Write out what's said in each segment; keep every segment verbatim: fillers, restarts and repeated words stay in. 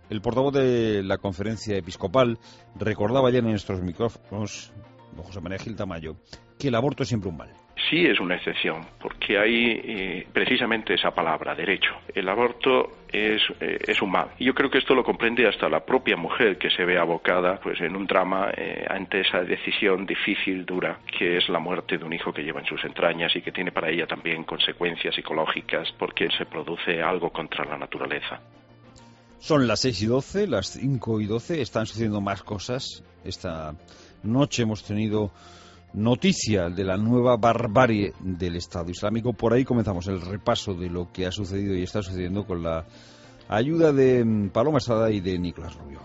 El portavoz de la Conferencia Episcopal recordaba ayer en nuestros micrófonos, don José María Gil Tamayo, que el aborto es siempre un mal. Sí es una excepción, porque hay eh, precisamente esa palabra, derecho. El aborto es, eh, es un mal. Y yo creo que esto lo comprende hasta la propia mujer que se ve abocada pues, en un drama eh, ante esa decisión difícil, dura, que es la muerte de un hijo que lleva en sus entrañas y que tiene para ella también consecuencias psicológicas porque se produce algo contra la naturaleza. Son las seis y doce, las cinco y doce, están sucediendo más cosas. Esta noche hemos tenido noticia de la nueva barbarie del Estado Islámico. Por ahí comenzamos el repaso de lo que ha sucedido y está sucediendo con la ayuda de Paloma Sada y de Nicolás Rubio.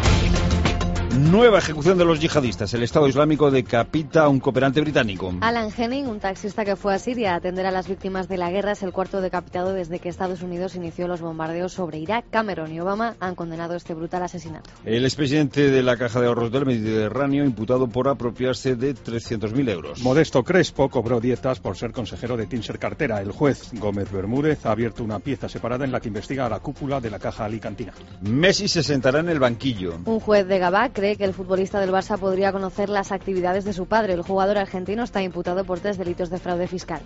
Nueva ejecución de los yihadistas. El Estado Islámico decapita a un cooperante británico. Alan Henning, un taxista que fue a Siria a atender a las víctimas de la guerra, es el cuarto decapitado desde que Estados Unidos inició los bombardeos sobre Irak. Cameron y Obama han condenado este brutal asesinato. El expresidente de la Caja de Ahorros del Mediterráneo, imputado por apropiarse de trescientos mil euros. Modesto Crespo cobró dietas por ser consejero de Tinser Cartera. El juez Gómez Bermúdez ha abierto una pieza separada en la que investiga a la cúpula de la Caja Alicantina. Messi se sentará en el banquillo. Un juez de Gabá cree que el futbolista del Barça podría conocer las actividades de su padre. El jugador argentino está imputado por tres delitos de fraude fiscal.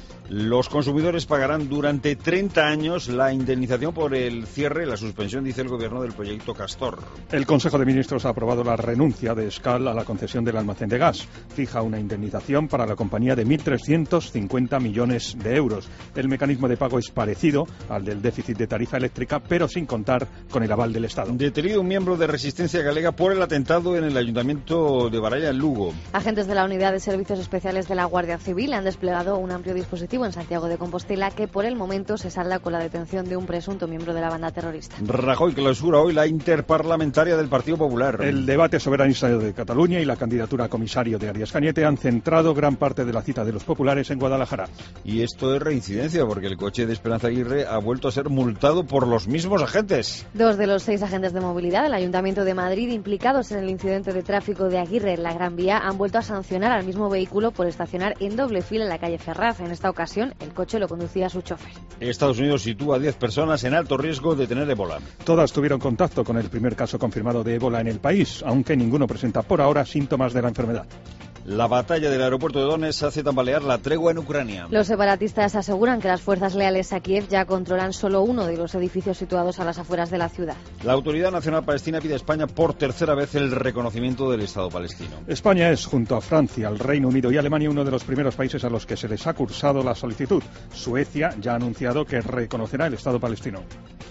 Los consumidores pagarán durante treinta años la indemnización por el cierre, la suspensión, dice el gobierno, del proyecto Castor. El Consejo de Ministros ha aprobado la renuncia de Escal a la concesión del almacén de gas. Fija una indemnización para la compañía de mil trescientos cincuenta millones de euros. El mecanismo de pago es parecido al del déficit de tarifa eléctrica, pero sin contar con el aval del Estado. Detenido un miembro de Resistencia Galega por el atentado en el Ayuntamiento de Baralla, en Lugo. Agentes de la Unidad de Servicios Especiales de la Guardia Civil han desplegado un amplio dispositivo en Santiago de Compostela que por el momento se salda con la detención de un presunto miembro de la banda terrorista. Rajoy clausura hoy la interparlamentaria del Partido Popular. El debate soberanista de Cataluña y la candidatura a comisario de Arias Cañete han centrado gran parte de la cita de los populares en Guadalajara. Y esto es reincidencia porque el coche de Esperanza Aguirre ha vuelto a ser multado por los mismos agentes. Dos de los seis agentes de movilidad del Ayuntamiento de Madrid implicados en el incidente de tráfico de Aguirre en la Gran Vía han vuelto a sancionar al mismo vehículo por estacionar en doble fila en la calle Ferraz. En esta ocasión, el coche lo conducía su chofer. Estados Unidos sitúa a diez personas en alto riesgo de tener ébola. Todas tuvieron contacto con el primer caso confirmado de ébola en el país, aunque ninguno presenta por ahora síntomas de la enfermedad. La batalla del aeropuerto de Donetsk hace tambalear la tregua en Ucrania. Los separatistas aseguran que las fuerzas leales a Kiev ya controlan solo uno de los edificios situados a las afueras de la ciudad. La Autoridad Nacional Palestina pide a España por tercera vez el reconocimiento del Estado palestino. España es, junto a Francia, el Reino Unido y Alemania, uno de los primeros países a los que se les ha cursado la solicitud. Suecia ya ha anunciado que reconocerá el Estado palestino.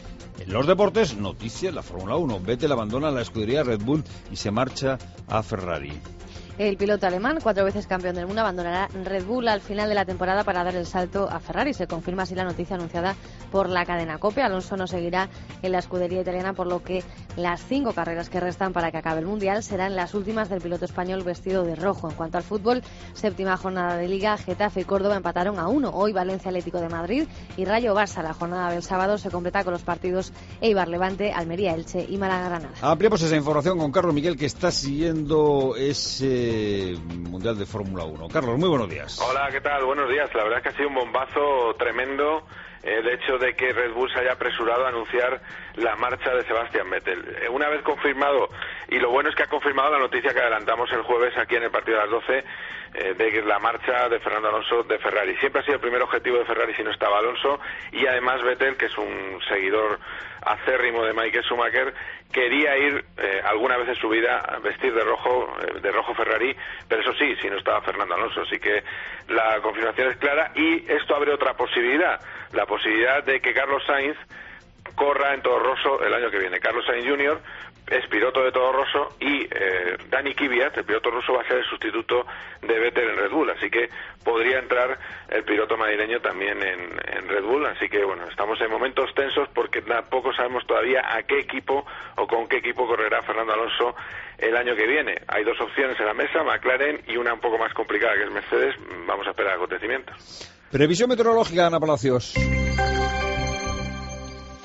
En los deportes, noticia, la Fórmula uno. Vettel abandona la escudería Red Bull y se marcha a Ferrari. El piloto alemán, cuatro veces campeón del mundo, abandonará Red Bull al final de la temporada para dar el salto a Ferrari. Se confirma así la noticia anunciada por la cadena COPE. Alonso no seguirá en la escudería italiana, por lo que las cinco carreras que restan para que acabe el Mundial serán las últimas del piloto español vestido de rojo. En cuanto al fútbol, séptima jornada de Liga, Getafe y Córdoba empataron a uno. Hoy Valencia Atlético de Madrid y Rayo Barça. La jornada del sábado se completa con los partidos Eibar Levante, Almería Elche y Málaga Granada. Ampliamos esa información con Carlos Miguel, que está siguiendo ese Mundial de Fórmula uno. Carlos, muy buenos días. Hola, ¿qué tal? Buenos días. La verdad es que ha sido un bombazo tremendo el hecho de que Red Bull se haya apresurado a anunciar la marcha de Sebastian Vettel. Una vez confirmado, y lo bueno es que ha confirmado la noticia que adelantamos el jueves aquí en el partido de las doce, eh, de la marcha de Fernando Alonso de Ferrari. Siempre ha sido el primer objetivo de Ferrari si no estaba Alonso, y además Vettel, que es un seguidor acérrimo de Michael Schumacher, quería ir eh, alguna vez en su vida a vestir de rojo, eh, de rojo Ferrari, pero eso sí, si no estaba Fernando Alonso. Así que la confirmación es clara, y esto abre otra posibilidad, la posibilidad de que Carlos Sainz corra en Toro Rosso el año que viene. Carlos Sainz junior es piloto de Toro Rosso y eh, Dani Kvyat, el piloto ruso, va a ser el sustituto de Vettel en Red Bull, así que podría entrar el piloto madrileño también en, en Red Bull. Así que bueno, estamos en momentos tensos porque tampoco sabemos todavía a qué equipo o con qué equipo correrá Fernando Alonso el año que viene. Hay dos opciones en la mesa, McLaren y una un poco más complicada, que es Mercedes. Vamos a esperar acontecimientos. Previsión meteorológica, Ana Palacios.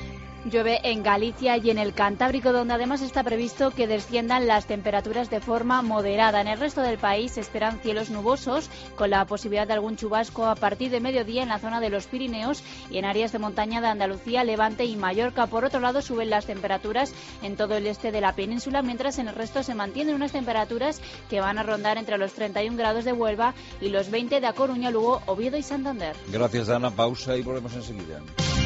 Llueve en Galicia y en el Cantábrico, donde además está previsto que desciendan las temperaturas de forma moderada. En el resto del país se esperan cielos nubosos, con la posibilidad de algún chubasco a partir de mediodía en la zona de los Pirineos y en áreas de montaña de Andalucía, Levante y Mallorca. Por otro lado, suben las temperaturas en todo el este de la península, mientras en el resto se mantienen unas temperaturas que van a rondar entre los treinta y un grados de Huelva y los veinte de A Coruña, Lugo, Oviedo y Santander. Gracias, Ana. Pausa y volvemos enseguida.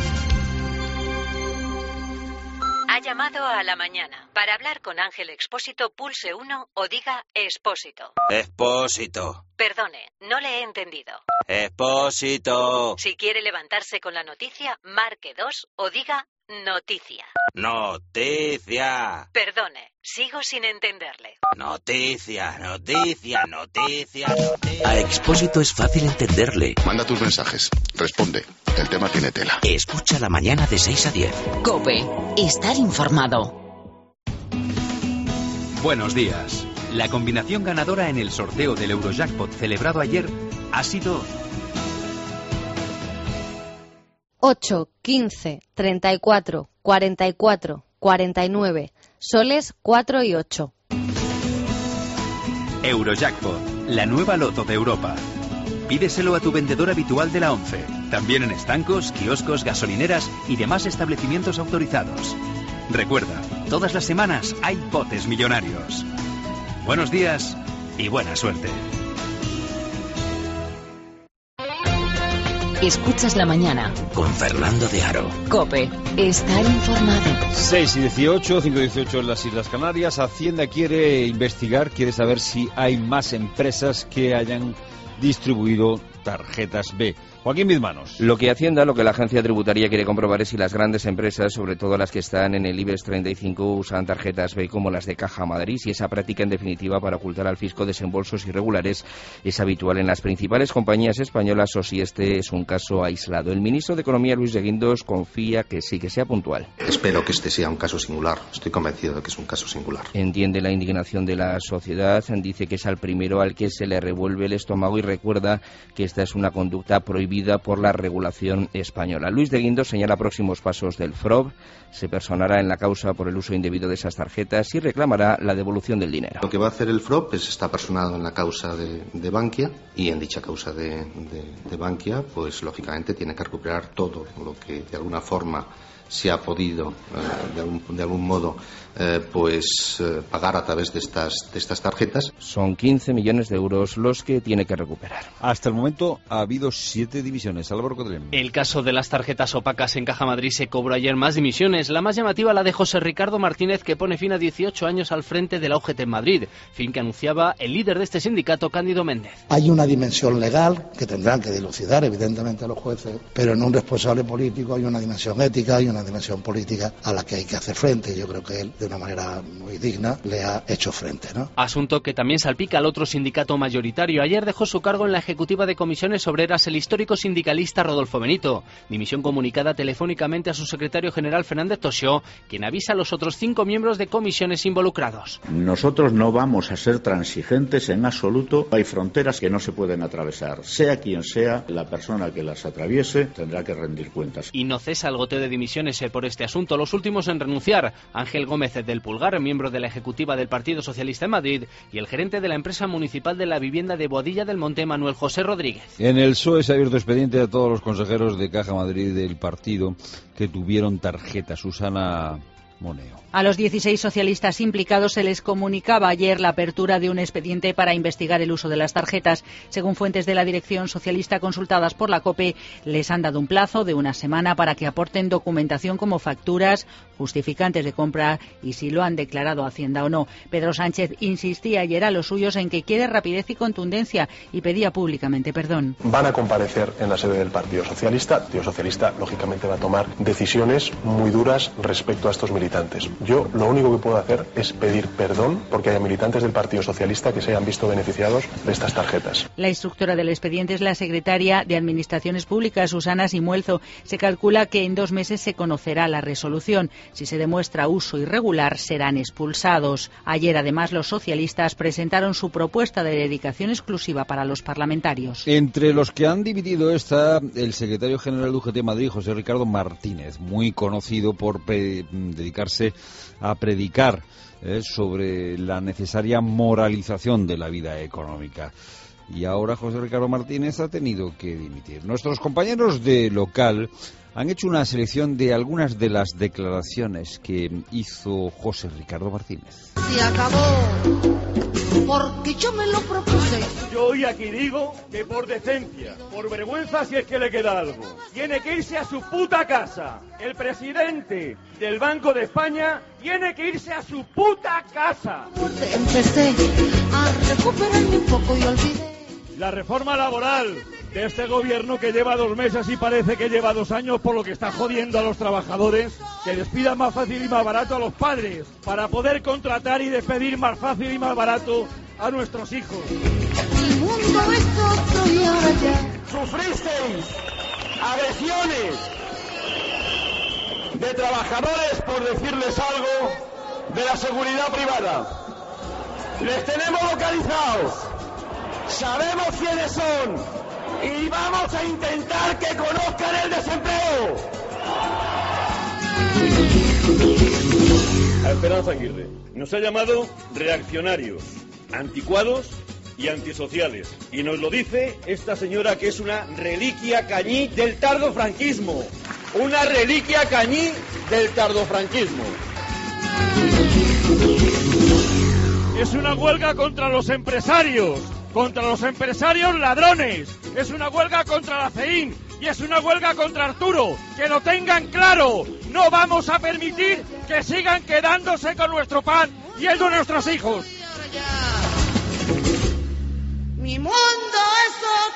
Ha llamado a La Mañana. Para hablar con Ángel Expósito, pulse uno o diga Expósito. Expósito. Perdone, no le he entendido. Expósito. Si quiere levantarse con la noticia, marque dos o diga Noticia. Noticia. Perdone, sigo sin entenderle. Noticia, noticia, noticia, noticia. A Expósito es fácil entenderle. Manda tus mensajes, responde. El tema tiene tela. Escucha La Mañana de seis a diez. COPE. Estar informado. Buenos días. La combinación ganadora en el sorteo del Eurojackpot celebrado ayer ha sido ocho, quince, treinta y cuatro, cuarenta y cuatro, cuarenta y nueve, soles cuatro y ocho. Eurojackpot, la nueva loto de Europa. Pídeselo a tu vendedor habitual de la ONCE, también en estancos, kioscos, gasolineras y demás establecimientos autorizados. Recuerda, todas las semanas hay botes millonarios. Buenos días y buena suerte. Escuchas La Mañana con Fernando de Aro. COPE. Estar informado. seis y dieciocho, cinco y dieciocho en las Islas Canarias. Hacienda quiere investigar, quiere saber si hay más empresas que hayan distribuido tarjetas B. Joaquín Bizmanos. Lo que Hacienda, lo que la agencia tributaria quiere comprobar es si las grandes empresas, sobre todo las que están en el IBEX treinta y cinco, usan tarjetas B como las de Caja Madrid, si esa práctica en definitiva para ocultar al fisco desembolsos irregulares es habitual en las principales compañías españolas o si este es un caso aislado. El ministro de Economía, Luis de Guindos, confía que sí, que sea puntual. Espero que este sea un caso singular. Estoy convencido de que es un caso singular. Entiende la indignación de la sociedad, dice que es al primero al que se le revuelve el estómago y recuerda que esta es una conducta prohibida por la regulación española. Luis de Guindos señala próximos pasos del F R O B, se personará en la causa por el uso indebido de esas tarjetas y reclamará la devolución del dinero. Lo que va a hacer el F R O B es está personado en la causa de, de Bankia y en dicha causa de, de, de Bankia, pues lógicamente tiene que recuperar todo lo que de alguna forma se ha podido eh, de, algún, de algún modo eh, pues eh, pagar a través de estas de estas tarjetas. Son quince millones de euros los que tiene que recuperar. Hasta el momento ha habido siete divisiones. Álvaro Codelem. El caso de las tarjetas opacas en Caja Madrid se cobró ayer más dimisiones. La más llamativa la de José Ricardo Martínez, que pone fin a dieciocho años al frente de la U G T en Madrid, fin que anunciaba el líder de este sindicato, Cándido Méndez. Hay una dimensión legal que tendrán que dilucidar evidentemente los jueces, pero en un responsable político hay una dimensión ética, hay una dimensión política a la que hay que hacer frente. Yo creo que él, de una manera muy digna, le ha hecho frente, ¿no? Asunto que también salpica al otro sindicato mayoritario. Ayer dejó su cargo en la ejecutiva de comisiones obreras el histórico sindicalista Rodolfo Benito. Dimisión comunicada telefónicamente a su secretario general Fernández Tosió, quien avisa a los otros cinco miembros de comisiones involucrados. Nosotros no vamos a ser transigentes en absoluto. Hay fronteras que no se pueden atravesar. Sea quien sea la persona que las atraviese, tendrá que rendir cuentas. Y no cesa el goteo de dimisiones por este asunto. Los últimos en renunciar: Ángel Gómez del Pulgar, miembro de la ejecutiva del Partido Socialista en Madrid, y el gerente de la empresa municipal de la vivienda de Boadilla del Monte, Manuel José Rodríguez. En el P S O E se ha abierto expediente a todos los consejeros de Caja Madrid del partido que tuvieron tarjeta. Susana Moneo. A los dieciséis socialistas implicados se les comunicaba ayer la apertura de un expediente para investigar el uso de las tarjetas. Según fuentes de la dirección socialista consultadas por la COPE, les han dado un plazo de una semana para que aporten documentación como facturas, justificantes de compra y si lo han declarado a Hacienda o no. Pedro Sánchez insistía ayer a los suyos en que quiere rapidez y contundencia y pedía públicamente perdón. Van a comparecer en la sede del Partido Socialista. El Partido Socialista, lógicamente, va a tomar decisiones muy duras respecto a estos militares. militantes. Yo lo único que puedo hacer es pedir perdón porque haya militantes del Partido Socialista que se hayan visto beneficiados de estas tarjetas. La instructora del expediente es la secretaria de Administraciones Públicas, Susana Simuelzo. Se calcula que en dos meses se conocerá la resolución. Si se demuestra uso irregular, serán expulsados. Ayer, además, los socialistas presentaron su propuesta de dedicación exclusiva para los parlamentarios. Entre los que han dividido está el secretario general de U G T Madrid, José Ricardo Martínez, muy conocido por dedicarse a predicar eh, sobre la necesaria moralización de la vida económica. Y ahora José Ricardo Martínez ha tenido que dimitir. Nuestros compañeros de Local han hecho una selección de algunas de las declaraciones que hizo José Ricardo Martínez. Se acabó, porque yo me lo propuse. Yo hoy aquí digo que por decencia, por vergüenza si es que le queda algo, tiene que irse a su puta casa. El presidente del Banco de España tiene que irse a su puta casa. Empecé a recuperarme un poco y olvidé. La reforma laboral de este gobierno que lleva dos meses y parece que lleva dos años, por lo que está jodiendo a los trabajadores, que despidan más fácil y más barato a los padres para poder contratar y despedir más fácil y más barato a nuestros hijos. Mi mundo es otro y ahora ya. Sufristeis agresiones de trabajadores por decirles algo de la seguridad privada. Les tenemos localizados. Sabemos quiénes son y vamos a intentar que conozcan el desempleo. A Esperanza Aguirre nos ha llamado reaccionarios, anticuados y antisociales. Y nos lo dice esta señora que es una reliquia cañí del tardofranquismo. Una reliquia cañí del tardofranquismo. Es una huelga contra los empresarios. Contra los empresarios ladrones, es una huelga contra la C E I N y es una huelga contra Arturo. Que lo tengan claro, no vamos a permitir que sigan quedándose con nuestro pan y el de nuestros hijos. Mi mundo es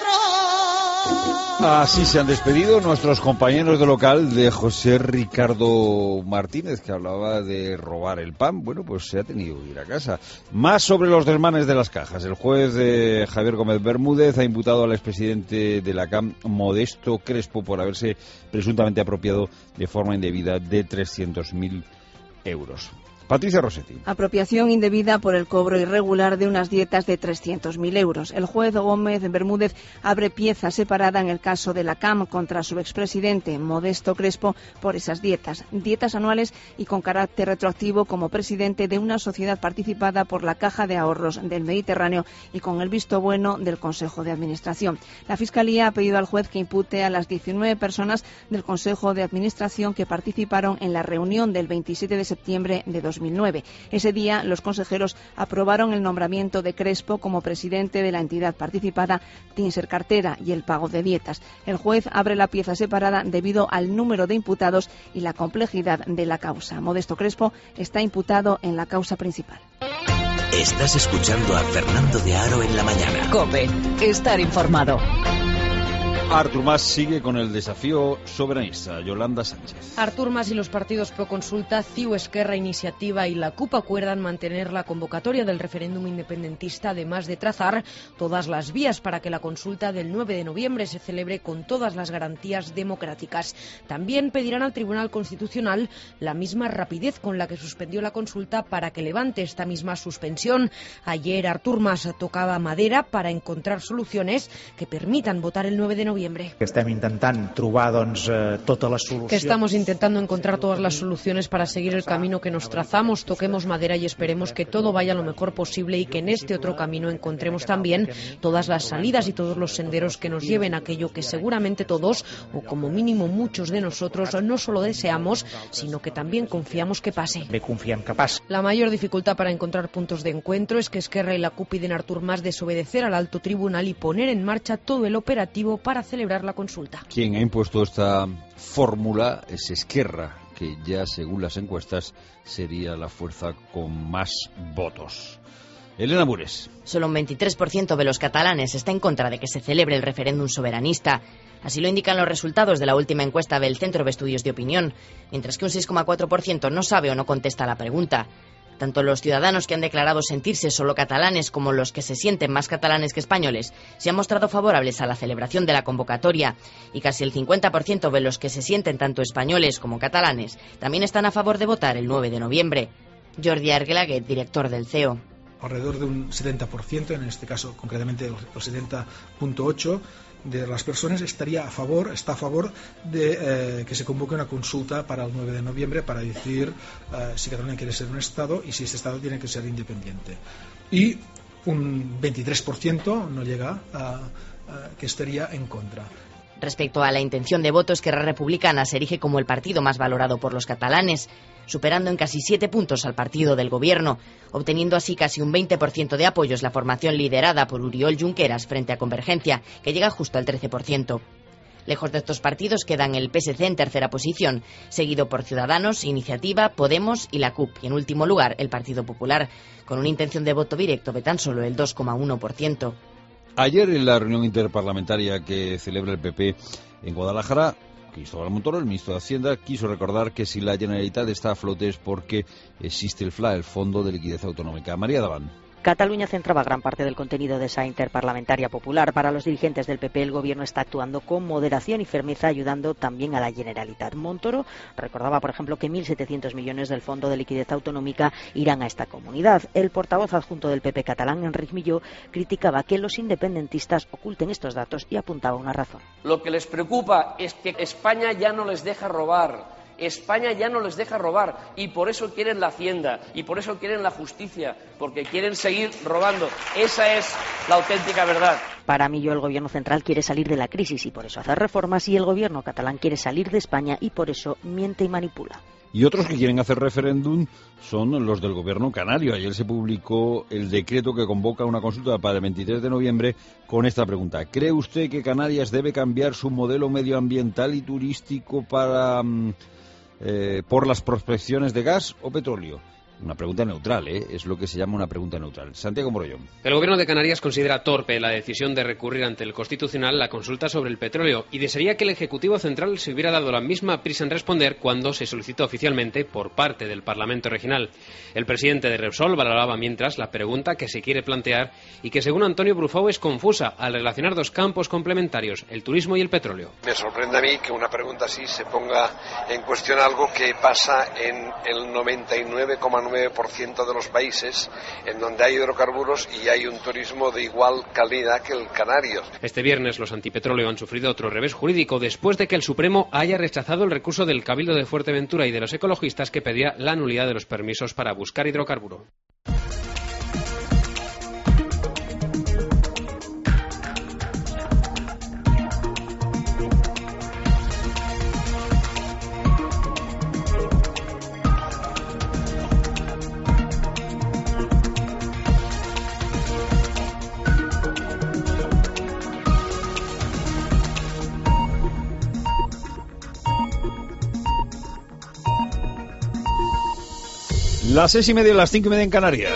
otro. Así se han despedido nuestros compañeros de Local de José Ricardo Martínez, que hablaba de robar el pan. Bueno, pues se ha tenido que ir a casa. Más sobre los desmanes de las cajas. El juez eh, Javier Gómez Bermúdez ha imputado al expresidente de la C A M, Modesto Crespo, por haberse presuntamente apropiado de forma indebida de trescientos mil euros. Patricia Rossetti. Apropiación indebida por el cobro irregular de unas dietas de trescientos mil euros. El juez Gómez Bermúdez abre pieza separada en el caso de la C A M contra su expresidente Modesto Crespo por esas dietas. Dietas anuales y con carácter retroactivo como presidente de una sociedad participada por la Caja de Ahorros del Mediterráneo y con el visto bueno del Consejo de Administración. La Fiscalía ha pedido al juez que impute a las diecinueve personas del Consejo de Administración que participaron en la reunión del veintisiete de septiembre de dos mil nueve. Ese día, los consejeros aprobaron el nombramiento de Crespo como presidente de la entidad participada sin ser cartera y el pago de dietas. El juez abre la pieza separada debido al número de imputados y la complejidad de la causa. Modesto Crespo está imputado en la causa principal. Estás escuchando a Fernando de Aro en la mañana. COPE, estar informado. Artur Mas sigue con el desafío soberanista. Yolanda Sánchez. Artur Mas y los partidos pro consulta, C I U, Esquerra, Iniciativa y la CUP acuerdan mantener la convocatoria del referéndum independentista, además de trazar todas las vías para que la consulta del nueve de noviembre se celebre con todas las garantías democráticas. También pedirán al Tribunal Constitucional la misma rapidez con la que suspendió la consulta para que levante esta misma suspensión. Ayer Artur Mas tocaba madera para encontrar soluciones que permitan votar el nueve de noviembre. Que estem intentant trobar doncs, eh, totes les solucions. Que estamos intentando encontrar todas las soluciones para seguir el camino que nos trazamos, toquemos madera y esperemos que todo vaya lo mejor posible y que en este otro camino encontremos también todas las salidas y todos los senderos que nos lleven a aquello que seguramente todos, o como mínimo muchos de nosotros, no solo deseamos, sino que también confiamos que pase. Bé, confiem que passi. La mayor dificultad para encontrar puntos de encuentro es que Esquerra y la CUP piden a Artur Mas desobedecer al alto tribunal y poner en marcha todo el operativo para celebrar la consulta. Quien ha impuesto esta fórmula es Esquerra, que ya según las encuestas sería la fuerza con más votos. Elena Bures. Solo un veintitrés por ciento de los catalanes está en contra de que se celebre el referéndum soberanista. Así lo indican los resultados de la última encuesta del Centro de Estudios de Opinión, mientras que un seis coma cuatro por ciento no sabe o no contesta a la pregunta. Tanto los ciudadanos que han declarado sentirse solo catalanes como los que se sienten más catalanes que españoles se han mostrado favorables a la celebración de la convocatoria, y casi el cincuenta por ciento de los que se sienten tanto españoles como catalanes también están a favor de votar el nueve de noviembre. Jordi Argelaguet, director del C E O. Alrededor de un setenta por ciento, en este caso concretamente el setenta punto ocho por ciento de las personas estaría a favor, está a favor de eh, que se convoque una consulta para el nueve de noviembre para decidir eh, si Cataluña quiere ser un Estado y si este Estado tiene que ser independiente. Y un veintitrés por ciento no llega a, a que estaría en contra. Respecto a la intención de voto, Esquerra Republicana se erige como el partido más valorado por los catalanes, superando en casi siete puntos al partido del gobierno, obteniendo así casi un veinte por ciento de apoyos la formación liderada por Oriol Junqueras frente a Convergencia, que llega justo al trece por ciento. Lejos de estos partidos quedan el P S C en tercera posición, seguido por Ciudadanos, Iniciativa, Podemos y la C U P, y en último lugar el Partido Popular, con una intención de voto directo de tan solo el dos coma uno por ciento. Ayer en la reunión interparlamentaria que celebra el P P en Guadalajara, Cristóbal Montoro, el ministro de Hacienda, quiso recordar que si la Generalitat está a flote es porque existe el F L A, el Fondo de Liquidez Autonómica. María Daván. Cataluña centraba gran parte del contenido de esa interparlamentaria popular. Para los dirigentes del P P, el gobierno está actuando con moderación y firmeza, ayudando también a la Generalitat. Montoro recordaba, por ejemplo, que mil setecientos millones del Fondo de Liquidez Autonómica irán a esta comunidad. El portavoz adjunto del P P catalán, Enric Milló, criticaba que los independentistas oculten estos datos y apuntaba una razón. Lo que les preocupa es que España ya no les deja robar. España ya no les deja robar y por eso quieren la Hacienda y por eso quieren la justicia, porque quieren seguir robando. Esa es la auténtica verdad. Para Millo, el gobierno central quiere salir de la crisis y por eso hace reformas, y el gobierno catalán quiere salir de España y por eso miente y manipula. Y otros que quieren hacer referéndum son los del gobierno canario. Ayer se publicó el decreto que convoca una consulta para el veintitrés de noviembre con esta pregunta: ¿cree usted que Canarias debe cambiar su modelo medioambiental y turístico para eh, por las prospecciones de gas o petróleo? Una pregunta neutral, ¿eh? Es lo que se llama una pregunta neutral. Santiago Morollón. El gobierno de Canarias considera torpe la decisión de recurrir ante el Constitucional la consulta sobre el petróleo y desearía que el Ejecutivo Central se hubiera dado la misma prisa en responder cuando se solicitó oficialmente por parte del Parlamento Regional. El presidente de Repsol valoraba mientras la pregunta que se quiere plantear y que, según Antonio Brufau, es confusa al relacionar dos campos complementarios, el turismo y el petróleo. Me sorprende a mí que una pregunta así se ponga en cuestión algo que pasa en el noventa y nueve coma nueve por ciento de los países en donde hay hidrocarburos y hay un turismo de igual calidad que el canario. Este viernes los antipetróleo han sufrido otro revés jurídico después de que el Supremo haya rechazado el recurso del Cabildo de Fuerteventura y de los ecologistas que pedía la nulidad de los permisos para buscar hidrocarburo. Las seis y media y las cinco y media en Canarias.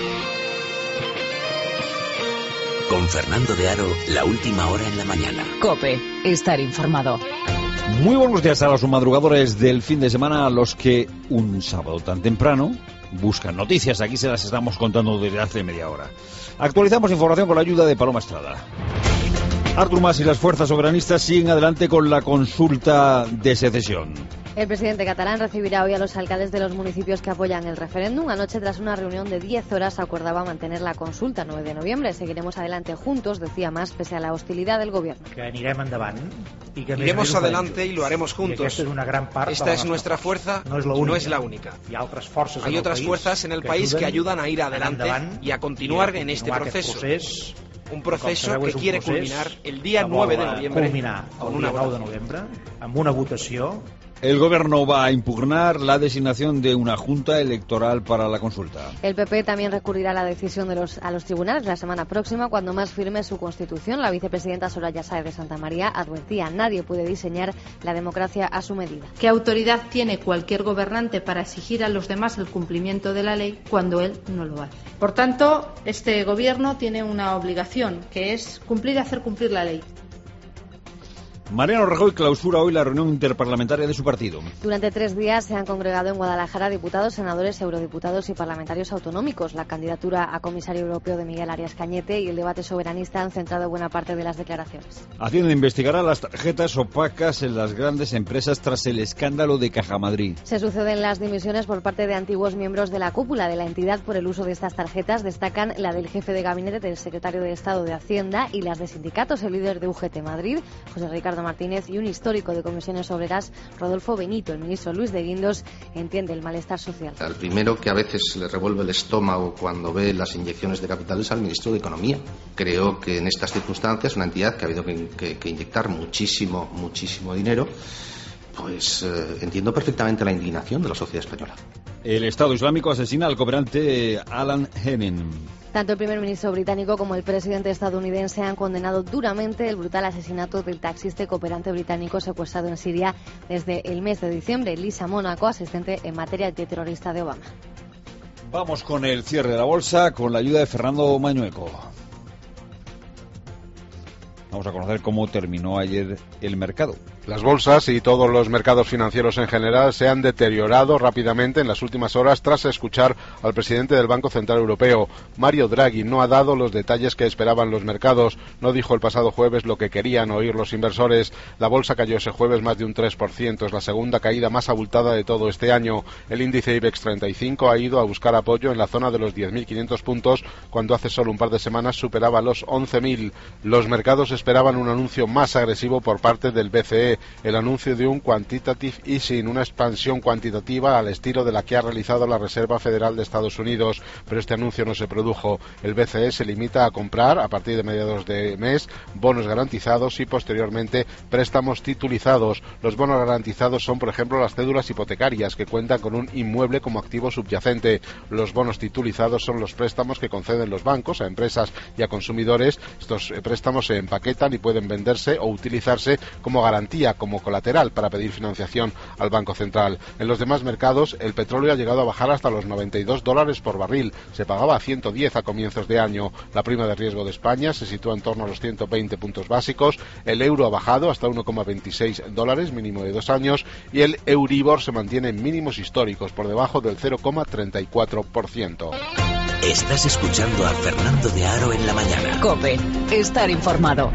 Con Fernando de Aro, la última hora en la mañana. COPE, estar informado. Muy buenos días a los madrugadores del fin de semana, a los que un sábado tan temprano buscan noticias. Aquí se las estamos contando desde hace media hora. Actualizamos información con la ayuda de Paloma Estrada. Artur Mas y las fuerzas soberanistas siguen adelante con la consulta de secesión. El presidente catalán recibirá hoy a los alcaldes de los municipios que apoyan el referéndum. Anoche, tras una reunión de diez horas, acordaba mantener la consulta el nueve de noviembre. Seguiremos adelante juntos, decía Mas, pese a la hostilidad del gobierno. Que anirem endavant y que iremos adelante y lo haremos juntos. Es una gran parte Esta es nuestra fuerza, no es, lo no es la única. Hay otras fuerzas en el país que ayudan a ir adelante y a continuar en este proceso. Un proceso que quiere culminar el día nueve de noviembre con una votació El Gobierno va a impugnar la designación de una junta electoral para la consulta. El P P también recurrirá la decisión de los, a los tribunales la semana próxima, cuando más firme su constitución. La vicepresidenta Soraya Sáez de Santamaría advertía: nadie puede diseñar la democracia a su medida. ¿Qué autoridad tiene cualquier gobernante para exigir a los demás el cumplimiento de la ley cuando él no lo hace? Por tanto, este Gobierno tiene una obligación, que es cumplir y hacer cumplir la ley. Mariano Rajoy clausura hoy la reunión interparlamentaria de su partido. Durante tres días se han congregado en Guadalajara diputados, senadores, eurodiputados y parlamentarios autonómicos. La candidatura a comisario europeo de Miguel Arias Cañete y el debate soberanista han centrado buena parte de las declaraciones. Hacienda investigará las tarjetas opacas en las grandes empresas tras el escándalo de Caja Madrid. Se suceden las dimisiones por parte de antiguos miembros de la cúpula de la entidad por el uso de estas tarjetas. Destacan la del jefe de gabinete del secretario de Estado de Hacienda y las de sindicatos, el líder de U G T Madrid, José Ricardo Martínez, y un histórico de comisiones obreras, Rodolfo Benito. El ministro Luis de Guindos entiende el malestar social. Al primero que a veces le revuelve el estómago cuando ve las inyecciones de capital es al ministro de Economía. Creo que en estas circunstancias una entidad que ha habido que, que, que inyectar muchísimo, muchísimo dinero, pues eh, entiendo perfectamente la indignación de la sociedad española. El Estado Islámico asesina al cooperante Alan Henning. Tanto el primer ministro británico como el presidente estadounidense han condenado duramente el brutal asesinato del taxista y cooperante británico secuestrado en Siria desde el mes de diciembre. Lisa Mónaco, asistente en materia antiterrorista de Obama. Vamos con el cierre de la bolsa con la ayuda de Fernando Mañueco. Vamos a conocer cómo terminó ayer el mercado. Las bolsas y todos los mercados financieros en general se han deteriorado rápidamente en las últimas horas tras escuchar al presidente del Banco Central Europeo. Mario Draghi no ha dado los detalles que esperaban los mercados. No dijo el pasado jueves lo que querían oír los inversores. La bolsa cayó ese jueves más de un tres por ciento. Es la segunda caída más abultada de todo este año. El índice IBEX treinta y cinco ha ido a buscar apoyo en la zona de los diez mil quinientos puntos, cuando hace solo un par de semanas superaba los once mil. Los mercados esperaban un anuncio más agresivo por parte del B C E. El anuncio de un quantitative easing, una expansión cuantitativa al estilo de la que ha realizado la Reserva Federal de Estados Unidos, pero este anuncio no se produjo. El B C E se limita a comprar, a partir de mediados de mes, bonos garantizados y posteriormente préstamos titulizados. Los bonos garantizados son, por ejemplo, las cédulas hipotecarias que cuentan con un inmueble como activo subyacente. Los bonos titulizados son los préstamos que conceden los bancos a empresas y a consumidores. Estos préstamos se empaquetan y pueden venderse o utilizarse como garantía, como colateral para pedir financiación al Banco Central. En los demás mercados, el petróleo ha llegado a bajar hasta los noventa y dos dólares por barril. Se pagaba a ciento diez a comienzos de año. La prima de riesgo de España se sitúa en torno a los ciento veinte puntos básicos. El euro ha bajado hasta uno coma veintiséis dólares, mínimo de dos años, y el Euribor se mantiene en mínimos históricos, por debajo del cero coma treinta y cuatro por ciento. Estás escuchando a Fernando de Aro en la mañana. COPE, estar informado.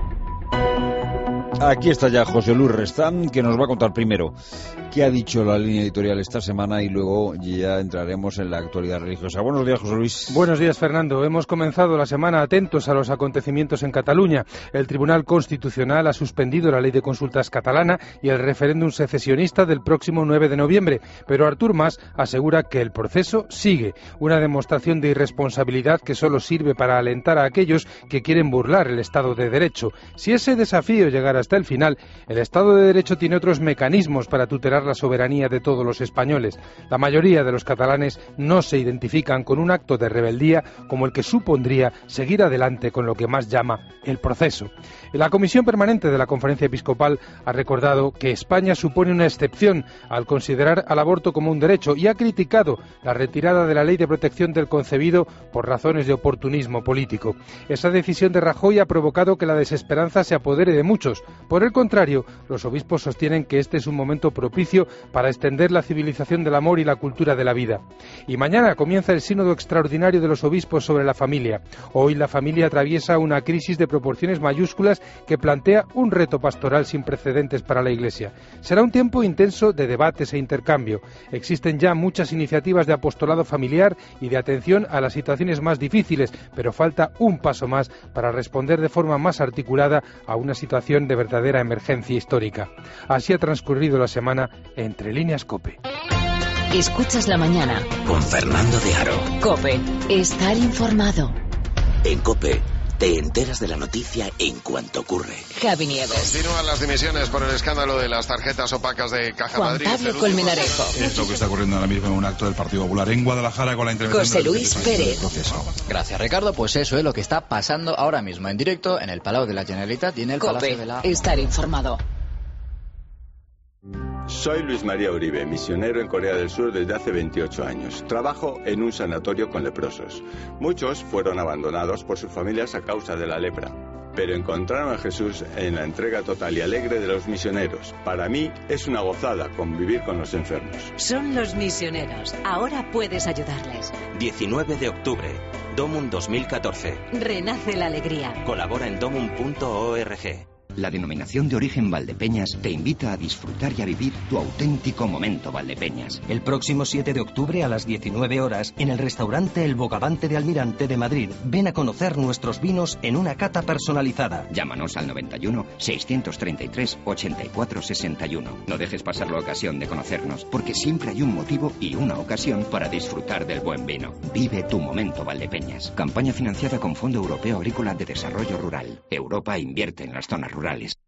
Aquí está ya José Luis Restán, que nos va a contar primero qué ha dicho la línea editorial esta semana y luego ya entraremos en la actualidad religiosa. Buenos días, José Luis. Buenos días, Fernando. Hemos comenzado la semana atentos a los acontecimientos en Cataluña. El Tribunal Constitucional ha suspendido la ley de consultas catalana y el referéndum secesionista del próximo nueve de noviembre, pero Artur Mas asegura que el proceso sigue, una demostración de irresponsabilidad que solo sirve para alentar a aquellos que quieren burlar el Estado de Derecho. Si ese desafío llegara hasta el final, el Estado de Derecho tiene otros mecanismos para tutelar la soberanía de todos los españoles. La mayoría de los catalanes no se identifican con un acto de rebeldía como el que supondría seguir adelante con lo que más llama el proceso. La Comisión Permanente de la Conferencia Episcopal ha recordado que España supone una excepción al considerar al aborto como un derecho y ha criticado la retirada de la ley de protección del concebido por razones de oportunismo político. Esa decisión de Rajoy ha provocado que la desesperanza se apodere de muchos. Por el contrario, los obispos sostienen que este es un momento propicio para extender la civilización del amor y la cultura de la vida. Y mañana comienza el sínodo extraordinario de los obispos sobre la familia. Hoy la familia atraviesa una crisis de proporciones mayúsculas que plantea un reto pastoral sin precedentes para la Iglesia. Será un tiempo intenso de debates e intercambio. Existen ya muchas iniciativas de apostolado familiar y de atención a las situaciones más difíciles, pero falta un paso más para responder de forma más articulada a una situación de verdadera emergencia histórica. Así ha transcurrido la semana Entre Líneas COPE. Escuchas la mañana con Fernando de Aro. COPE, estar informado. En COPE Te enteras de la noticia en cuanto ocurre. Javi Nieves. Continúan las dimisiones por el escándalo de las tarjetas opacas de Caja Juan Madrid. Pablo Colmenarejo. Es lo que está ocurriendo ahora mismo en un acto del Partido Popular en Guadalajara con la intervención José del Luis Pérez. Gracias, Ricardo. Pues eso es lo que está pasando ahora mismo en directo en el Palau de la Generalitat y en el Cope. Palacio de la... Estar informado. Soy Luis María Uribe, misionero en Corea del Sur desde hace veintiocho años. Trabajo en un sanatorio con leprosos. Muchos fueron abandonados por sus familias a causa de la lepra, pero encontraron a Jesús en la entrega total y alegre de los misioneros. Para mí es una gozada convivir con los enfermos. Son los misioneros. Ahora puedes ayudarles. diecinueve de octubre, Domum dos mil catorce. Renace la alegría. Colabora en domum punto org. La denominación de origen Valdepeñas te invita a disfrutar y a vivir tu auténtico momento Valdepeñas. El próximo siete de octubre a las diecinueve horas en el restaurante El Bogavante de Almirante de Madrid. Ven a conocer nuestros vinos en una cata personalizada. Llámanos al noventa y uno, seiscientos treinta y tres, ochenta y cuatro sesenta y uno. No dejes pasar la ocasión de conocernos, porque siempre hay un motivo y una ocasión para disfrutar del buen vino. Vive tu momento Valdepeñas. Campaña financiada con Fondo Europeo Agrícola de Desarrollo Rural. Europa invierte en las zonas rurales.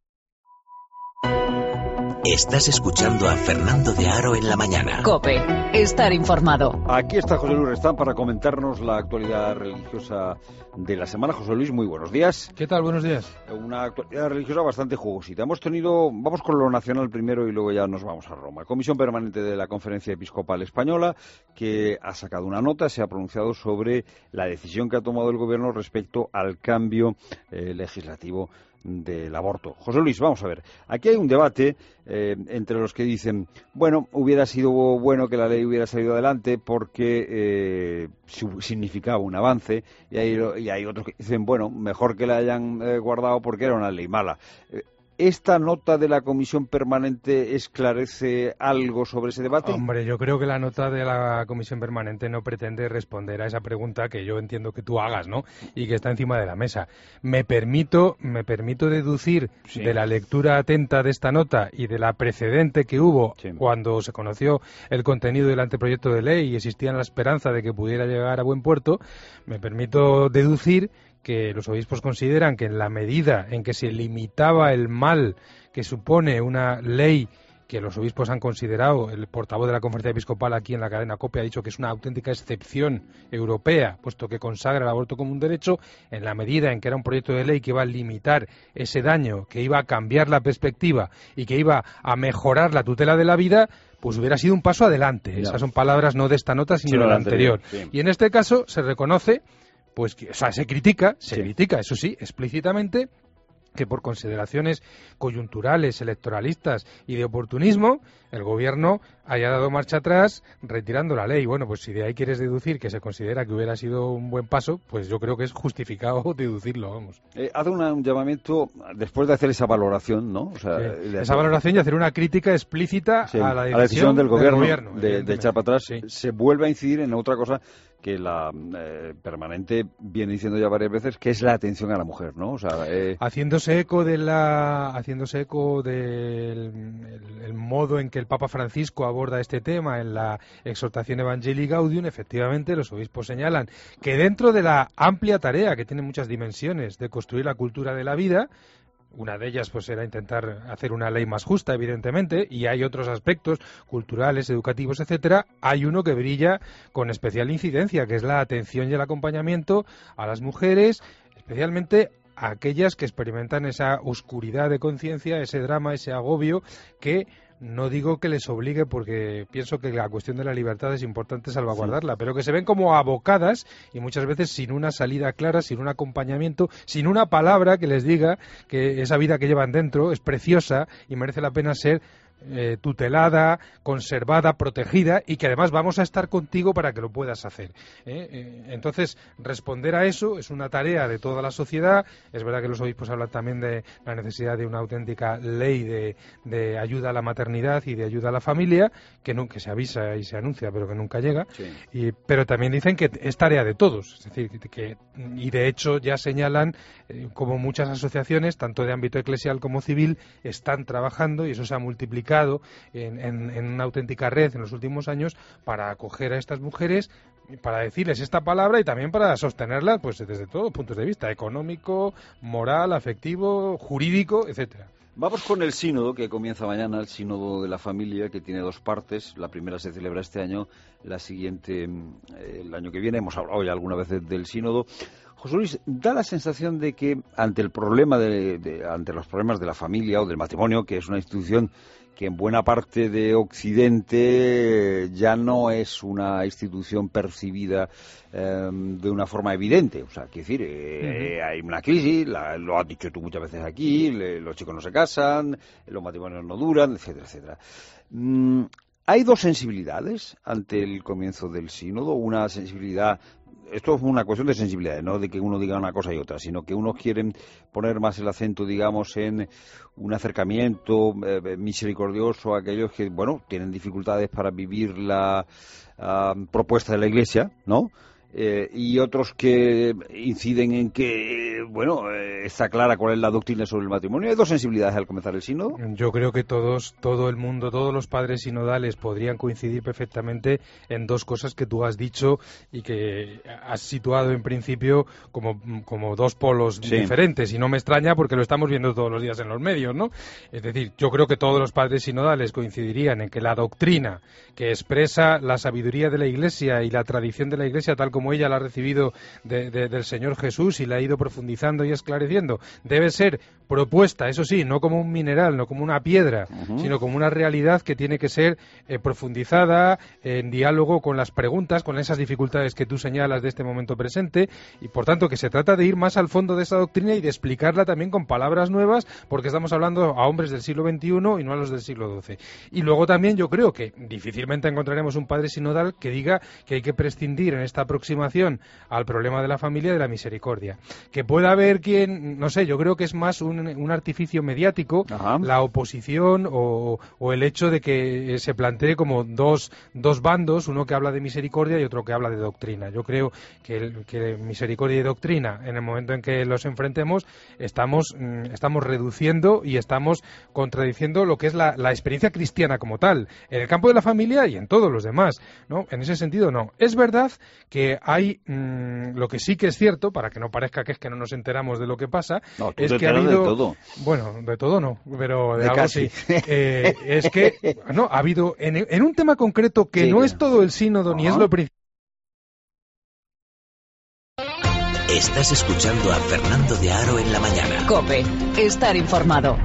Estás escuchando a Fernando de Aro en la mañana. Cope. Estar informado. Aquí está José Luis Restán para comentarnos la actualidad religiosa de la semana. José Luis, muy buenos días. ¿Qué tal? Buenos días. Una actualidad religiosa bastante jugosita. Hemos tenido, vamos con lo nacional primero y luego ya nos vamos a Roma. Comisión Permanente de la Conferencia Episcopal Española, que ha sacado una nota, se ha pronunciado sobre la decisión que ha tomado el gobierno respecto al cambio eh, legislativo del aborto. José Luis, vamos a ver. Aquí hay un debate eh, entre los que dicen, bueno, hubiera sido bueno que la ley hubiera salido adelante porque eh, significaba un avance, y hay, y hay otros que dicen, bueno, mejor que la hayan eh, guardado porque era una ley mala. Eh, ¿Esta nota de la Comisión Permanente esclarece algo sobre ese debate? Hombre, yo creo que la nota de la Comisión Permanente no pretende responder a esa pregunta que yo entiendo que tú hagas, ¿no? Y que está encima de la mesa. Me permito, me permito deducir sí. de la lectura atenta de esta nota y de la precedente que hubo sí. cuando se conoció el contenido del anteproyecto de ley y existía la esperanza de que pudiera llegar a buen puerto, me permito deducir que los obispos consideran que en la medida en que se limitaba el mal que supone una ley que los obispos han considerado, el portavoz de la Conferencia Episcopal aquí en la cadena COPE ha dicho que es una auténtica excepción europea, puesto que consagra el aborto como un derecho, en la medida en que era un proyecto de ley que iba a limitar ese daño, que iba a cambiar la perspectiva y que iba a mejorar la tutela de la vida, pues hubiera sido un paso adelante. Ya. Esas son palabras no de esta nota, sino sí, de la anterior. anterior. Sí. Y en este caso se reconoce, pues, que, o sea, se critica, se sí. critica, eso sí, explícitamente, que por consideraciones coyunturales, electoralistas y de oportunismo, el gobierno haya dado marcha atrás retirando la ley. Bueno, pues si de ahí quieres deducir que se considera que hubiera sido un buen paso, pues yo creo que es justificado deducirlo, vamos. Eh, hace una, un llamamiento, después de hacer esa valoración, ¿no? O sea, sí. de esa valoración y hacer una crítica explícita sí, a, la a la decisión del gobierno, del gobierno de, de echar para atrás. Sí. Se vuelve a incidir en otra cosa que la eh, Permanente viene diciendo ya varias veces, que es la atención a la mujer, ¿no? O sea, eh... haciéndose eco de la, haciéndose eco del el, el modo en que el Papa Francisco aborda este tema en la exhortación Evangelii Gaudium, efectivamente los obispos señalan que dentro de la amplia tarea, que tiene muchas dimensiones, de construir la cultura de la vida, una de ellas pues era intentar hacer una ley más justa, evidentemente, y hay otros aspectos culturales, educativos, etcétera. Hay uno que brilla con especial incidencia, que es la atención y el acompañamiento a las mujeres, especialmente a aquellas que experimentan esa oscuridad de conciencia, ese drama, ese agobio que no digo que les obligue, porque pienso que la cuestión de la libertad es importante salvaguardarla, sí. pero que se ven como abocadas y muchas veces sin una salida clara, sin un acompañamiento, sin una palabra que les diga que esa vida que llevan dentro es preciosa y merece la pena ser eh, tutelada, conservada, protegida, y que además vamos a estar contigo para que lo puedas hacer. ¿eh? Eh, entonces, responder a eso es una tarea de toda la sociedad. Es verdad que los obispos hablan también de la necesidad de una auténtica ley de, de ayuda a la maternidad y de ayuda a la familia, que, no, que se avisa y se anuncia, pero que nunca llega. Sí. Y, pero también dicen que es tarea de todos. Es decir, que, y de hecho ya señalan eh, como muchas asociaciones, tanto de ámbito eclesial como civil, están trabajando, y eso se ha multiplicado multiplicado en, en, en una auténtica red en los últimos años para acoger a estas mujeres, para decirles esta palabra y también para sostenerlas pues desde todos los puntos de vista, económico, moral, afectivo, jurídico, etcétera. Vamos con el sínodo que comienza mañana, el sínodo de la familia, que tiene dos partes. La primera se celebra este año, la siguiente el año que viene. Hemos hablado ya alguna vez del sínodo. José Luis, da la sensación de que ante el problema de, de, ante los problemas de la familia o del matrimonio, que es una institución que en buena parte de Occidente ya no es una institución percibida eh, de una forma evidente. O sea, quiero decir, eh, uh-huh. hay una crisis, la, lo has dicho tú muchas veces aquí, le, los chicos no se casan, los matrimonios no duran, etcétera, etcétera. Mm, hay dos sensibilidades ante el comienzo del sínodo, una sensibilidad... Esto es una cuestión de sensibilidad, no de que uno diga una cosa y otra, sino que unos quieren poner más el acento, digamos, en un acercamiento eh, misericordioso a aquellos que, bueno, tienen dificultades para vivir la uh, propuesta de la Iglesia, ¿no? Eh, y otros que inciden en que, eh, bueno, eh, está clara cuál es la doctrina sobre el matrimonio. Hay dos sensibilidades al comenzar el sínodo. Yo creo que todos, todo el mundo, todos los padres sinodales podrían coincidir perfectamente en dos cosas que tú has dicho y que has situado en principio como, como dos polos sí. diferentes, y no me extraña porque lo estamos viendo todos los días en los medios, ¿no? Es decir, yo creo que todos los padres sinodales coincidirían en que la doctrina que expresa la sabiduría de la Iglesia y la tradición de la Iglesia tal como como ella la ha recibido de, de, del Señor Jesús y la ha ido profundizando y esclareciendo, debe ser propuesta, eso sí, no como un mineral, no como una piedra, uh-huh. sino como una realidad que tiene que ser eh, profundizada en diálogo con las preguntas, con esas dificultades que tú señalas de este momento presente, y por tanto que se trata de ir más al fondo de esa doctrina y de explicarla también con palabras nuevas, porque estamos hablando a hombres del siglo veintiuno y no a los del siglo doce. Y luego también yo creo que difícilmente encontraremos un padre sinodal que diga que hay que prescindir en esta próxima al problema de la familia de la misericordia. Que pueda haber quien, no sé, yo creo que es más un, un artificio mediático, Ajá. la oposición o, o el hecho de que se plantee como dos, dos bandos, uno que habla de misericordia y otro que habla de doctrina. Yo creo que, el, que misericordia y doctrina, en el momento en que los enfrentemos, estamos, estamos reduciendo y estamos contradiciendo lo que es la, la experiencia cristiana como tal, en el campo de la familia y en todos los demás, ¿no? En ese sentido, no. Es verdad que hay mmm, lo que sí que es cierto, para que no parezca que es que no nos enteramos de lo que pasa, no, es que ha habido... de todo. Bueno, de todo no, pero de, de algo casi. sí. Eh, es que, no, ha habido, en, en un tema concreto que sí, no que... es todo el sínodo, uh-huh. ni es lo principal. Estás escuchando a Fernando de Aro en la mañana. COPE, estar informado.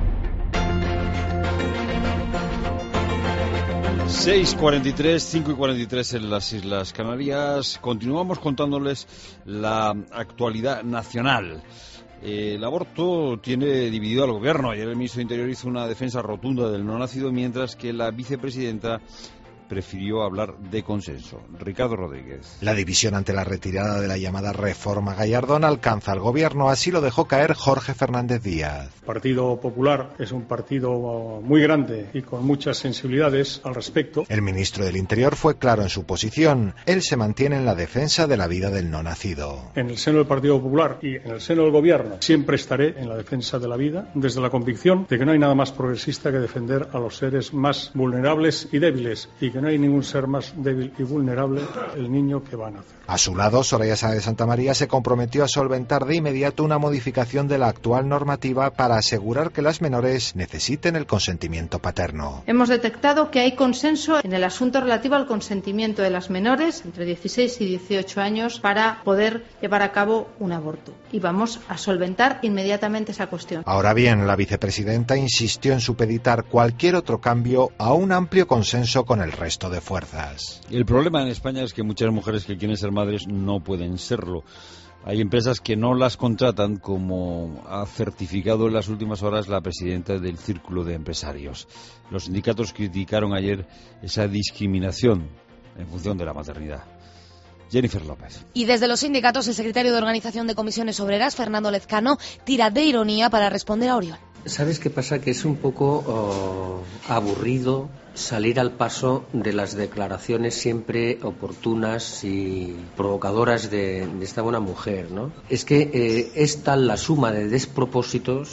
seis cuarenta y tres, cinco y cuarenta y tres en las Islas Canarias. Continuamos contándoles la actualidad nacional. Eh, el aborto tiene dividido al gobierno. Ayer el ministro de Interior hizo una defensa rotunda del no nacido, mientras que la vicepresidenta prefirió hablar de consenso. Ricardo Rodríguez. La división ante la retirada de la llamada reforma Gallardón alcanza al gobierno, así lo dejó caer Jorge Fernández Díaz. El Partido Popular es un partido muy grande y con muchas sensibilidades al respecto. El ministro del Interior fue claro en su posición. Él se mantiene en la defensa de la vida del no nacido. En el seno del Partido Popular y en el seno del gobierno siempre estaré en la defensa de la vida, desde la convicción de que no hay nada más progresista que defender a los seres más vulnerables y débiles, y que no hay ningún ser más débil y vulnerable el niño que va a nacer. A su lado, Soraya Sáenz de Santa María se comprometió a solventar de inmediato una modificación de la actual normativa para asegurar que las menores necesiten el consentimiento paterno. Hemos detectado que hay consenso en el asunto relativo al consentimiento de las menores entre dieciséis y dieciocho años para poder llevar a cabo un aborto. Y vamos a solventar inmediatamente esa cuestión. Ahora bien, la vicepresidenta insistió en supeditar cualquier otro cambio a un amplio consenso con el resto de fuerzas. El problema en España es que muchas mujeres que quieren ser madres no pueden serlo. Hay empresas que no las contratan, como ha certificado en las últimas horas la presidenta del Círculo de Empresarios. Los sindicatos criticaron ayer esa discriminación en función de la maternidad. Jennifer López. Y desde los sindicatos, el secretario de Organización de Comisiones Obreras, Fernando Lezcano, tira de ironía para responder a Oriol. ¿Sabes qué pasa? Que es un poco oh, aburrido salir al paso de las declaraciones siempre oportunas y provocadoras de, de esta buena mujer, ¿no? Es que eh, es tal la suma de despropósitos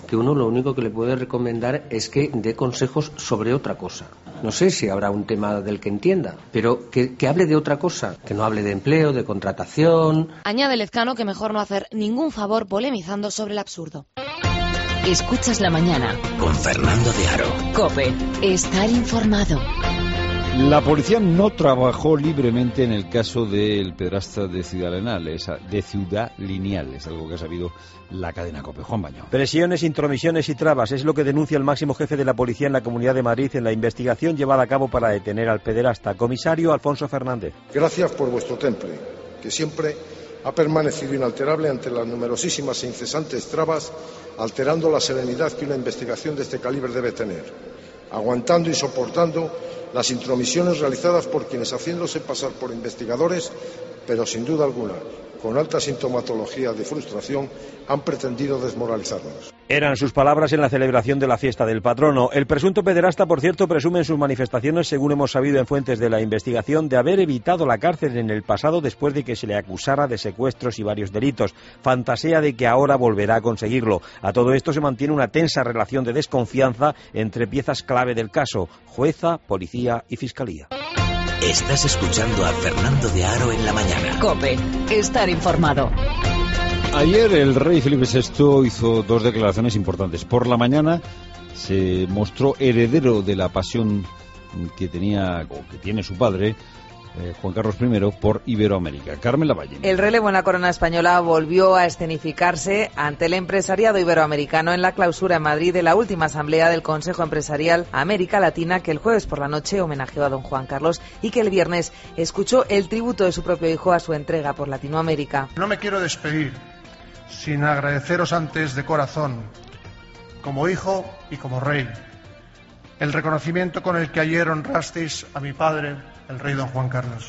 que uno lo único que le puede recomendar es que dé consejos sobre otra cosa. No sé si habrá un tema del que entienda, pero que, que hable de otra cosa, que no hable de empleo, de contratación. Añade Lezcano que mejor no hacer ningún favor polemizando sobre el absurdo. Escuchas la mañana con Fernando de Aro. COPE. Estar informado. La policía no trabajó libremente en el caso del pederasta de Ciudad Lineal, de Ciudad Lineal, es algo que ha sabido la cadena COPE. Juan Baño. Presiones, intromisiones y trabas es lo que denuncia el máximo jefe de la policía en la Comunidad de Madrid en la investigación llevada a cabo para detener al pederasta. Comisario Alfonso Fernández. Gracias por vuestro temple, que siempre ha permanecido inalterable ante las numerosísimas e incesantes trabas, alterando la serenidad que una investigación de este calibre debe tener, aguantando y soportando las intromisiones realizadas por quienes, haciéndose pasar por investigadores, pero sin duda alguna con alta sintomatología de frustración, han pretendido desmoralizarnos. Eran sus palabras en la celebración de la fiesta del patrono. El presunto pederasta, por cierto, presume en sus manifestaciones, según hemos sabido en fuentes de la investigación, de haber evitado la cárcel en el pasado después de que se le acusara de secuestros y varios delitos. Fantasea de que ahora volverá a conseguirlo. A todo esto se mantiene una tensa relación de desconfianza entre piezas clave del caso: jueza, policía y fiscalía. Estás escuchando a Fernando de Aro en la mañana. COPE. Estar informado. Ayer el rey Felipe sexto hizo dos declaraciones importantes. Por la mañana se mostró heredero de la pasión que tenía o que tiene su padre, Eh, Juan Carlos primero, por Iberoamérica. Carmen Lavalle. El relevo en la corona española volvió a escenificarse ante el empresariado iberoamericano en la clausura en Madrid de la última asamblea del Consejo Empresarial América Latina, que el jueves por la noche homenajeó a don Juan Carlos y que el viernes escuchó el tributo de su propio hijo a su entrega por Latinoamérica. No me quiero despedir sin agradeceros antes de corazón, como hijo y como rey, el reconocimiento con el que ayer honrasteis a mi padre, el rey don Juan Carlos.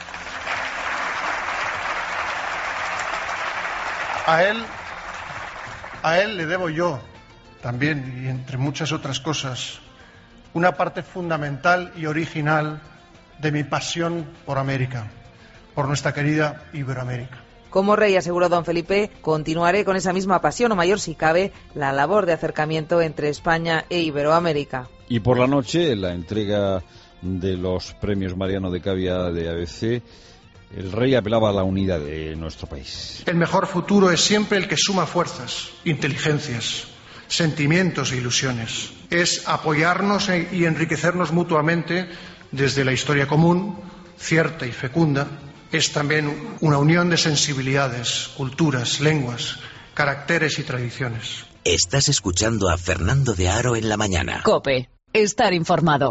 A él, a él le debo yo también, y entre muchas otras cosas, una parte fundamental y original de mi pasión por América, por nuestra querida Iberoamérica. Como rey, aseguró don Felipe, continuaré con esa misma pasión, o mayor si cabe, la labor de acercamiento entre España e Iberoamérica. Y por la noche, la entrega de los premios Mariano de Cavia de A B C, el rey apelaba a la unidad de nuestro país. El mejor futuro es siempre el que suma fuerzas, inteligencias, sentimientos e ilusiones. Es apoyarnos y enriquecernos mutuamente desde la historia común, cierta y fecunda. Es también una unión de sensibilidades, culturas, lenguas, caracteres y tradiciones. Estás escuchando a Fernando de Aro en la mañana. COPE. Estar informado.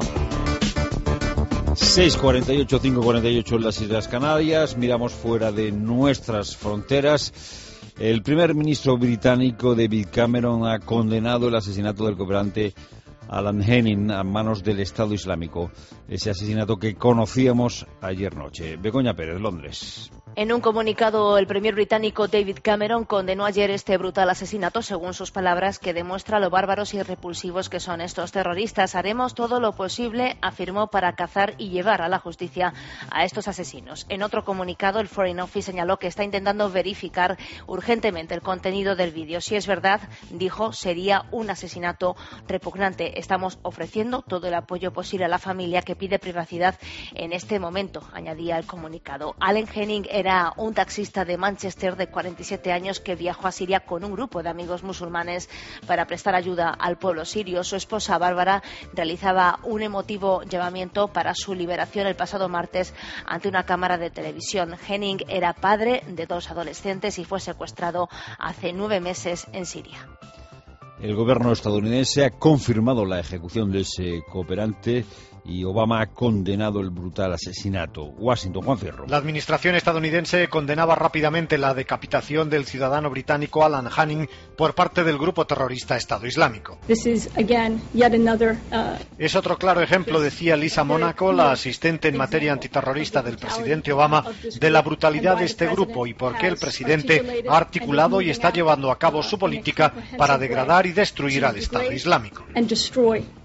seis cuarenta y ocho, cinco cuarenta y ocho en las Islas Canarias. Miramos fuera de nuestras fronteras. El primer ministro británico David Cameron ha condenado el asesinato del cooperante Alan Henning a manos del Estado Islámico. Ese asesinato que conocíamos ayer noche. Begoña Pérez, Londres. En un comunicado, el primer británico David Cameron condenó ayer este brutal asesinato, según sus palabras, que demuestra lo bárbaros y repulsivos que son estos terroristas. Haremos todo lo posible, afirmó, para cazar y llevar a la justicia a estos asesinos. En otro comunicado, el Foreign Office señaló que está intentando verificar urgentemente el contenido del vídeo. Si es verdad, dijo, sería un asesinato repugnante. Estamos ofreciendo todo el apoyo posible a la familia, que pide privacidad en este momento, añadía el comunicado. Alan Henning era un taxista de Manchester de cuarenta y siete años que viajó a Siria con un grupo de amigos musulmanes para prestar ayuda al pueblo sirio. Su esposa Bárbara realizaba un emotivo llamamiento para su liberación el pasado martes ante una cámara de televisión. Henning era padre de dos adolescentes y fue secuestrado hace nueve meses en Siria. El gobierno estadounidense ha confirmado la ejecución de ese cooperante y Obama ha condenado el brutal asesinato. Washington, Juan Fierro. La administración estadounidense condenaba rápidamente la decapitación del ciudadano británico Alan Henning por parte del grupo terrorista Estado Islámico. This is, again, yet another, uh... Es otro claro ejemplo, decía Lisa Monaco, la asistente en materia antiterrorista del presidente Obama, de la brutalidad de este grupo y por qué el presidente ha articulado y está llevando a cabo su política para degradar y destruir al Estado Islámico.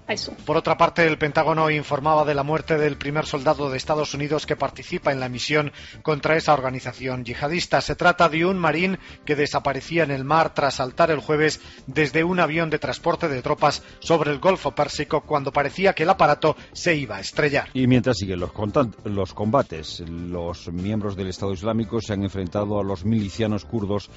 Por otra parte, el Pentágono informaba de la muerte del primer soldado de Estados Unidos que participa en la misión contra esa organización yihadista. Se trata de un marín que desaparecía en el mar tras saltar el jueves desde un avión de transporte de tropas sobre el Golfo Pérsico cuando parecía que el aparato se iba a estrellar. Y mientras siguen los, los combates, los miembros del Estado Islámico se han enfrentado a los milicianos kurdos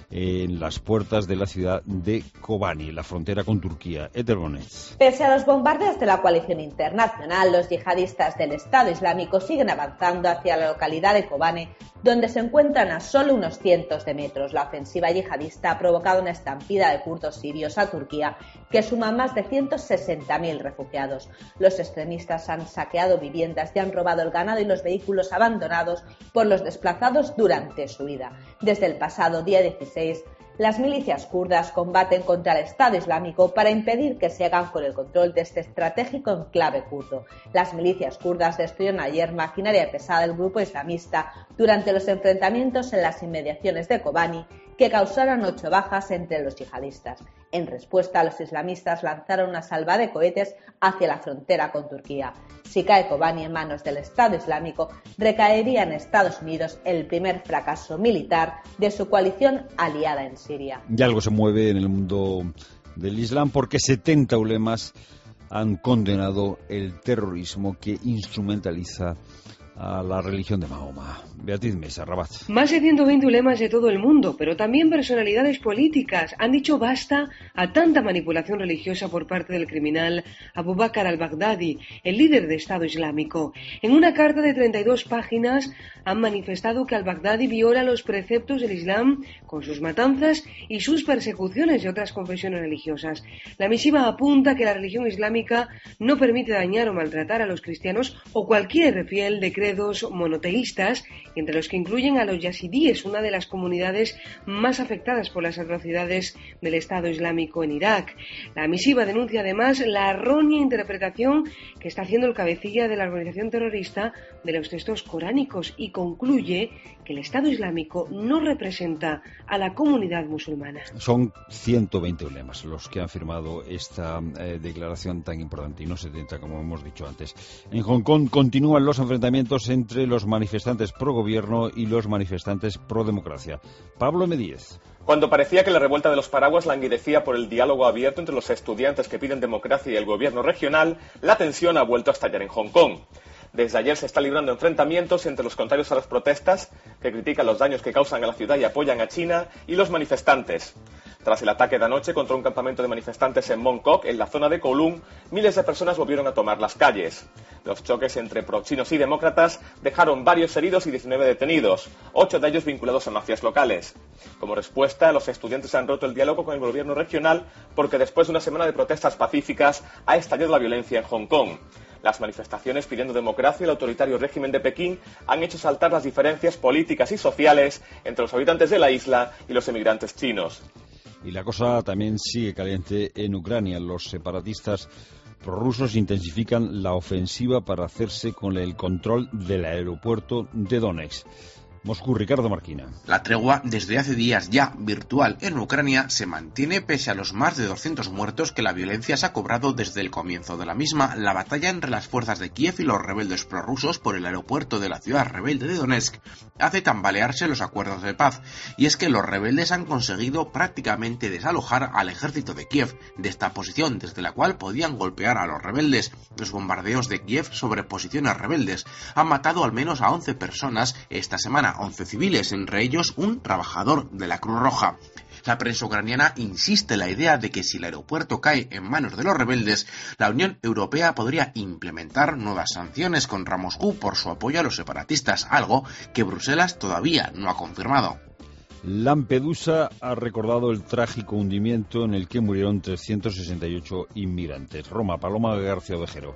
en las puertas de la ciudad de Kobani, la frontera con Turquía. Eder Bonez. Pese a los bombardeos de la coalición internacional, los yihadistas del Estado Islámico siguen avanzando hacia la localidad de Kobani, donde se encuentran a solo unos cientos de metros. La ofensiva yihadista ha provocado una estampida de kurdos sirios a Turquía que suma más de ciento sesenta mil refugiados. Los extremistas han saqueado viviendas y han robado el ganado y los vehículos abandonados por los desplazados durante su huida. Desde el pasado día dieciséis, las milicias kurdas combaten contra el Estado Islámico para impedir que se hagan con el control de este estratégico enclave kurdo. Las milicias kurdas destruyeron ayer maquinaria pesada del grupo islamista durante los enfrentamientos en las inmediaciones de Kobani, que causaron ocho bajas entre los yihadistas. En respuesta, los islamistas lanzaron una salva de cohetes hacia la frontera con Turquía. Si cae Kobani en manos del Estado Islámico, recaería en Estados Unidos el primer fracaso militar de su coalición aliada en Siria. Y algo se mueve en el mundo del Islam porque setenta ulemas han condenado el terrorismo que instrumentaliza a la religión de Mahoma. Beatriz Mesa, Rabat. Más de ciento veinte ulemas de todo el mundo, pero también personalidades políticas, han dicho basta a tanta manipulación religiosa por parte del criminal Abu Bakr al-Baghdadi, el líder de Estado Islámico. En una carta de treinta y dos páginas han manifestado que al-Baghdadi viola los preceptos del Islam con sus matanzas y sus persecuciones de otras confesiones religiosas. La misiva apunta que la religión islámica no permite dañar o maltratar a los cristianos o cualquier fiel de credos monoteístas, entre los que incluyen a los yazidíes, una de las comunidades más afectadas por las atrocidades del Estado Islámico en Irak. La misiva denuncia además la errónea interpretación que está haciendo el cabecilla de la organización terrorista de los textos coránicos y concluye que el Estado Islámico no representa a la comunidad musulmana. Son ciento veinte ulemas los que han firmado esta eh, declaración tan importante y no setenta, como hemos dicho antes. En Hong Kong continúan los enfrentamientos entre los manifestantes pro gobierno y los manifestantes pro democracia. Pablo Medíez. Cuando parecía que la revuelta de los paraguas languidecía por el diálogo abierto entre los estudiantes que piden democracia y el gobierno regional, la tensión ha vuelto a estallar en Hong Kong. Desde ayer se está librando enfrentamientos entre los contrarios a las protestas, que critican los daños que causan a la ciudad y apoyan a China, y los manifestantes. Tras el ataque de anoche contra un campamento de manifestantes en Mong Kok, en la zona de Kowloon, miles de personas volvieron a tomar las calles. Los choques entre prochinos y demócratas dejaron varios heridos y diecinueve detenidos, ocho de ellos vinculados a mafias locales. Como respuesta, los estudiantes han roto el diálogo con el gobierno regional porque después de una semana de protestas pacíficas ha estallado la violencia en Hong Kong. Las manifestaciones pidiendo democracia y el autoritario régimen de Pekín han hecho saltar las diferencias políticas y sociales entre los habitantes de la isla y los emigrantes chinos. Y la cosa también sigue caliente en Ucrania. Los separatistas prorrusos intensifican la ofensiva para hacerse con el control del aeropuerto de Donetsk. Moscú, Ricardo Marquina. La tregua, desde hace días ya virtual en Ucrania, se mantiene pese a los más de doscientos muertos que la violencia se ha cobrado desde el comienzo de la misma. La batalla entre las fuerzas de Kiev y los rebeldes prorrusos por el aeropuerto de la ciudad rebelde de Donetsk hace tambalearse los acuerdos de paz. Y es que los rebeldes han conseguido prácticamente desalojar al ejército de Kiev de esta posición desde la cual podían golpear a los rebeldes. Los bombardeos de Kiev sobre posiciones rebeldes han matado al menos a once personas esta semana. once civiles, entre ellos un trabajador de la Cruz Roja. La prensa ucraniana insiste en la idea de que si el aeropuerto cae en manos de los rebeldes, la Unión Europea podría implementar nuevas sanciones contra Moscú por su apoyo a los separatistas, algo que Bruselas todavía no ha confirmado. Lampedusa ha recordado el trágico hundimiento en el que murieron trescientos sesenta y ocho inmigrantes. Roma, Paloma García Ovejero.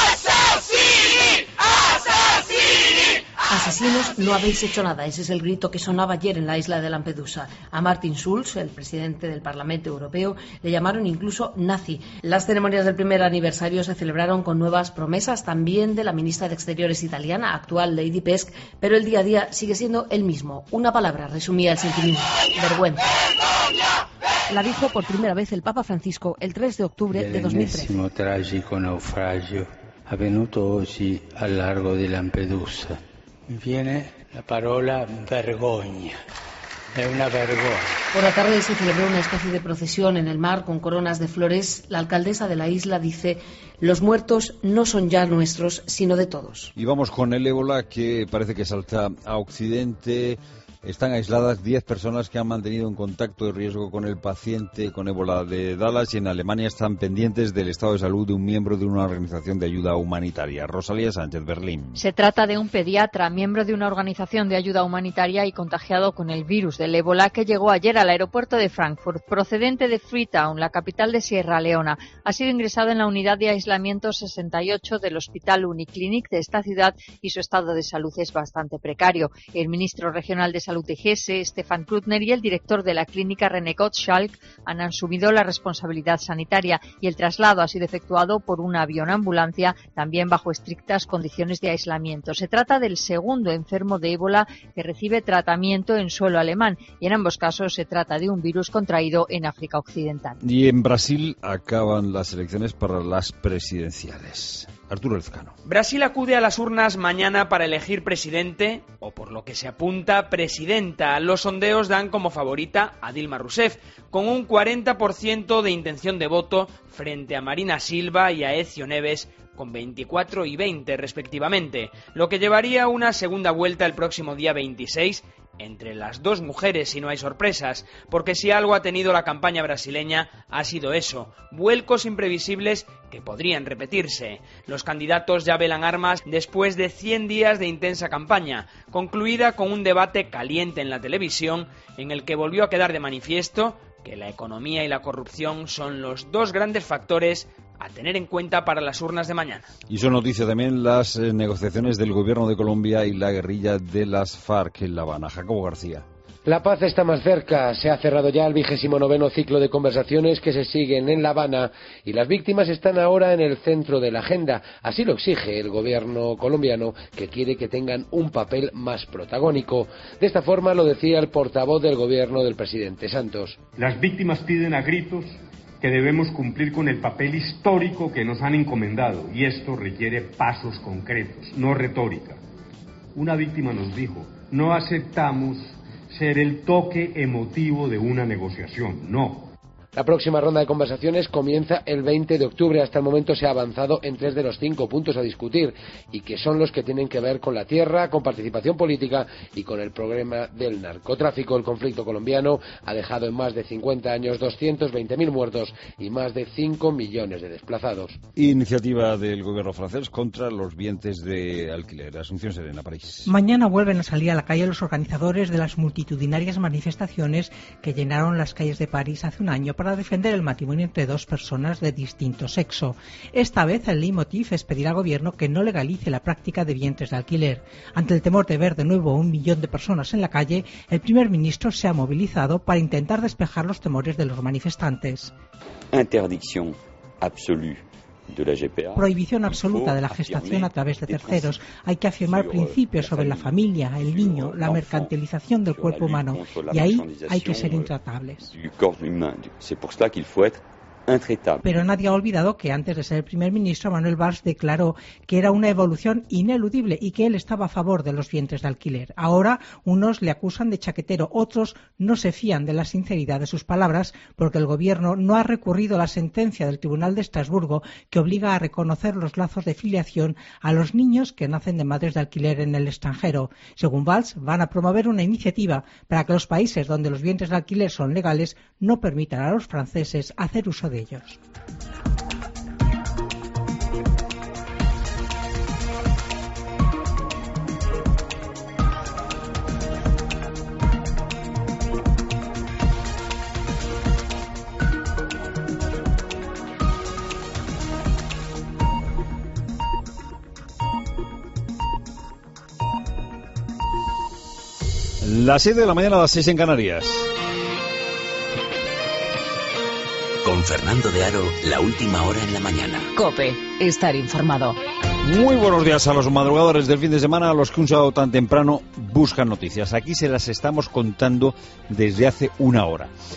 Asesinos, no habéis hecho nada. Ese es el grito que sonaba ayer en la isla de Lampedusa. A Martin Schulz, el presidente del Parlamento Europeo, le llamaron incluso nazi. Las ceremonias del primer aniversario se celebraron con nuevas promesas también de la ministra de Exteriores italiana, actual Lady Pesk, pero el día a día sigue siendo el mismo. Una palabra resumía el sentimiento: vergüenza. La dijo por primera vez el Papa Francisco el tres de octubre de dos mil trece. L'ennesimo tragico naufragio avvenuto oggi al largo di Lampedusa. Mi viene la parola vergogna. Es una vergüenza. Por la tarde se celebró una especie de procesión en el mar con coronas de flores. La alcaldesa de la isla dice: los muertos no son ya nuestros, sino de todos. Y vamos con el ébola, que parece que salta a Occidente. Están aisladas diez personas que han mantenido un contacto de riesgo con el paciente con ébola de Dallas, y en Alemania están pendientes del estado de salud de un miembro de una organización de ayuda humanitaria. Rosalía Sánchez, Berlín. Se trata de un pediatra, miembro de una organización de ayuda humanitaria y contagiado con el virus del ébola, que llegó ayer al aeropuerto de Frankfurt, procedente de Freetown, la capital de Sierra Leona. Ha sido ingresado en la unidad de aislamiento sesenta y ocho del Hospital Uniclinic de esta ciudad y su estado de salud es bastante precario. El ministro regional de Salud de Hesse, Stefan Krutner, y el director de la clínica René Gottschalk han asumido la responsabilidad sanitaria y el traslado ha sido efectuado por una avionambulancia, también bajo estrictas condiciones de aislamiento. Se trata del segundo enfermo de ébola que recibe tratamiento en suelo alemán y en ambos casos se trata de un virus contraído en África Occidental. Y en Brasil acaban las elecciones para las presidenciales. Arturo Elzcano. Brasil acude a las urnas mañana para elegir presidente, o por lo que se apunta, presidenta. Los sondeos dan como favorita a Dilma Rousseff, con un cuarenta por ciento de intención de voto frente a Marina Silva y a Ezio Neves, con veinticuatro y veinte respectivamente, lo que llevaría a una segunda vuelta el próximo día veintiséis entre las dos mujeres si no hay sorpresas, porque si algo ha tenido la campaña brasileña ha sido eso, vuelcos imprevisibles que podrían repetirse. Los candidatos ya velan armas después de cien días de intensa campaña, concluida con un debate caliente en la televisión en el que volvió a quedar de manifiesto que la economía y la corrupción son los dos grandes factores a tener en cuenta para las urnas de mañana. Y son noticia también las eh, negociaciones del gobierno de Colombia y la guerrilla de las FARC en La Habana. Jacobo García. La paz está más cerca. Se ha cerrado ya el vigésimo noveno ciclo de conversaciones que se siguen en La Habana y las víctimas están ahora en el centro de la agenda. Así lo exige el gobierno colombiano, que quiere que tengan un papel más protagónico. De esta forma lo decía el portavoz del gobierno del presidente Santos. Las víctimas piden a gritos que debemos cumplir con el papel histórico que nos han encomendado, y esto requiere pasos concretos, no retórica. Una víctima nos dijo: no aceptamos ser el toque emotivo de una negociación, no. La próxima ronda de conversaciones comienza el veinte de octubre. Hasta el momento se ha avanzado en tres de los cinco puntos a discutir, y que son los que tienen que ver con la tierra, con participación política y con el problema del narcotráfico. El conflicto colombiano ha dejado en más de cincuenta años doscientos veinte mil muertos y más de cinco millones de desplazados. Iniciativa del gobierno francés contra los vientres de alquiler. Asunción Serena, París. Mañana vuelven a salir a la calle los organizadores de las multitudinarias manifestaciones que llenaron las calles de París hace un año para defender el matrimonio entre dos personas de distinto sexo. Esta vez el leitmotiv es pedir al gobierno que no legalice la práctica de vientres de alquiler. Ante el temor de ver de nuevo un millón de personas en la calle, el primer ministro se ha movilizado para intentar despejar los temores de los manifestantes. Interdicción absoluta. Prohibición absoluta de la gestación a través de terceros. Hay que afirmar principios sobre la familia, el niño, la mercantilización del cuerpo humano. Y ahí hay que ser intratables. Pero nadie ha olvidado que antes de ser el primer ministro, Manuel Valls declaró que era una evolución ineludible y que él estaba a favor de los vientres de alquiler. Ahora unos le acusan de chaquetero, otros no se fían de la sinceridad de sus palabras, porque el gobierno no ha recurrido a la sentencia del Tribunal de Estrasburgo que obliga a reconocer los lazos de filiación a los niños que nacen de madres de alquiler en el extranjero. Según Valls, van a promover una iniciativa para que los países donde los vientres de alquiler son legales no permitan a los franceses hacer uso de ellos. Las siete de la mañana, a las seis en Canarias. Con Fernando de Aro, la última hora en la mañana. COPE, estar informado. Muy buenos días a los madrugadores del fin de semana, a los que un sábado tan temprano buscan noticias. Aquí se las estamos contando desde hace una hora.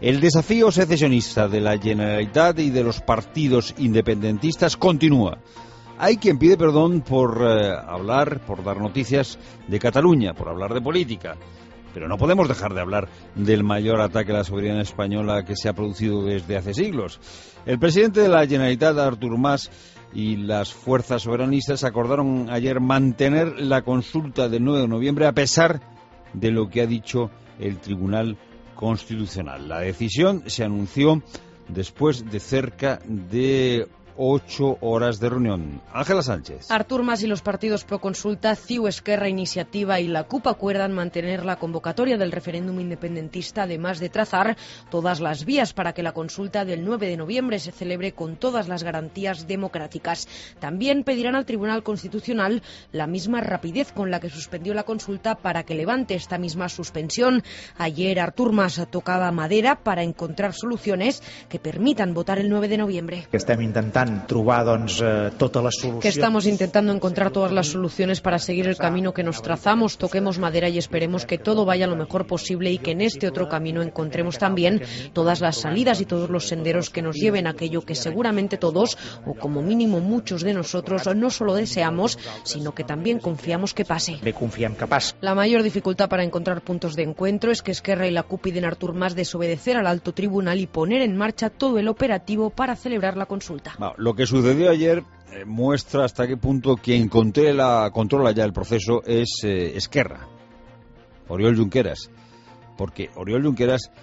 El desafío secesionista de la Generalitat y de los partidos independentistas continúa. Hay quien pide perdón por eh, hablar, por dar noticias de Cataluña, por hablar de política. Pero no podemos dejar de hablar del mayor ataque a la soberanía española que se ha producido desde hace siglos. El presidente de la Generalitat, Artur Mas, y las fuerzas soberanistas acordaron ayer mantener la consulta del nueve de noviembre a pesar de lo que ha dicho el Tribunal Constitucional. La decisión se anunció después de cerca de ocho horas de reunión. Ángela Sánchez. Artur Mas y los partidos pro consulta, C I U, Esquerra, Iniciativa y la CUP acuerdan mantener la convocatoria del referéndum independentista, además de trazar todas las vías para que la consulta del nueve de noviembre se celebre con todas las garantías democráticas. También pedirán al Tribunal Constitucional la misma rapidez con la que suspendió la consulta para que levante esta misma suspensión. Ayer Artur Mas tocaba madera para encontrar soluciones que permitan votar el nueve de noviembre. Que estem intentant trobar doncs, eh, totes les solucions. Que estamos intentando encontrar todas las soluciones para seguir el camino que nos trazamos, toquemos madera y esperemos que todo vaya lo mejor posible y que en este otro camino encontremos también todas las salidas y todos los senderos que nos lleven a aquello que seguramente todos, o como mínimo muchos de nosotros, no solo deseamos, sino que también confiamos que pase. Bé, confiem que passi. La mayor dificultad para encontrar puntos de encuentro es que Esquerra y la CUP piden a Artur Mas desobedecer al alto tribunal y poner en marcha todo el operativo para celebrar la consulta. No, lo que sucedió ayer eh, muestra hasta qué punto quien controla, controla ya el proceso es eh, Esquerra, Oriol Junqueras, porque Oriol Junqueras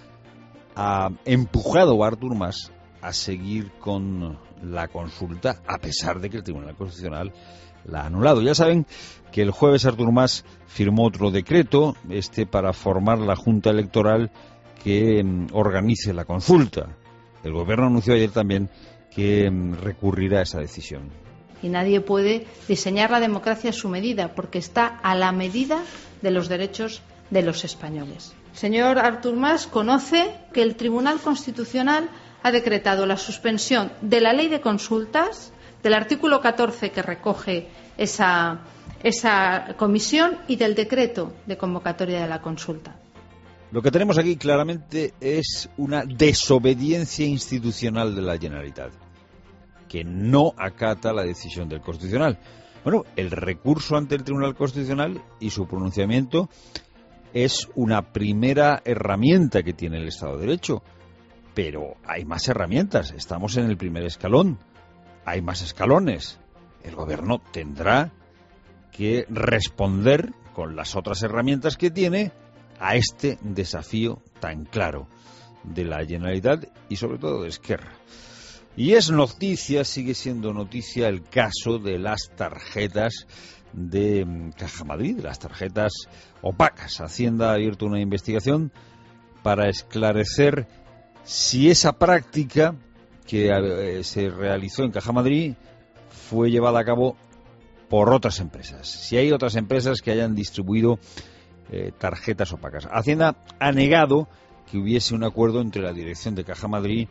ha empujado a Artur Mas a seguir con la consulta a pesar de que el Tribunal Constitucional la ha anulado. Ya saben que el jueves Artur Mas firmó otro decreto, este para formar la Junta Electoral que mm, organice la consulta. El Gobierno anunció ayer también que recurrirá a esa decisión. Y nadie puede diseñar la democracia a su medida, porque está a la medida de los derechos de los españoles. Señor Artur Mas conoce que el Tribunal Constitucional ha decretado la suspensión de la ley de consultas, del artículo catorce que recoge esa, esa comisión y del decreto de convocatoria de la consulta. Lo que tenemos aquí claramente es una desobediencia institucional de la Generalitat, que no acata la decisión del Constitucional. Bueno, el recurso ante el Tribunal Constitucional y su pronunciamiento es una primera herramienta que tiene el Estado de Derecho, pero hay más herramientas. Estamos en el primer escalón, hay más escalones. El Gobierno tendrá que responder con las otras herramientas que tiene a este desafío tan claro de la Generalitat y sobre todo de Esquerra. Y es noticia, sigue siendo noticia el caso de las tarjetas de Caja Madrid, de las tarjetas opacas. Hacienda ha abierto una investigación para esclarecer si esa práctica que eh, se realizó en Caja Madrid fue llevada a cabo por otras empresas. Si hay otras empresas que hayan distribuido Eh, tarjetas opacas. Hacienda ha negado que hubiese un acuerdo entre la dirección de Caja Madrid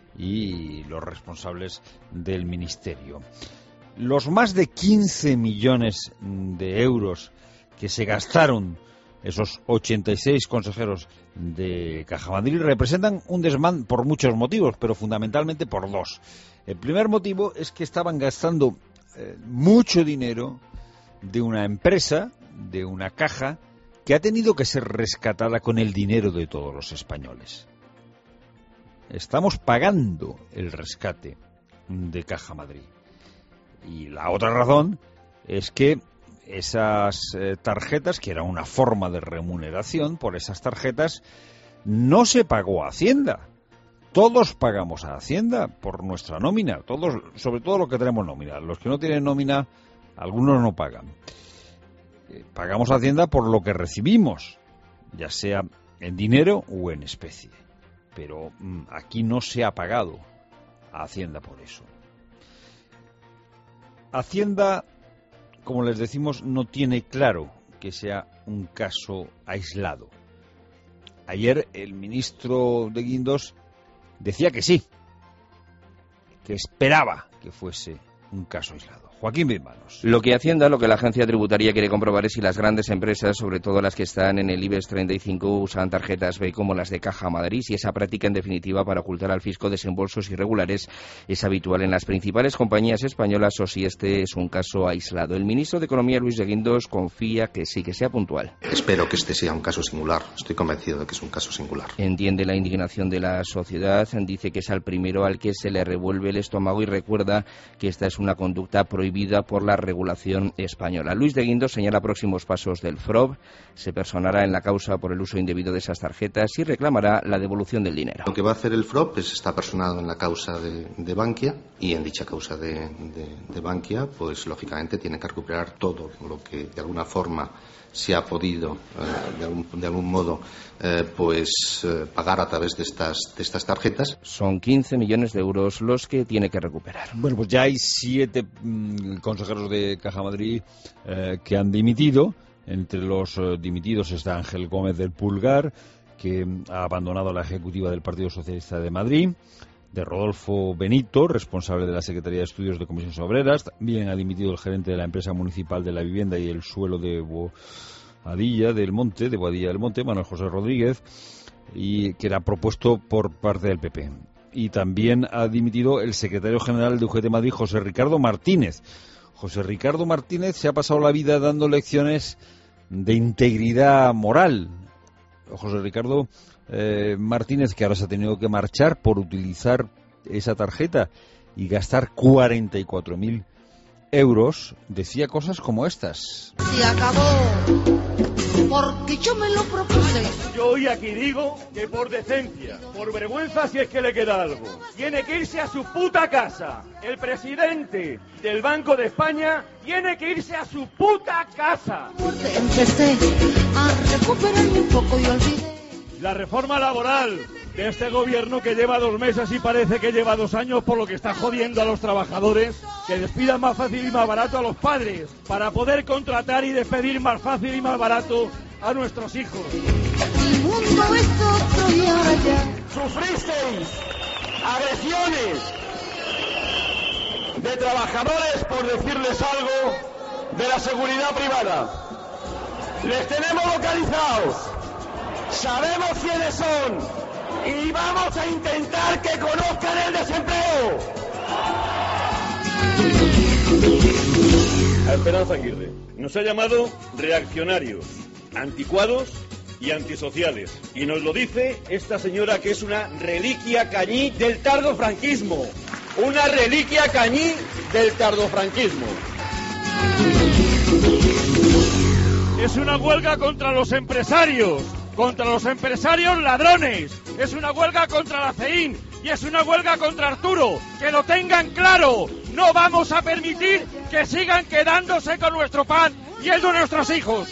y los responsables del ministerio. Los más de quince millones de euros que se gastaron esos ochenta y seis consejeros de Caja Madrid representan un desmán por muchos motivos, pero fundamentalmente por dos. El primer motivo es que estaban gastando eh, mucho dinero de una empresa, de una caja, que ha tenido que ser rescatada con el dinero de todos los españoles. Estamos pagando el rescate de Caja Madrid. Y la otra razón es que esas eh, tarjetas, que era una forma de remuneración por esas tarjetas, no se pagó a Hacienda. Todos pagamos a Hacienda por nuestra nómina, todos, sobre todo los que tenemos nómina. Los que no tienen nómina, algunos no pagan. Pagamos a Hacienda por lo que recibimos, ya sea en dinero o en especie. Pero mmm, aquí no se ha pagado a Hacienda por eso. Hacienda, como les decimos, no tiene claro que sea un caso aislado. Ayer el ministro de Guindos decía que sí, que esperaba que fuese un caso aislado. Joaquín Bismanos. Lo que Hacienda, lo que la agencia tributaria quiere comprobar es si las grandes empresas, sobre todo las que están en el IBEX treinta y cinco, usan tarjetas B como las de Caja Madrid, si esa práctica en definitiva para ocultar al fisco desembolsos irregulares es habitual en las principales compañías españolas o si este es un caso aislado. El ministro de Economía, Luis de Guindos, confía que sí, que sea puntual. Espero que este sea un caso singular. Estoy convencido de que es un caso singular. Entiende la indignación de la sociedad, dice que es al primero al que se le revuelve el estómago y recuerda que esta es una conducta prohibida por la regulación española. Luis de Guindos señala próximos pasos del F R O B, se personará en la causa por el uso indebido de esas tarjetas y reclamará la devolución del dinero. Lo que va a hacer el F R O B es está personado en la causa de, de Bankia y en dicha causa de, de, de Bankia, pues lógicamente tiene que recuperar todo lo que de alguna forma se ha podido eh, de, algún, de algún modo eh, pues eh, pagar a través de estas de estas tarjetas. Son quince millones de euros los que tiene que recuperar. Bueno, pues ya hay siete mmm, consejeros de Caja Madrid eh, que han dimitido. Entre los eh, dimitidos está Ángel Gómez del Pulgar, que ha abandonado la ejecutiva del Partido Socialista de Madrid, de Rodolfo Benito, responsable de la Secretaría de Estudios de Comisiones Obreras. También ha dimitido el gerente de la empresa municipal de la vivienda y el suelo de Boadilla del Monte, de Boadilla del Monte, Manuel José Rodríguez, y que era propuesto por parte del P P. Y también ha dimitido el secretario general de U G T Madrid, José Ricardo Martínez. José Ricardo Martínez se ha pasado la vida dando lecciones de integridad moral. José Ricardo eh, Martínez, que ahora se ha tenido que marchar por utilizar esa tarjeta y gastar cuarenta y cuatro mil euros, decía cosas como estas. Se acabó, porque yo me lo propuse. Yo hoy aquí digo que por decencia, por vergüenza si es que le queda algo, tiene que irse a su puta casa. El presidente del Banco de España tiene que irse a su puta casa. Empecé a recuperarme un poco y olvidé. La reforma laboral de este gobierno que lleva dos meses y parece que lleva dos años, por lo que está jodiendo a los trabajadores, que despidan más fácil y más barato a los padres para poder contratar y despedir más fácil y más barato a nuestros hijos. Mi mundo es otro y ahora ya. Sufristeis agresiones de trabajadores por decirles algo de la seguridad privada. Les tenemos localizados, sabemos quiénes son y vamos a intentar que conozcan el desempleo. A Esperanza Aguirre nos ha llamado reaccionarios, anticuados y antisociales. Y nos lo dice esta señora, que es una reliquia cañí del tardofranquismo. Una reliquia cañí del tardofranquismo. Es una huelga contra los empresarios, contra los empresarios ladrones. Es una huelga contra la C E I N y es una huelga contra Arturo. Que lo tengan claro, no vamos a permitir que sigan quedándose con nuestro pan y el de nuestros hijos.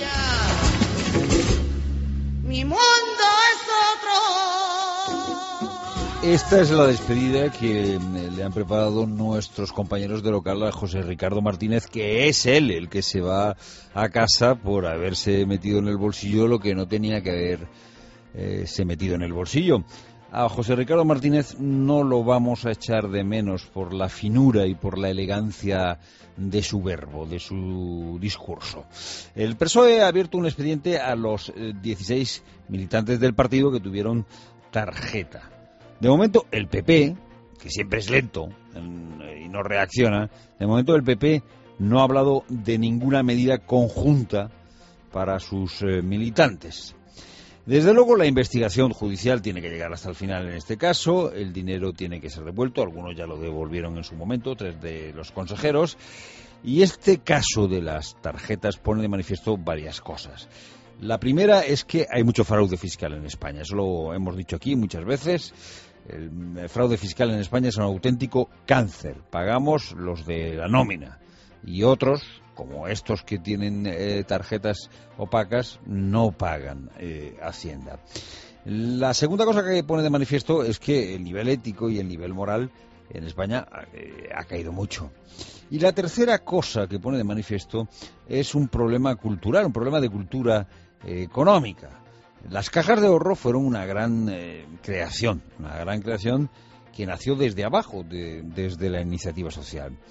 Mi mundo es otro. Esta es la despedida que le han preparado nuestros compañeros de local a José Ricardo Martínez, que es él el que se va a casa por haberse metido en el bolsillo lo que no tenía que haber eh, se metido en el bolsillo. A José Ricardo Martínez no lo vamos a echar de menos por la finura y por la elegancia de su verbo, de su discurso. El P S O E ha abierto un expediente a los dieciséis militantes del partido que tuvieron tarjeta. De momento, el P P, que siempre es lento y no reacciona, de momento el P P no ha hablado de ninguna medida conjunta para sus eh, militantes. Desde luego, la investigación judicial tiene que llegar hasta el final en este caso, el dinero tiene que ser devuelto, algunos ya lo devolvieron en su momento, tres de los consejeros, y este caso de las tarjetas pone de manifiesto varias cosas. La primera es que hay mucho fraude fiscal en España, eso lo hemos dicho aquí muchas veces. El fraude fiscal en España es un auténtico cáncer. Pagamos los de la nómina y otros, como estos que tienen eh, tarjetas opacas, no pagan eh, Hacienda. La segunda cosa que pone de manifiesto es que el nivel ético y el nivel moral en España eh, ha caído mucho. Y la tercera cosa que pone de manifiesto es un problema cultural, un problema de cultura eh, económica. Las cajas de ahorro fueron una gran eh, creación, una gran creación que nació desde abajo, de, desde la iniciativa social.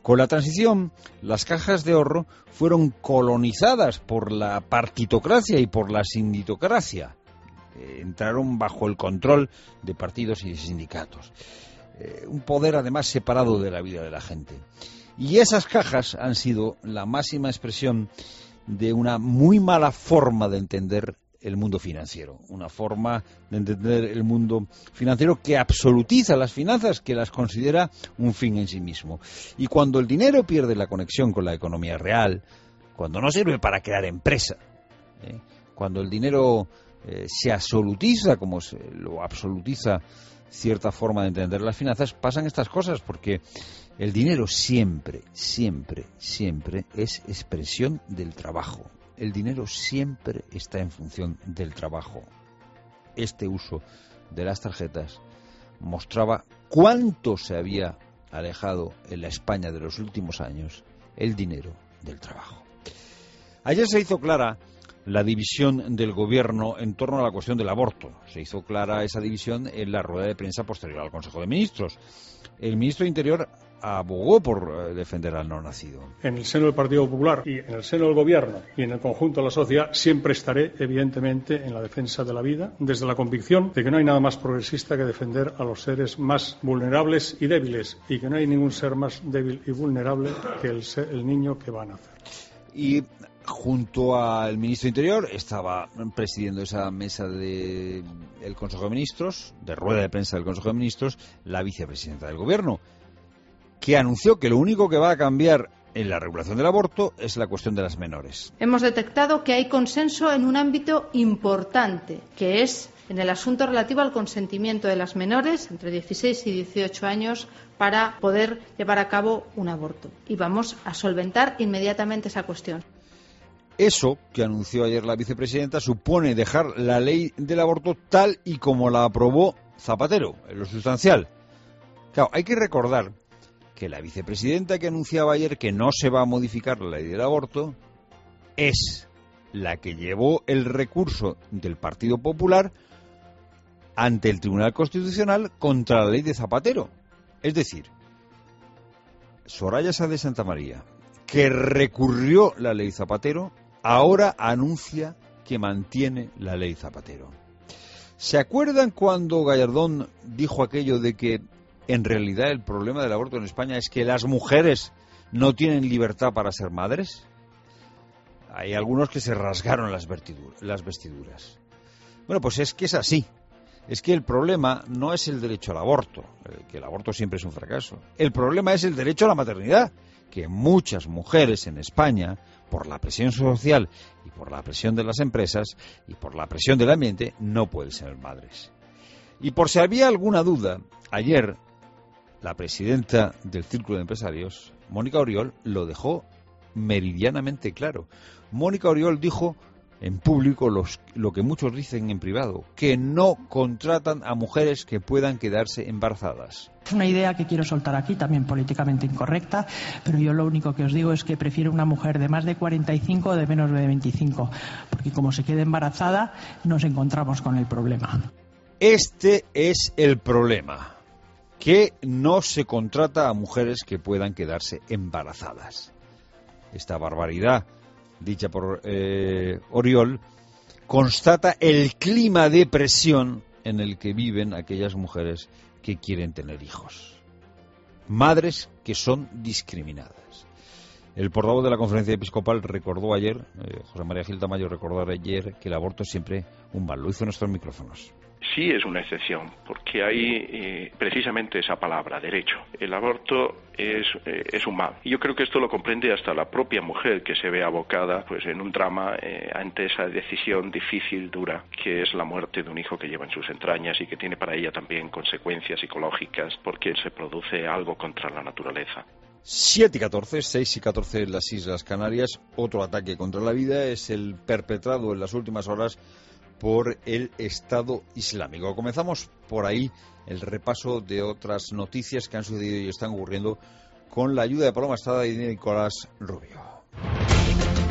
Con la transición, las cajas de ahorro fueron colonizadas por la partitocracia y por la sindicocracia. Eh, entraron bajo el control de partidos y de sindicatos. Eh, un poder además separado de la vida de la gente. Y esas cajas han sido la máxima expresión de una muy mala forma de entender el mundo financiero, una forma de entender el mundo financiero que absolutiza las finanzas, que las considera un fin en sí mismo. Y cuando el dinero pierde la conexión con la economía real, cuando no sirve para crear empresa, ¿eh? cuando el dinero eh, se absolutiza, como se lo absolutiza cierta forma de entender las finanzas, pasan estas cosas, porque el dinero siempre, siempre, siempre es expresión del trabajo. El dinero siempre está en función del trabajo. Este uso de las tarjetas mostraba cuánto se había alejado en la España de los últimos años el dinero del trabajo. Ayer se hizo clara la división del gobierno en torno a la cuestión del aborto. Se hizo clara esa división en la rueda de prensa posterior al Consejo de Ministros. El ministro de Interior abogó por defender al no nacido. En el seno del Partido Popular y en el seno del Gobierno y en el conjunto de la sociedad siempre estaré, evidentemente, en la defensa de la vida, desde la convicción de que no hay nada más progresista que defender a los seres más vulnerables y débiles, y que no hay ningún ser más débil y vulnerable que el, ser, el niño que va a nacer. Y junto al ministro de Interior estaba presidiendo esa mesa del Consejo de Ministros, de rueda de prensa del Consejo de Ministros, la vicepresidenta del Gobierno, que anunció que lo único que va a cambiar en la regulación del aborto es la cuestión de las menores. Hemos detectado que hay consenso en un ámbito importante, que es en el asunto relativo al consentimiento de las menores entre dieciséis y dieciocho años para poder llevar a cabo un aborto. Y vamos a solventar inmediatamente esa cuestión. Eso que anunció ayer la vicepresidenta supone dejar la ley del aborto tal y como la aprobó Zapatero, en lo sustancial. Claro, hay que recordar que la vicepresidenta que anunciaba ayer que no se va a modificar la ley del aborto es la que llevó el recurso del Partido Popular ante el Tribunal Constitucional contra la ley de Zapatero. Es decir, Soraya Sáez de Santamaría, que recurrió la ley Zapatero, ahora anuncia que mantiene la ley Zapatero. ¿Se acuerdan cuando Gallardón dijo aquello de que en realidad el problema del aborto en España es que las mujeres no tienen libertad para ser madres? Hay algunos que se rasgaron las vestiduras. Bueno, pues es que es así. Es que el problema no es el derecho al aborto, que el aborto siempre es un fracaso. El problema es el derecho a la maternidad, que muchas mujeres en España, por la presión social y por la presión de las empresas y por la presión del ambiente, no pueden ser madres. Y por si había alguna duda, ayer la presidenta del Círculo de Empresarios, Mónica Oriol, lo dejó meridianamente claro. Mónica Oriol dijo en público los, lo que muchos dicen en privado, que no contratan a mujeres que puedan quedarse embarazadas. Es una idea que quiero soltar aquí, también políticamente incorrecta, pero yo lo único que os digo es que prefiero una mujer de más de cuarenta y cinco o de menos de veinticinco, porque como se quede embarazada nos encontramos con el problema. Este es el problema, que no se contrata a mujeres que puedan quedarse embarazadas. Esta barbaridad dicha por eh, Oriol constata el clima de presión en el que viven aquellas mujeres que quieren tener hijos. Madres que son discriminadas. El portavoz de la Conferencia Episcopal recordó ayer, eh, José María Gil Tamayo recordó ayer que el aborto es siempre un mal. Lo hizo en nuestros micrófonos. Sí es una excepción, porque hay eh, precisamente esa palabra, derecho. El aborto es, eh, es un mal. Y yo creo que esto lo comprende hasta la propia mujer que se ve abocada pues, en un drama eh, ante esa decisión difícil, dura, que es la muerte de un hijo que lleva en sus entrañas y que tiene para ella también consecuencias psicológicas porque se produce algo contra la naturaleza. siete y catorce, seis y catorce en las Islas Canarias. Otro ataque contra la vida es el perpetrado en las últimas horas por el Estado Islámico. Comenzamos por ahí el repaso de otras noticias que han sucedido y están ocurriendo con la ayuda de Paloma Estrada y de Nicolás Rubio.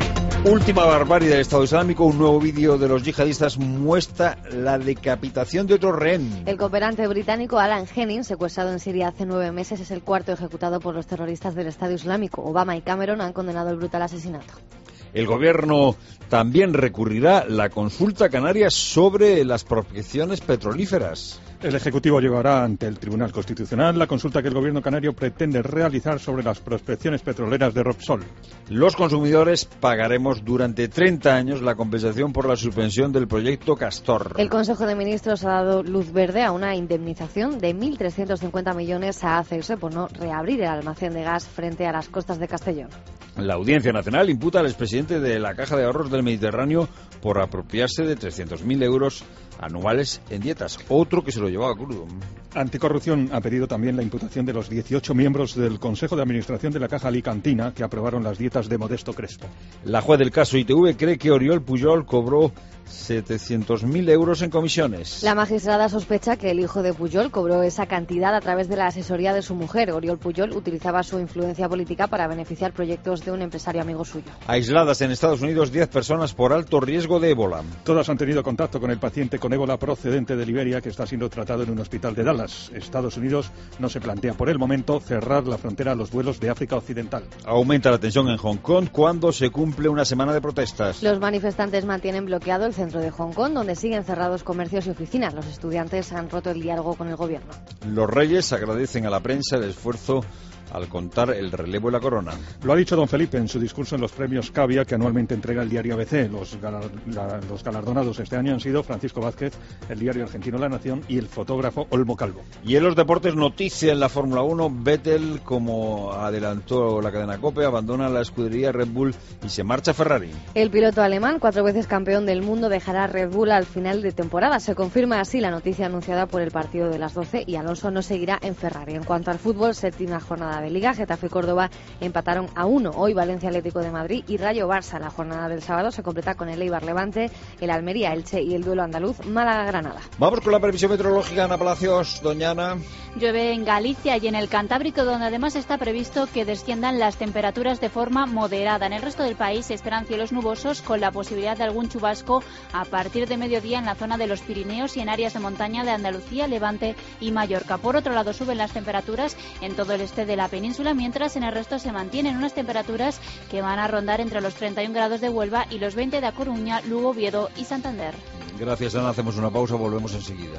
Última barbarie del Estado Islámico. Un nuevo vídeo de los yihadistas muestra la decapitación de otro rehén. El cooperante británico Alan Henning, secuestrado en Siria hace nueve meses, es el cuarto ejecutado por los terroristas del Estado Islámico. Obama y Cameron han condenado el brutal asesinato. El gobierno también recurrirá la consulta canaria sobre las prospecciones petrolíferas. El Ejecutivo llevará ante el Tribunal Constitucional la consulta que el gobierno canario pretende realizar sobre las prospecciones petroleras de Repsol. Los consumidores pagaremos durante treinta años la compensación por la suspensión del proyecto Castor. El Consejo de Ministros ha dado luz verde a una indemnización de mil trescientos cincuenta millones a A C S por no reabrir el almacén de gas frente a las costas de Castellón. La Audiencia Nacional imputa al expresidente de la Caja de Ahorros del Mediterráneo por apropiarse de trescientos mil euros anuales en dietas. Otro que se lo llevaba crudo. Anticorrupción ha pedido también la imputación de los dieciocho miembros del Consejo de Administración de la Caja Alicantina que aprobaron las dietas de Modesto Crespo. La juez del caso I T V cree que Oriol Pujol cobró setecientos mil euros en comisiones. La magistrada sospecha que el hijo de Pujol cobró esa cantidad a través de la asesoría de su mujer. Oriol Pujol utilizaba su influencia política para beneficiar proyectos de un empresario amigo suyo. Aisladas en Estados Unidos diez personas por alto riesgo de ébola. Todas han tenido contacto con el paciente con ébola procedente de Liberia que está siendo tratado en un hospital de Dallas. Estados Unidos no se plantea por el momento cerrar la frontera a los vuelos de África Occidental. Aumenta la tensión en Hong Kong cuando se cumple una semana de protestas. Los manifestantes mantienen bloqueado el centro de Hong Kong, donde siguen cerrados comercios y oficinas. Los estudiantes han roto el diálogo con el gobierno. Los reyes agradecen a la prensa el esfuerzo al contar el relevo de la corona. Lo ha dicho don Felipe en su discurso en los premios Cavia que anualmente entrega el diario A B C. Los, galar, la, los galardonados este año han sido Francisco Vázquez, el diario argentino La Nación y el fotógrafo Olmo Calvo. Y en los deportes, noticia en la Fórmula uno, Vettel, como adelantó la cadena COPE, abandona la escudería Red Bull y se marcha a Ferrari. El piloto alemán, cuatro veces campeón del mundo, dejará Red Bull al final de temporada. Se confirma así la noticia anunciada por el partido de las doce y Alonso no seguirá en Ferrari. En cuanto al fútbol, séptima jornada de Liga, Getafe y Córdoba empataron a uno. Hoy Valencia Atlético de Madrid y Rayo Barça. La jornada del sábado se completa con el Eibar Levante, el Almería Elche y el duelo andaluz Málaga Granada. Vamos con la previsión meteorológica. Ana Palacios, doña Ana. Llueve en Galicia y en el Cantábrico, donde además está previsto que desciendan las temperaturas de forma moderada. En el resto del país se esperan cielos nubosos con la posibilidad de algún chubasco a partir de mediodía en la zona de los Pirineos y en áreas de montaña de Andalucía, Levante y Mallorca. Por otro lado, suben las temperaturas en todo el este de la península, mientras en el resto se mantienen unas temperaturas que van a rondar entre los treinta y un grados de Huelva y los veinte de A Coruña, Lugo, Oviedo y Santander. Gracias, Ana. Hacemos una pausa, volvemos enseguida.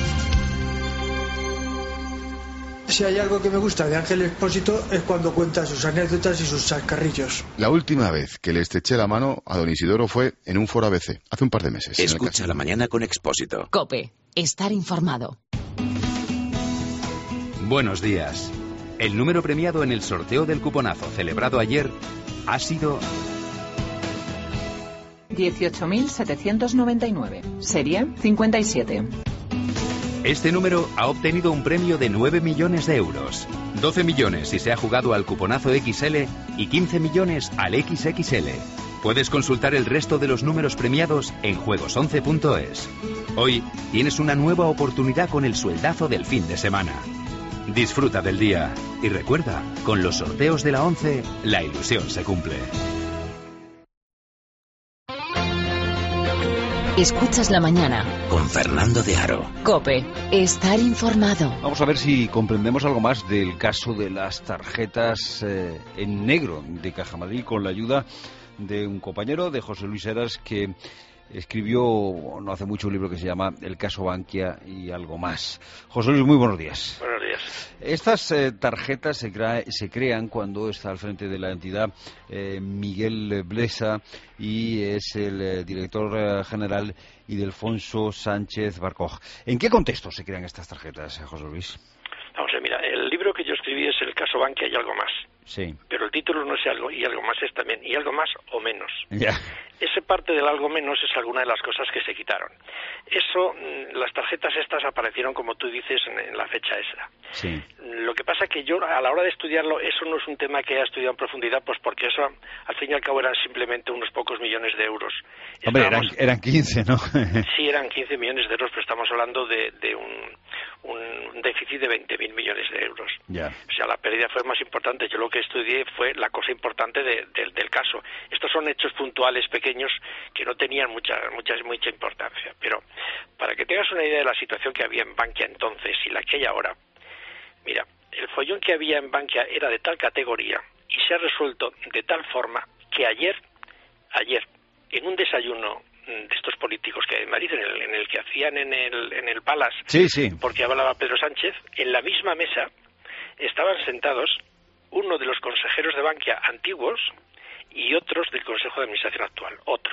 Si hay algo que me gusta de Ángel Expósito es cuando cuenta sus anécdotas y sus chascarrillos. La última vez que le estreché la mano a don Isidoro fue en un foro A B C, hace un par de meses. Escucha la mañana con Expósito. COPE, estar informado. Buenos días. El número premiado en el sorteo del cuponazo celebrado ayer ha sido dieciocho mil setecientos noventa y nueve, serie cincuenta y siete. Este número ha obtenido un premio de nueve millones de euros, doce millones si se ha jugado al cuponazo X L y quince millones al X X L. Puedes consultar el resto de los números premiados en juegos once punto es. Hoy tienes una nueva oportunidad con el sueldazo del fin de semana. Disfruta del día y recuerda, con los sorteos de la once, la ilusión se cumple. Escuchas la mañana con Fernando de Aro. COPE, estar informado. Vamos a ver si comprendemos algo más del caso de las tarjetas eh, en negro de Caja Madrid, con la ayuda de un compañero, de José Luis Heras, que escribió no hace mucho un libro que se llama El caso Bankia y algo más. José Luis, muy buenos días. Buenos días. Estas eh, tarjetas se, crea, se crean cuando está al frente de la entidad eh, Miguel Blesa y es el eh, director eh, general Ildefonso Sánchez Barcoj. ¿En qué contexto se crean estas tarjetas, José Luis? Vamos a ver, mira, el libro que yo escribí es El caso Bankia y algo más. Sí. Pero el título no es algo y algo más es también y algo más o menos. Ya. Ese parte del algo menos es alguna de las cosas que se quitaron. Eso, las tarjetas estas aparecieron, como tú dices, en, en la fecha esa. Sí. Lo que pasa que yo, a la hora de estudiarlo, eso no es un tema que haya estudiado en profundidad, pues porque eso, al fin y al cabo, eran simplemente unos pocos millones de euros. Hombre, eran, eran quince, ¿no? Sí, eran quince millones de euros, pero estamos hablando de, de un, un déficit de veinte mil millones de euros. Ya. O sea, la pérdida fue más importante. Yo lo que que estudié fue la cosa importante de, de, del caso. Estos son hechos puntuales pequeños que no tenían mucha, mucha, mucha importancia. Pero para que tengas una idea de la situación que había en Bankia entonces y la que hay ahora, mira, el follón que había en Bankia era de tal categoría y se ha resuelto de tal forma que ayer, ayer, en un desayuno de estos políticos que hay en Madrid, en el, en el que hacían en el, en el Palace, sí, sí. porque hablaba Pedro Sánchez, en la misma mesa estaban sentados uno de los consejeros de Bankia antiguos y otros del Consejo de Administración actual, otro.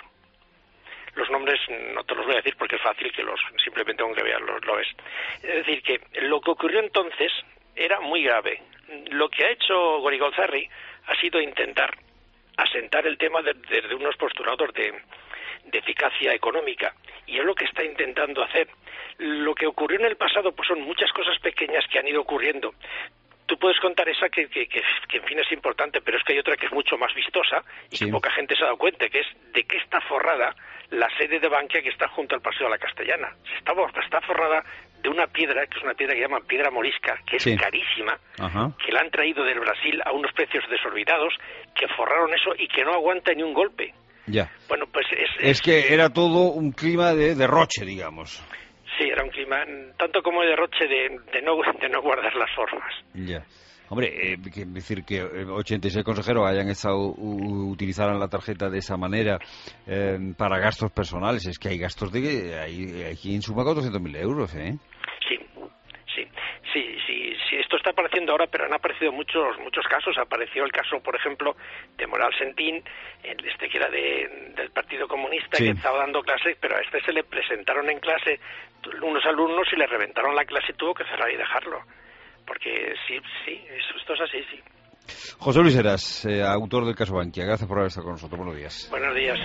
Los nombres no te los voy a decir porque es fácil que los simplemente aunque vean los lo ves. Es decir, que lo que ocurrió entonces era muy grave. Lo que ha hecho Gorigolzarri ha sido intentar asentar el tema desde de, de unos postulados de de eficacia económica, y es lo que está intentando hacer. Lo que ocurrió en el pasado pues son muchas cosas pequeñas que han ido ocurriendo. Tú puedes contar esa que, que, que, que en fin es importante, pero es que hay otra que es mucho más vistosa y sí. que poca gente se ha dado cuenta, que es de qué está forrada la sede de Bankia que está junto al Paseo de la Castellana. Está, está forrada de una piedra, que es una piedra que llaman piedra morisca, que es sí. carísima, Ajá. que la han traído del Brasil a unos precios desorbitados, que forraron eso y que no aguanta ni un golpe. Ya. Bueno, pues es, es que era todo un clima de derroche, digamos. Sí, era un clima tanto como de derroche de, de, no, de no guardar las formas. Ya. Hombre, eh, que decir que ochenta y seis consejeros hayan estado u, utilizaran la tarjeta de esa manera eh, para gastos personales, es que hay gastos de hay, aquí en suma cuatrocientos mil euros, ¿eh? Sí, sí, sí, sí, sí, esto está apareciendo ahora, pero han aparecido muchos muchos casos. Apareció el caso, por ejemplo, de Moral Sentín, este que era de, del Partido Comunista, sí. que estaba dando clases, pero a este se le presentaron en clase unos alumnos y le reventaron la clase y tuvo que cerrar y dejarlo. Porque sí, sí, esto es así, sí. José Luis Heras, eh, autor del caso Bankia, gracias por haber estado con nosotros. Buenos días. Buenos días.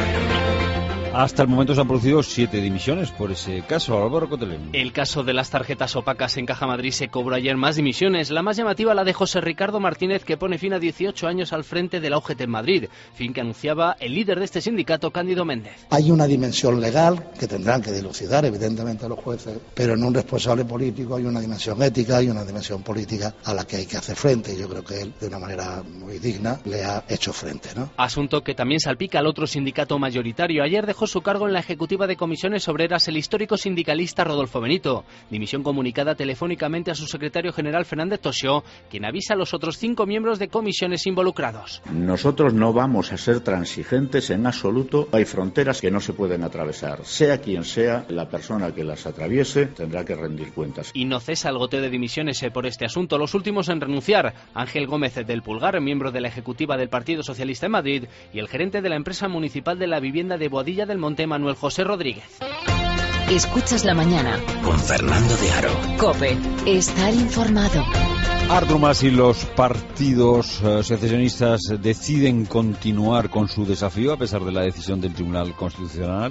Hasta el momento se han producido siete dimisiones por ese caso. Álvaro Cotelén. El caso de las tarjetas opacas en Caja Madrid se cobró ayer más dimisiones. La más llamativa la de José Ricardo Martínez, que pone fin a dieciocho años al frente de la U G T en Madrid, fin que anunciaba el líder de este sindicato, Cándido Méndez. Hay una dimensión legal que tendrán que dilucidar evidentemente los jueces, pero en un responsable político hay una dimensión ética y una dimensión política a la que hay que hacer frente. Yo creo que él, de una manera muy digna, le ha hecho frente, ¿no? Asunto que también salpica al otro sindicato mayoritario. Ayer dejó su cargo en la ejecutiva de Comisiones Obreras el histórico sindicalista Rodolfo Benito. Dimisión comunicada telefónicamente a su secretario general Fernández Tosió, quien avisa a los otros cinco miembros de comisiones involucrados. Nosotros no vamos a ser transigentes en absoluto. Hay fronteras que no se pueden atravesar. Sea quien sea la persona que las atraviese, tendrá que rendir cuentas. Y no cesa el goteo de dimisiones por este asunto. Los últimos en renunciar: Ángel Gómez del Pulgar, miembro de la ejecutiva del Partido Socialista en Madrid, y el gerente de la empresa municipal de la vivienda de Boadilla del Monte, Manuel José Rodríguez. Escuchas la mañana con Fernando de Aro. COPE. Estar informado. Artur Mas y los partidos uh, secesionistas deciden continuar con su desafío a pesar de la decisión del Tribunal Constitucional.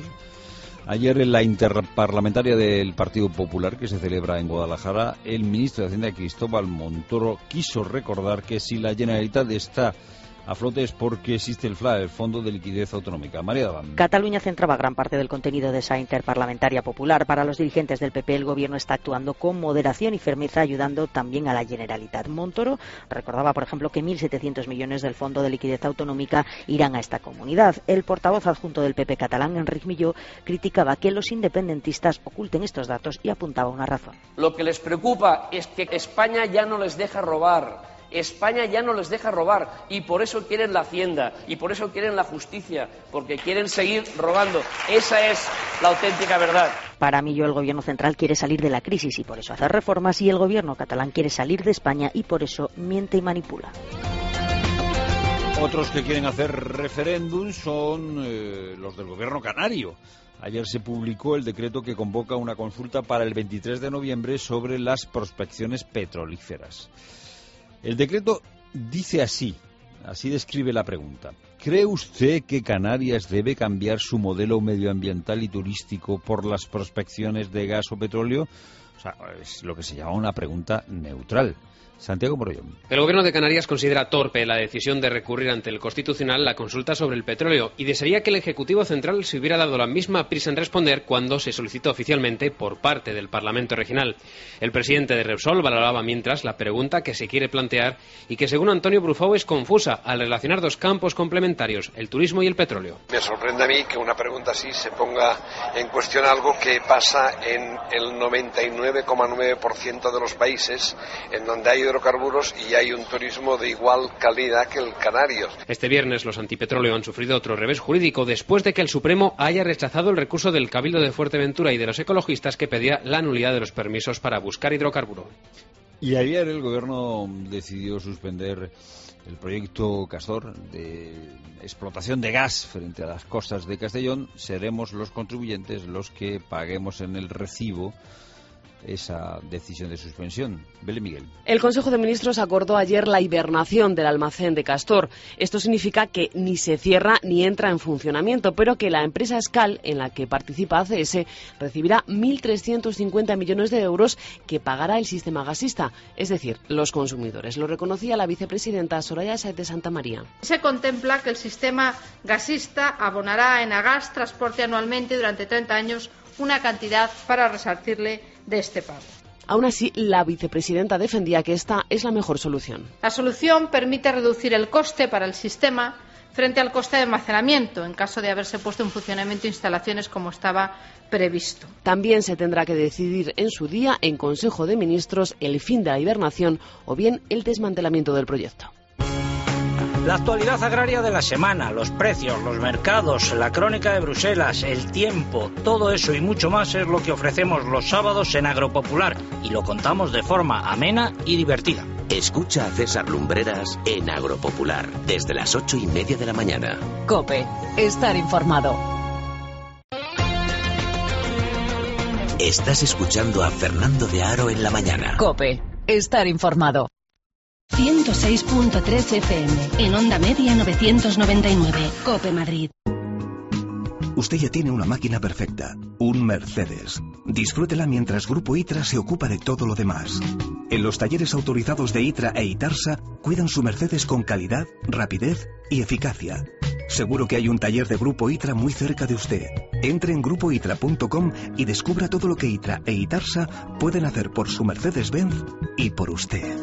Ayer en la interparlamentaria del Partido Popular, que se celebra en Guadalajara, el ministro de Hacienda, Cristóbal Montoro, quiso recordar que si la Generalitat está a flote es porque existe el F L A, el Fondo de Liquidez Autonómica. María Daván. Cataluña centraba gran parte del contenido de esa interparlamentaria popular. Para los dirigentes del P P, el gobierno está actuando con moderación y firmeza, ayudando también a la Generalitat. Montoro recordaba, por ejemplo, que mil setecientos millones del Fondo de Liquidez Autonómica irán a esta comunidad. El portavoz adjunto del P P catalán, Enric Milló, criticaba que los independentistas oculten estos datos y apuntaba una razón. Lo que les preocupa es que España ya no les deja robar. España ya no les deja robar y por eso quieren la Hacienda y por eso quieren la justicia, porque quieren seguir robando. Esa es la auténtica verdad. Para Millo, el gobierno central quiere salir de la crisis y por eso hace reformas, y el gobierno catalán quiere salir de España y por eso miente y manipula. Otros que quieren hacer referéndum son eh, los del gobierno canario. Ayer se publicó el decreto que convoca una consulta para el veintitrés de noviembre sobre las prospecciones petrolíferas. El decreto dice así, así describe la pregunta: ¿cree usted que Canarias debe cambiar su modelo medioambiental y turístico por las prospecciones de gas o petróleo? O sea, es lo que se llama una pregunta neutral. Santiago Morollón. El Gobierno de Canarias considera torpe la decisión de recurrir ante el Constitucional la consulta sobre el petróleo y desearía que el Ejecutivo Central se hubiera dado la misma prisa en responder cuando se solicitó oficialmente por parte del Parlamento Regional. El presidente de Repsol valoraba mientras la pregunta que se quiere plantear y que según Antonio Brufau es confusa al relacionar dos campos complementarios, el turismo y el petróleo. Me sorprende a mí que una pregunta así se ponga en cuestión algo que pasa en el noventa y nueve coma nueve por ciento de los países en donde hay hidrocarburos y hay un turismo de igual calidad que el canario. Este viernes los antipetróleo han sufrido otro revés jurídico después de que el Supremo haya rechazado el recurso del Cabildo de Fuerteventura y de los ecologistas que pedía la nulidad de los permisos para buscar hidrocarburo. Y ayer el Gobierno decidió suspender el proyecto Castor de explotación de gas frente a las costas de Castellón. Seremos los contribuyentes los que paguemos en el recibo esa decisión de suspensión. Belén Miguel. El Consejo de Ministros acordó ayer la hibernación del almacén de Castor. Esto significa que ni se cierra ni entra en funcionamiento, pero que la empresa Escal, en la que participa A C S, recibirá mil trescientos cincuenta millones de euros que pagará el sistema gasista, es decir, los consumidores. Lo reconocía la vicepresidenta Soraya Sáez de Santa María. Se contempla que el sistema gasista abonará en Agas Transporte anualmente durante treinta años una cantidad para resarcirle de este pago. Aún así, la vicepresidenta defendía que esta es la mejor solución. La solución permite reducir el coste para el sistema frente al coste de almacenamiento, en caso de haberse puesto en funcionamiento instalaciones como estaba previsto. También se tendrá que decidir en su día en Consejo de Ministros el fin de la hibernación o bien el desmantelamiento del proyecto. La actualidad agraria de la semana, los precios, los mercados, la crónica de Bruselas, el tiempo, todo eso y mucho más es lo que ofrecemos los sábados en Agropopular y lo contamos de forma amena y divertida. Escucha a César Lumbreras en Agropopular desde las ocho y media de la mañana. COPE, estar informado. Estás escuchando a Fernando de Aro en la mañana. COPE, estar informado. ciento seis punto tres F M, en onda media novecientos noventa y nueve, COPE Madrid. Usted ya tiene una máquina perfecta, un Mercedes. Disfrútela mientras Grupo ITRA se ocupa de todo lo demás. En los talleres autorizados de ITRA e ITARSA cuidan su Mercedes con calidad, rapidez y eficacia. Seguro que hay un taller de Grupo ITRA muy cerca de usted. Entre en grupo itra punto com y descubra todo lo que ITRA e ITARSA pueden hacer por su Mercedes-Benz y por usted.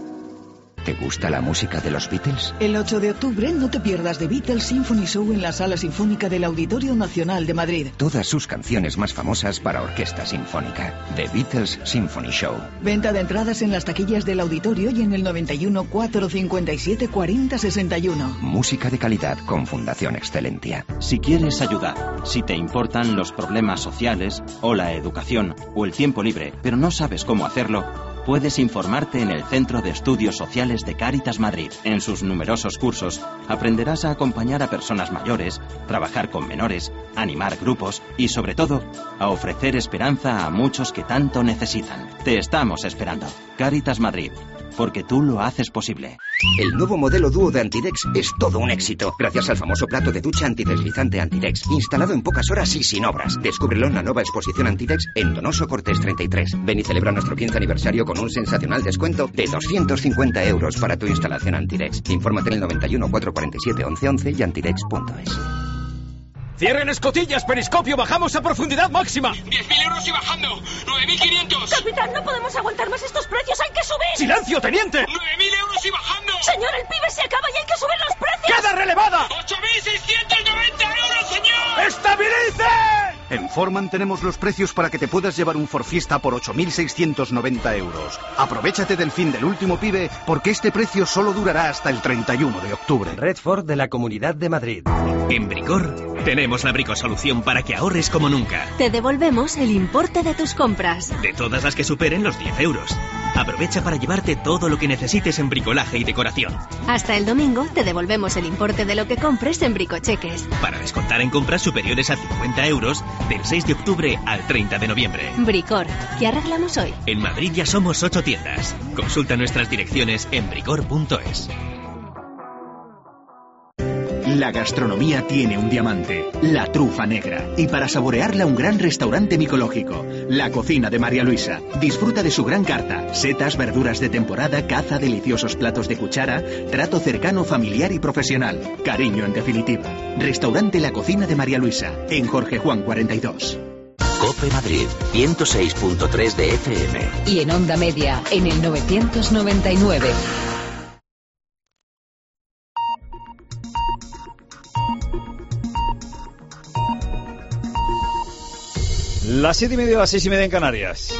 ¿Te gusta la música de los Beatles? El ocho de octubre no te pierdas The Beatles Symphony Show en la Sala Sinfónica del Auditorio Nacional de Madrid. Todas sus canciones más famosas para orquesta sinfónica. The Beatles Symphony Show. Venta de entradas en las taquillas del auditorio y en el noventa y uno, cuatrocientos cincuenta y siete, cuarenta sesenta y uno. Música de calidad con Fundación Excelentia. Si quieres ayudar, si te importan los problemas sociales o la educación o el tiempo libre, pero no sabes cómo hacerlo, puedes informarte en el Centro de Estudios Sociales de Cáritas Madrid. En sus numerosos cursos aprenderás a acompañar a personas mayores, trabajar con menores, animar grupos y, sobre todo, a ofrecer esperanza a muchos que tanto necesitan. Te estamos esperando. Cáritas Madrid, porque tú lo haces posible. El nuevo modelo dúo de Antidex es todo un éxito, gracias al famoso plato de ducha antideslizante Antidex, instalado en pocas horas y sin obras. Descúbrelo en la nueva exposición Antidex en Donoso Cortés treinta y tres. Ven y celebra nuestro quince aniversario con un sensacional descuento de doscientos cincuenta euros para tu instalación Antidex. Infórmate en el noventa y uno, cuatrocientos cuarenta y siete, once once y antidex punto es. ¡Cierren escotillas, periscopio! ¡Bajamos a profundidad máxima! diez mil euros y bajando. nueve mil quinientos. Capitán, no podemos aguantar más estos precios. ¡Hay que subir! ¡Silencio, teniente! nueve mil euros y bajando. Señor, el pibe se acaba y hay que subir los precios. ¡Queda relevada! ocho mil seiscientos noventa euros, señor. ¡Estabilice! En Forman tenemos los precios para que te puedas llevar un Ford Fiesta por ocho mil seiscientos noventa euros. Aprovechate del fin del último pibe, porque este precio solo durará hasta el treinta y uno de octubre. Red Ford de la Comunidad de Madrid. En Bricor tenemos la bricosolución para que ahorres como nunca. Te devolvemos el importe de tus compras. De todas las que superen los diez euros. Aprovecha para llevarte todo lo que necesites en bricolaje y decoración. Hasta el domingo te devolvemos el importe de lo que compres en Bricocheques. Para descontar en compras superiores a cincuenta euros del seis de octubre al treinta de noviembre. Bricor, ¿qué arreglamos hoy? En Madrid ya somos ocho tiendas. Consulta nuestras direcciones en bricor punto es. La gastronomía tiene un diamante, la trufa negra. Y para saborearla, un gran restaurante micológico, la cocina de María Luisa. Disfruta de su gran carta, setas, verduras de temporada, caza, deliciosos platos de cuchara, trato cercano, familiar y profesional. Cariño en definitiva. Restaurante La Cocina de María Luisa, en Jorge Juan cuarenta y dos. COPE Madrid, ciento seis punto tres de F M. Y en Onda Media, en el novecientos noventa y nueve. Las siete y media, las seis y media en Canarias.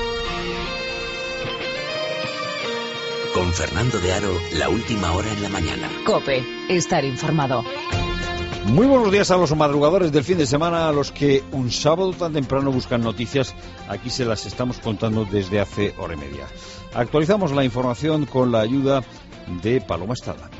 Con Fernando de Aro, la última hora en la mañana. COPE, estar informado. Muy buenos días a los madrugadores del fin de semana, a los que un sábado tan temprano buscan noticias. Aquí se las estamos contando desde hace hora y media. Actualizamos la información con la ayuda de Paloma Estrada.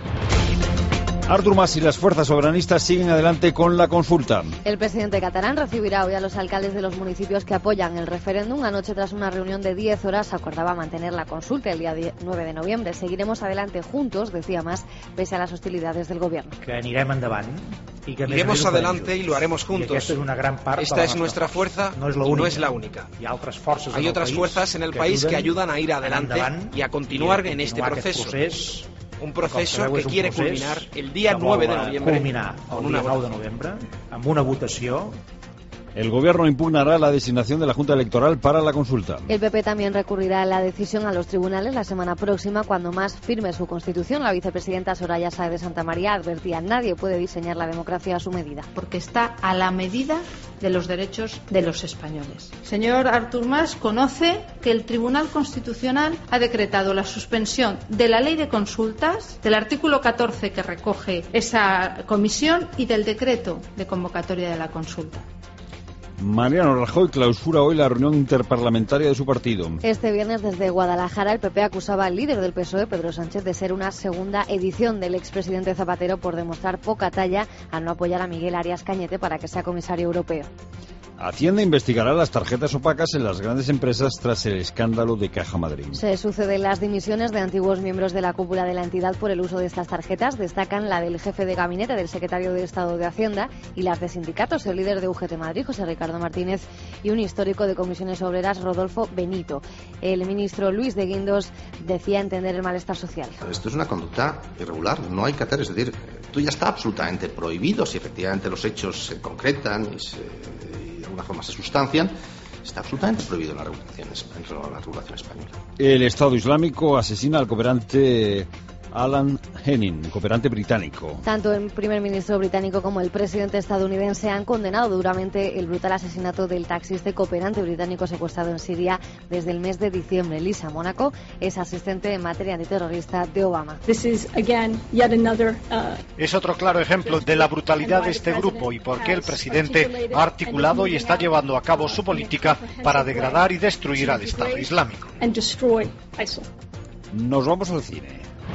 Artur Mas y las fuerzas soberanistas siguen adelante con la consulta. El presidente catalán recibirá hoy a los alcaldes de los municipios que apoyan el referéndum. Anoche, tras una reunión de diez horas, acordaba mantener la consulta el día nueve de noviembre. Seguiremos adelante juntos, decía Mas, pese a las hostilidades del gobierno. Que anirem endavant. Y que Iremos adelante y lo haremos juntos. Esta es, una gran parte esta es nuestra fuerza no es y no es la única. Hay otras fuerzas en el país que ayudan a ir adelante y a continuar en este proceso. Un proceso que quiere culminar el día nueve de noviembre. Culminar el día nou de novembre amb una votació. El gobierno impugnará la designación de la Junta Electoral para la consulta. El P P también recurrirá la decisión a los tribunales la semana próxima, cuando Mas firme su constitución. La vicepresidenta Soraya Sáez de Santamaría advertía: nadie puede diseñar la democracia a su medida. Porque está a la medida de los derechos de los españoles. Señor Artur Mas conoce que el Tribunal Constitucional ha decretado la suspensión de la ley de consultas, del artículo catorce que recoge esa comisión y del decreto de convocatoria de la consulta. Mariano Rajoy clausura hoy la reunión interparlamentaria de su partido. Este viernes, desde Guadalajara, el P P acusaba al líder del P S O E, Pedro Sánchez, de ser una segunda edición del expresidente Zapatero por demostrar poca talla al no apoyar a Miguel Arias Cañete para que sea comisario europeo. Hacienda investigará las tarjetas opacas en las grandes empresas tras el escándalo de Caja Madrid. Se suceden las dimisiones de antiguos miembros de la cúpula de la entidad por el uso de estas tarjetas. Destacan la del jefe de gabinete del secretario de Estado de Hacienda y las de sindicatos, el líder de U G T Madrid, José Ricardo Martínez, y un histórico de comisiones obreras, Rodolfo Benito. El ministro Luis de Guindos decía entender el malestar social. Esto es una conducta irregular, no hay que hacer, es decir, esto ya está absolutamente prohibido. Si efectivamente los hechos se concretan y se... de alguna forma se sustancian, está absolutamente prohibido en la regulación, en la regulación española. El Estado Islámico asesina al cooperante Alan Henning, cooperante británico. Tanto el primer ministro británico como el presidente estadounidense han condenado duramente el brutal asesinato del taxista y cooperante británico secuestrado en Siria desde el mes de diciembre. Lisa Mónaco es asistente en materia antiterrorista de Obama. This is, again, yet another, uh... Es otro claro ejemplo de la brutalidad de este grupo y por qué el presidente ha articulado y está llevando a cabo su política para degradar y destruir al Estado Islámico. Nos vamos al cine.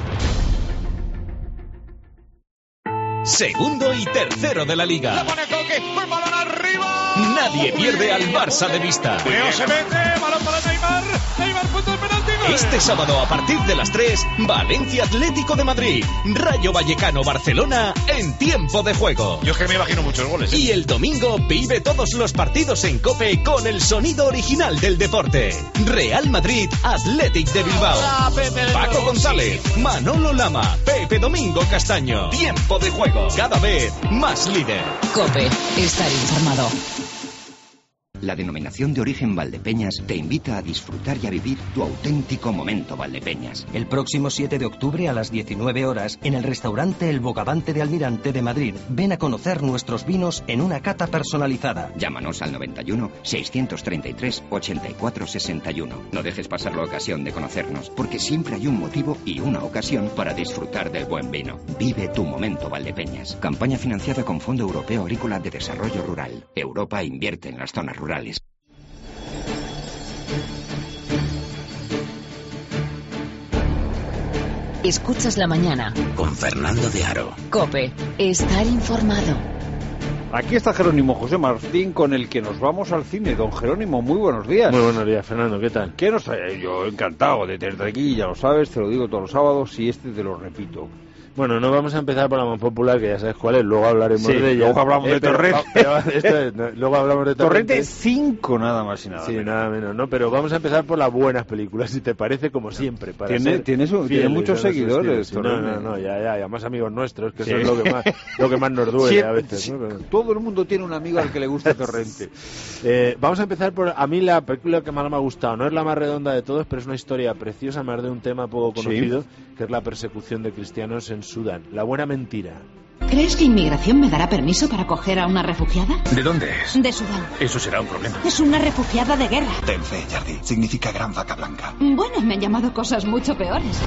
Segundo y tercero de la Liga. ¡La pone Coque! ¡Un balón arriba! Nadie pierde al Barça de vista. Leo se mete, balón para Neymar. Neymar, punto el penalti. Este sábado a partir de las tres, Valencia Atlético de Madrid, Rayo Vallecano Barcelona en tiempo de juego. Yo es que me imagino muchos goles. ¿eh? Y el domingo vive todos los partidos en COPE con el sonido original del deporte. Real Madrid Athletic de Bilbao. Hola, Pepe Paco González, Manolo Lama, Pepe Domingo Castaño. Tiempo de juego, cada vez más líder. COPE, estar informado. La denominación de origen Valdepeñas te invita a disfrutar y a vivir tu auténtico momento Valdepeñas. El próximo siete de octubre a las diecinueve horas en el restaurante El Bogavante de Almirante de Madrid. Ven a conocer nuestros vinos en una cata personalizada. Llámanos al noventa y uno, seiscientos treinta y tres, ochenta y cuatro sesenta y uno. No dejes pasar la ocasión de conocernos, porque siempre hay un motivo y una ocasión para disfrutar del buen vino. Vive tu momento Valdepeñas. Campaña financiada con Fondo Europeo Agrícola de Desarrollo Rural. Europa invierte en las zonas rurales. Rurales. Escuchas la mañana con Fernando de Aro. COPE, estar informado. Aquí está Jerónimo José Martín, con el que nos vamos al cine. Don Jerónimo, muy buenos días. Muy buenos días, Fernando, ¿qué tal? ¿Qué nos trae? Yo encantado de tenerte aquí, ya lo sabes, te lo digo todos los sábados y este te lo repito. Bueno, no vamos a empezar por la más popular, que ya sabes cuál es, luego hablaremos sí, de ella. Luego hablamos eh, de Torrente. Pero, pero esto es, no, luego hablamos de Torrente. Torrente cinco nada más y nada sí, menos. Sí, nada menos, ¿no? Pero vamos a empezar por las buenas películas, si te parece, como siempre. Para tiene, ser tiene, su, tiene muchos seguidores. No, no, no, ya, ya, ya, más amigos nuestros, que sí. Eso es lo que más, lo que más nos duele sí, a veces. Sí, ¿no? Todo el mundo tiene un amigo al que le gusta Torrente. eh, vamos a empezar por, a mí la película que más me ha gustado, no es la más redonda de todos, pero es una historia preciosa, más de un tema poco conocido, sí. que es la persecución de cristianos en Sudán. La buena mentira. ¿Crees que inmigración me dará permiso para acoger a una refugiada? ¿De dónde es? De Sudán. Eso será un problema. Es una refugiada de guerra. Ten fe, Yardi. Significa gran vaca blanca. Bueno, me han llamado cosas mucho peores.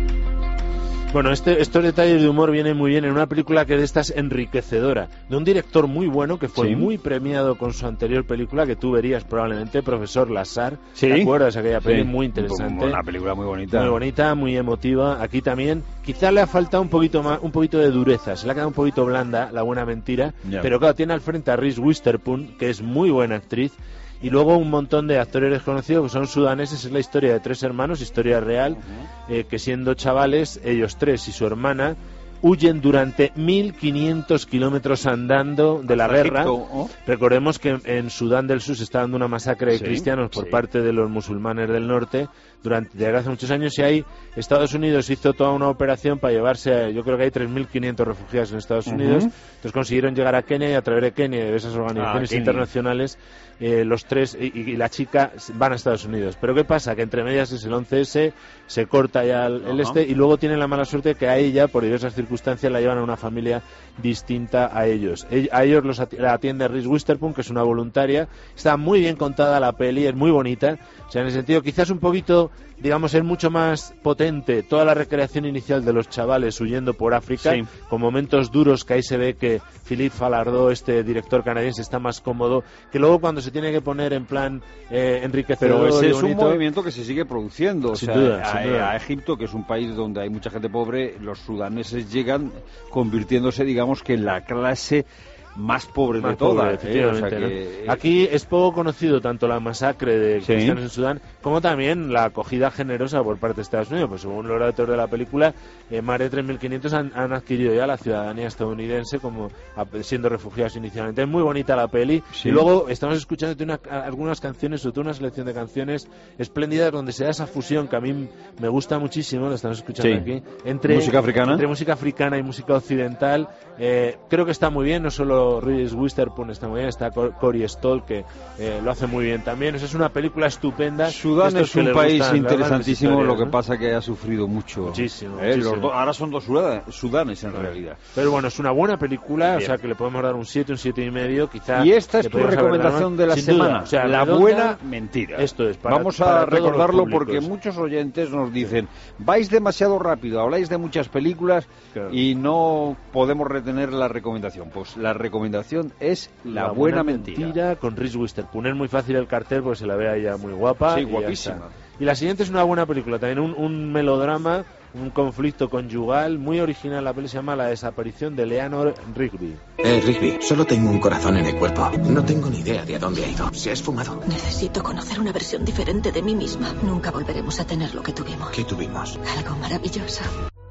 Bueno, este, estos detalles de humor vienen muy bien en una película que de esta es enriquecedora, de un director muy bueno que fue sí. muy premiado con su anterior película, que tú verías probablemente, Profesor Lazar. ¿Sí? ¿Te acuerdas? Aquella película sí. muy interesante. Una película muy bonita. Muy bonita, muy emotiva. Aquí también, quizá le ha faltado un poquito más, un poquito de dureza, se le ha quedado un poquito blanda La buena mentira, yeah. pero claro, tiene al frente a Reese Witherspoon, que es muy buena actriz. Y luego un montón de actores desconocidos que son sudaneses. Es la historia de tres hermanos, historia real, uh-huh. eh, que siendo chavales, ellos tres y su hermana, huyen durante mil quinientos kilómetros andando de la Hasta guerra. Egipto, ¿oh? Recordemos que en Sudán del Sur se está dando una masacre de sí, cristianos por sí. parte de los musulmanes del norte durante desde hace muchos años, y ahí Estados Unidos hizo toda una operación para llevarse a, yo creo que hay tres mil quinientos refugiados en Estados uh-huh. Unidos. Entonces consiguieron llegar a Kenia, y a través de Kenia y de esas organizaciones ah, internacionales eh, los tres y, y la chica van a Estados Unidos. Pero ¿qué pasa? Que entre medias es el once ese, se corta ya el, el este, y luego tienen la mala suerte que a ella, por diversas circunstancias, la llevan a una familia distinta a ellos. A ellos los la atiende Reese Witherspoon, que es una voluntaria. Está muy bien contada la peli, es muy bonita. O sea, en el sentido, quizás un poquito, digamos, es mucho más potente toda la recreación inicial de los chavales huyendo por África, sí. con momentos duros que ahí se ve que Philippe Falardeau, este director canadiense, está más cómodo, que luego cuando se tiene que poner en plan eh, enriquecedor. Pero ese es bonito, un movimiento que se sigue produciendo. Sin o sea, duda, a, sin duda. a Egipto, que es un país donde hay mucha gente pobre, los sudaneses llegan convirtiéndose, digamos, que en la clase más pobre más de todas. ¿eh? O sea que... ¿no? Aquí es poco conocido tanto la masacre de sí. cristianos en Sudán como también la acogida generosa por parte de Estados Unidos. Pues según los redactores de la película, eh, más de tres mil quinientos han, han adquirido ya la ciudadanía estadounidense como a, siendo refugiados inicialmente. Es muy bonita la peli. Sí. Y luego estamos escuchando una, algunas canciones, sobre todo una selección de canciones espléndidas donde se da esa fusión que a mí me gusta muchísimo, lo estamos escuchando sí. aquí, entre música africana, entre música africana y música occidental. Eh, creo que está muy bien, no solo Reese Witherspoon está muy bien, está Corey Stoll, que eh, lo hace muy bien también. O sea, es una película estupenda. Sudán es un país interesantísimo, historias, lo que ¿no? pasa que ha sufrido mucho. Muchísimo. Eh, muchísimo. Los do, ahora son dos Sudanes en realidad. Pero bueno, es una buena película, bien. O sea que le podemos dar un siete, un siete y medio, quizá. Y esta es tu recomendación de la Sin semana, duda, o sea, la redonda, buena mentira. Esto es. Para, Vamos a para recordarlo porque muchos oyentes nos dicen, vais demasiado rápido, habláis de muchas películas claro. y no podemos retener la recomendación. Pues la recomendación es La, la buena, buena mentira. mentira con Reese Witherspoon. Es muy fácil el cartel porque se la ve a ella muy guapa. Sí, y guapísima. Y la siguiente es una buena película, también un, un melodrama, un conflicto conyugal, muy original. La peli se llama La desaparición de Eleanor Rigby. Eh, Rigby, solo tengo un corazón en el cuerpo. No tengo ni idea de a dónde ha ido. ¿Se ha esfumado? Necesito conocer una versión diferente de mí misma. Nunca volveremos a tener lo que tuvimos. ¿Qué tuvimos? Algo maravilloso.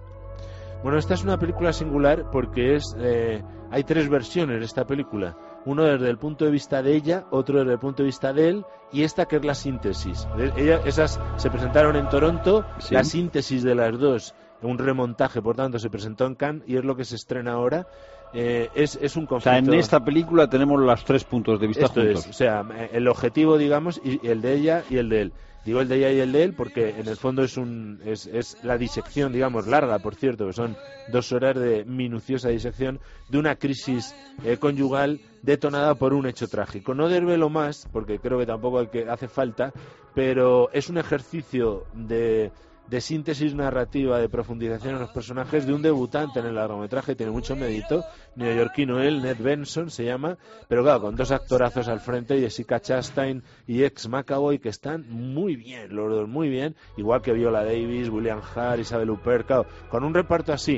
Bueno, esta es una película singular porque es eh, hay tres versiones de esta película. Uno desde el punto de vista de ella, otro desde el punto de vista de él, y esta que es la síntesis. Ella, esas se presentaron en Toronto, sí. La síntesis de las dos, un remontaje, por tanto, se presentó en Cannes y es lo que se estrena ahora. Eh, es, es un conflicto. O sea, en esta película tenemos los tres puntos de vista Esto juntos. Es, o sea, el objetivo, digamos, y el de ella y el de él. Digo el de ella y el de él porque en el fondo es un es, es la disección, digamos, larga, por cierto, que son dos horas de minuciosa disección de una crisis eh, conyugal detonada por un hecho trágico. No desvelo más, porque creo que tampoco hay que, hace falta, pero es un ejercicio de... de síntesis narrativa, de profundización en los personajes de un debutante en el largometraje, tiene mucho mérito, neoyorquino él, Ned Benson se llama, pero claro, con dos actorazos al frente, Jessica Chastain y ex McAvoy, que están muy bien, los dos muy bien, igual que Viola Davis, William Hart, Isabel Huppert, claro, con un reparto así,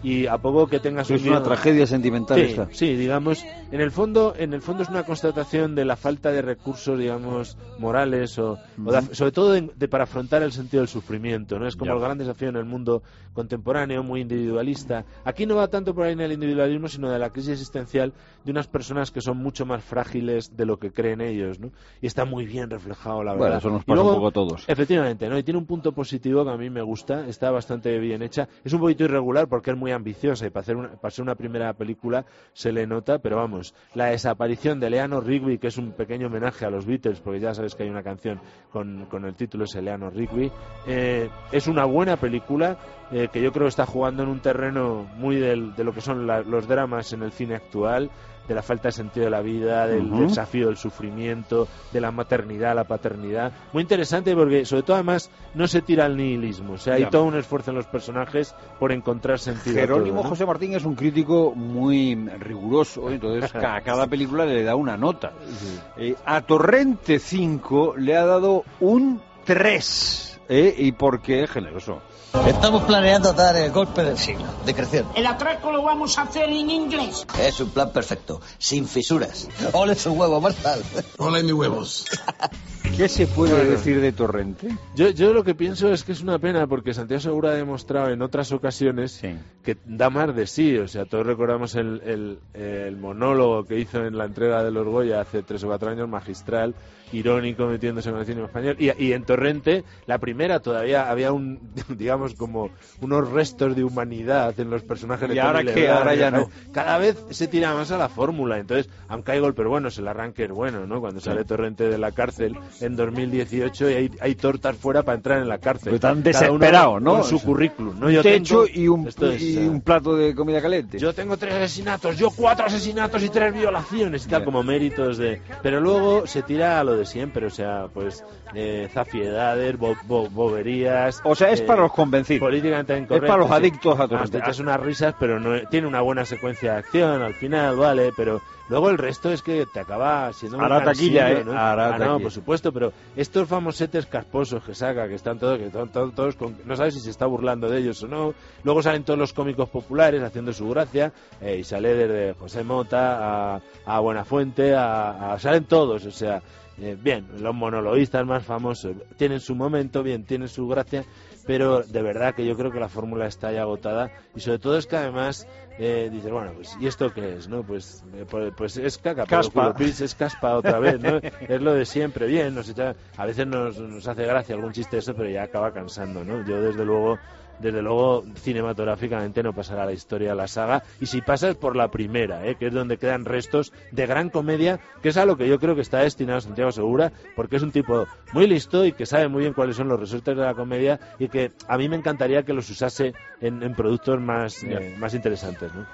y a poco que tengas un es una tragedia sentimental sí, esta. Sí, digamos, en el fondo en el fondo es una constatación de la falta de recursos, digamos, morales o, uh-huh. o de, sobre todo de, de para afrontar el sentido del sufrimiento, ¿no? Es como ya. el gran desafío en el mundo contemporáneo, muy individualista. Aquí no va tanto por ahí en el individualismo, sino de la crisis existencial de unas personas que son mucho más frágiles de lo que creen ellos, ¿no? Y está muy bien reflejado, la verdad. Bueno, eso nos pasa luego, un poco a todos. Efectivamente, ¿no? Y tiene un punto positivo que a mí me gusta, está bastante bien hecha. Es un poquito irregular porque es muy ambiciosa y para hacer una, para ser una primera película se le nota, pero vamos, la desaparición de Eleanor Rigby, que es un pequeño homenaje a los Beatles, porque ya sabes que hay una canción con, con el título es Eleanor Rigby, eh, es una buena película eh, que yo creo que está jugando en un terreno muy del, de lo que son la, los dramas en el cine actual, de la falta de sentido de la vida, del uh-huh. desafío del sufrimiento, de la maternidad, la paternidad. Muy interesante porque, sobre todo, además, no se tira al nihilismo. O sea, hay ya. todo un esfuerzo en los personajes por encontrar sentido. Jerónimo a todo, ¿no? José Martín es un crítico muy riguroso, entonces a cada película le da una nota. Sí. Eh, a Torrente cinco le ha dado un tres. ¿Eh? ¿Y por qué generoso? Estamos planeando dar el golpe del siglo, de creación. El atraco lo vamos a hacer en inglés. Es un plan perfecto, sin fisuras. Ole su huevo, Marsal. Ole mis huevos. ¿Qué se puede bueno, decir de Torrente? Yo, yo lo que pienso es que es una pena porque Santiago Segura ha demostrado en otras ocasiones sí. que da más de sí. O sea, todos recordamos el, el, el monólogo que hizo en la entrega de los Goya hace tres o cuatro años, magistral, irónico, metiéndose en el cine español. Y, y en Torrente, la primera, todavía había un, digamos, como unos restos de humanidad en los personajes de Y ahora Tony que Leblanc, ahora ya no. Cada vez se tira más a la fórmula. Entonces, aunque hay gol, pero bueno, el arranque es bueno, ¿no? Cuando sí. sale Torrente de la cárcel en dos mil dieciocho y hay, hay tortas fuera para entrar en la cárcel. Pero tan desesperado, ¿no? Con su currículum, ¿no? Un Yo techo tengo, y, un, es, y un plato de comida caliente. Yo tengo tres asesinatos, yo cuatro asesinatos y tres violaciones y tal, yeah. como méritos de... Pero luego se tira a lo de siempre, o sea, pues eh, zafiedades, bo, bo, boberías... O sea, es eh, para los convencidos. Políticamente incorrecto. Es para los adictos sí. a Torrente. Te echas unas risas, pero no tiene una buena secuencia de acción al final, ¿vale? Pero... Luego el resto es que te acaba siendo muy Hará taquilla, ¿eh? ¿no? Hará ah, taquilla. No, por supuesto, pero estos famosetes casposos que saca, que están todos, que están todos, todos con, no sabes si se está burlando de ellos o no. Luego salen todos los cómicos populares haciendo su gracia, eh, y sale desde José Mota a, a Buenafuente, a, a, salen todos, o sea, eh, bien, los monologuistas más famosos tienen su momento, bien, tienen su gracia, pero de verdad que yo creo que la fórmula está ya agotada y sobre todo es que además eh, dices, bueno, pues ¿y esto qué es? no Pues eh, pues, pues es caca, caspa. Pero es caspa otra vez, ¿no? Es lo de siempre, bien, nos echa, a veces nos, nos hace gracia algún chiste de eso, pero ya acaba cansando, ¿no? Yo desde luego desde luego cinematográficamente no pasará a la historia la saga, y si pasa es por la primera, ¿eh? que es donde quedan restos de gran comedia, que es a lo que yo creo que está destinado Santiago Segura, porque es un tipo muy listo y que sabe muy bien cuáles son los resortes de la comedia, y que a mí me encantaría que los usase en, en productos más, eh, más interesantes, ¿no?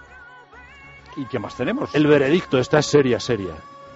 ¿Y qué más tenemos? El veredicto, esta es seria, seria.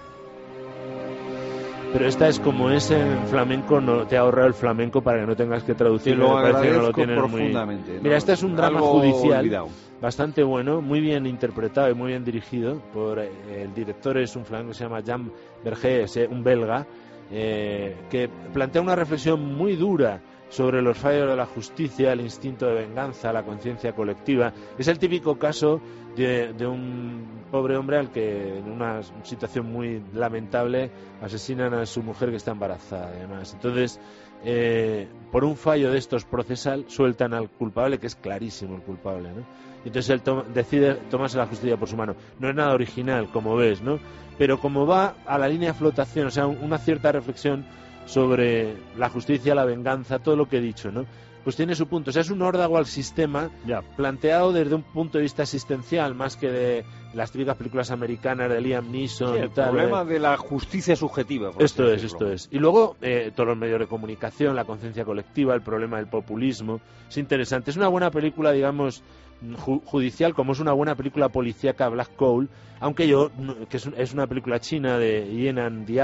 Pero esta es como es en flamenco, no te ha ahorrado el flamenco para que no tengas que traducir. Lo agradezco no lo profundamente. Muy... ¿no? Mira, este es un drama Algo judicial olvidado. Bastante bueno, muy bien interpretado y muy bien dirigido. Por eh, el director es un flamenco que se llama Jean Vergés, un belga, eh, que plantea una reflexión muy dura sobre los fallos de la justicia, el instinto de venganza, la conciencia colectiva. Es el típico caso de, de un pobre hombre al que en una situación muy lamentable asesinan a su mujer que está embarazada, además. Entonces, eh, por un fallo de estos procesal, sueltan al culpable, que es clarísimo el culpable, ¿no? Entonces él toma, decide tomarse la justicia por su mano. No es nada original, como ves, ¿no? Pero como va a la línea de flotación, o sea, una cierta reflexión sobre la justicia, la venganza, todo lo que he dicho, ¿no? Pues tiene su punto. O sea, es un órdago al sistema ya. planteado desde un punto de vista existencial, más que de las típicas películas americanas de Liam Neeson. Sí, el y tal, problema eh. de la justicia subjetiva. Por esto es, esto es. Y luego eh, todos los medios de comunicación, la conciencia colectiva, el problema del populismo. Es interesante. Es una buena película, digamos, ju judicial, como es una buena película policíaca, Black Coal, aunque yo, que es, un, es una película china de Yen and Diao,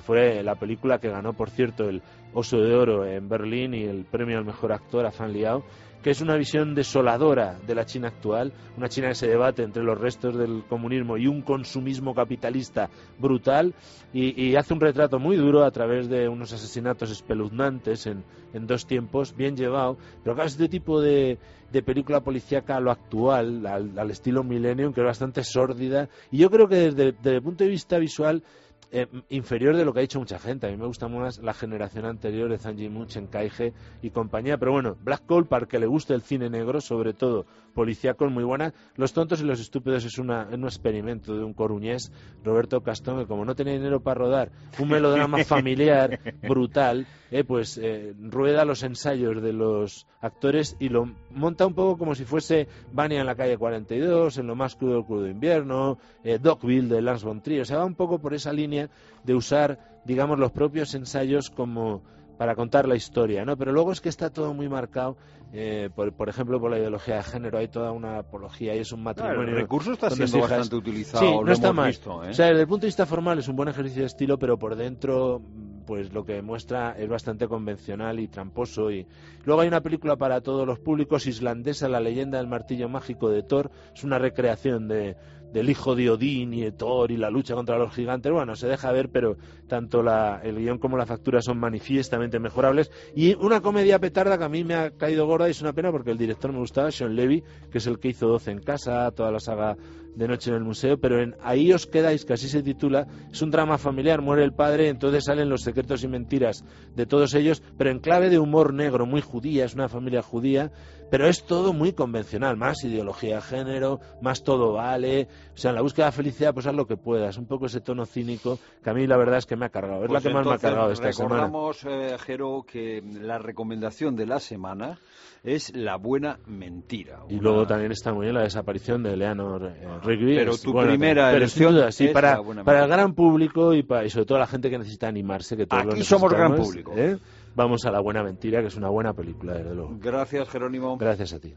que fue la película que ganó, por cierto, el Oso de Oro en Berlín y el premio al mejor actor a Fan Liao, que es una visión desoladora de la China actual, una China que se debate entre los restos del comunismo y un consumismo capitalista brutal, y, y hace un retrato muy duro a través de unos asesinatos espeluznantes en, en dos tiempos, bien llevado. Pero claro, este tipo de, de película policíaca a lo actual, al, al estilo Millennium, que es bastante sórdida, y yo creo que desde, desde el punto de vista visual, Eh, inferior de lo que ha dicho mucha gente. A mí me gusta más la generación anterior de Zhang Yimou, Chen Kai-he y compañía, pero bueno, Black Coal, para el que le guste el cine negro, sobre todo policíaco, es muy buena. Los tontos y los estúpidos es, una, es un experimento de un coruñés, Roberto Castón, que como no tenía dinero para rodar un melodrama familiar brutal, eh, pues eh, rueda los ensayos de los actores y lo monta un poco como si fuese Vania en la calle cuarenta y dos, En lo más crudo del crudo invierno, eh, Dogville de Lars von Trier. O sea, va un poco por esa línea de usar, digamos, los propios ensayos como para contar la historia, ¿no? Pero luego es que está todo muy marcado, eh, por, por ejemplo, por la ideología de género. Hay toda una apología y es un matrimonio. Claro, el recurso está siendo hijas... bastante utilizado. Sí, no lo está hemos mal. Visto, ¿eh? O sea, desde el punto de vista formal es un buen ejercicio de estilo, pero por dentro, pues lo que muestra es bastante convencional y tramposo. Y luego hay una película para todos los públicos, islandesa, La leyenda del martillo mágico de Thor. Es una recreación de del hijo de Odín y de Thor y la lucha contra los gigantes. Bueno, se deja ver, pero tanto la, el guión como la factura son manifiestamente mejorables. Y una comedia petarda que a mí me ha caído gorda, y es una pena porque el director me gustaba, Sean Levy, que es el que hizo doce en casa, toda la saga de Noche en el Museo, pero en Ahí os quedáis, que así se titula, es un drama familiar, muere el padre, entonces salen los secretos y mentiras de todos ellos, pero en clave de humor negro, muy judía, es una familia judía, pero es todo muy convencional, más ideología de género, más todo vale, o sea, en la búsqueda de felicidad, pues haz lo que puedas, un poco ese tono cínico, que a mí la verdad es que me ha cargado, es pues la que más me ha cargado de esta semana. Recordamos, eh, Jero, que la recomendación de la semana es La buena mentira. Y una... luego también está muy bien la desaparición de Eleanor eh, Rigby. Pero es, tu bueno, primera pero elección sin duda, sí, es para, La buena para el mentira. gran público y, para, y sobre todo la gente que necesita animarse, que todos Aquí lo somos gran necesitamos, público. ¿eh? Vamos a La buena mentira, que es una buena película, desde luego. Gracias, Jerónimo. Gracias a ti.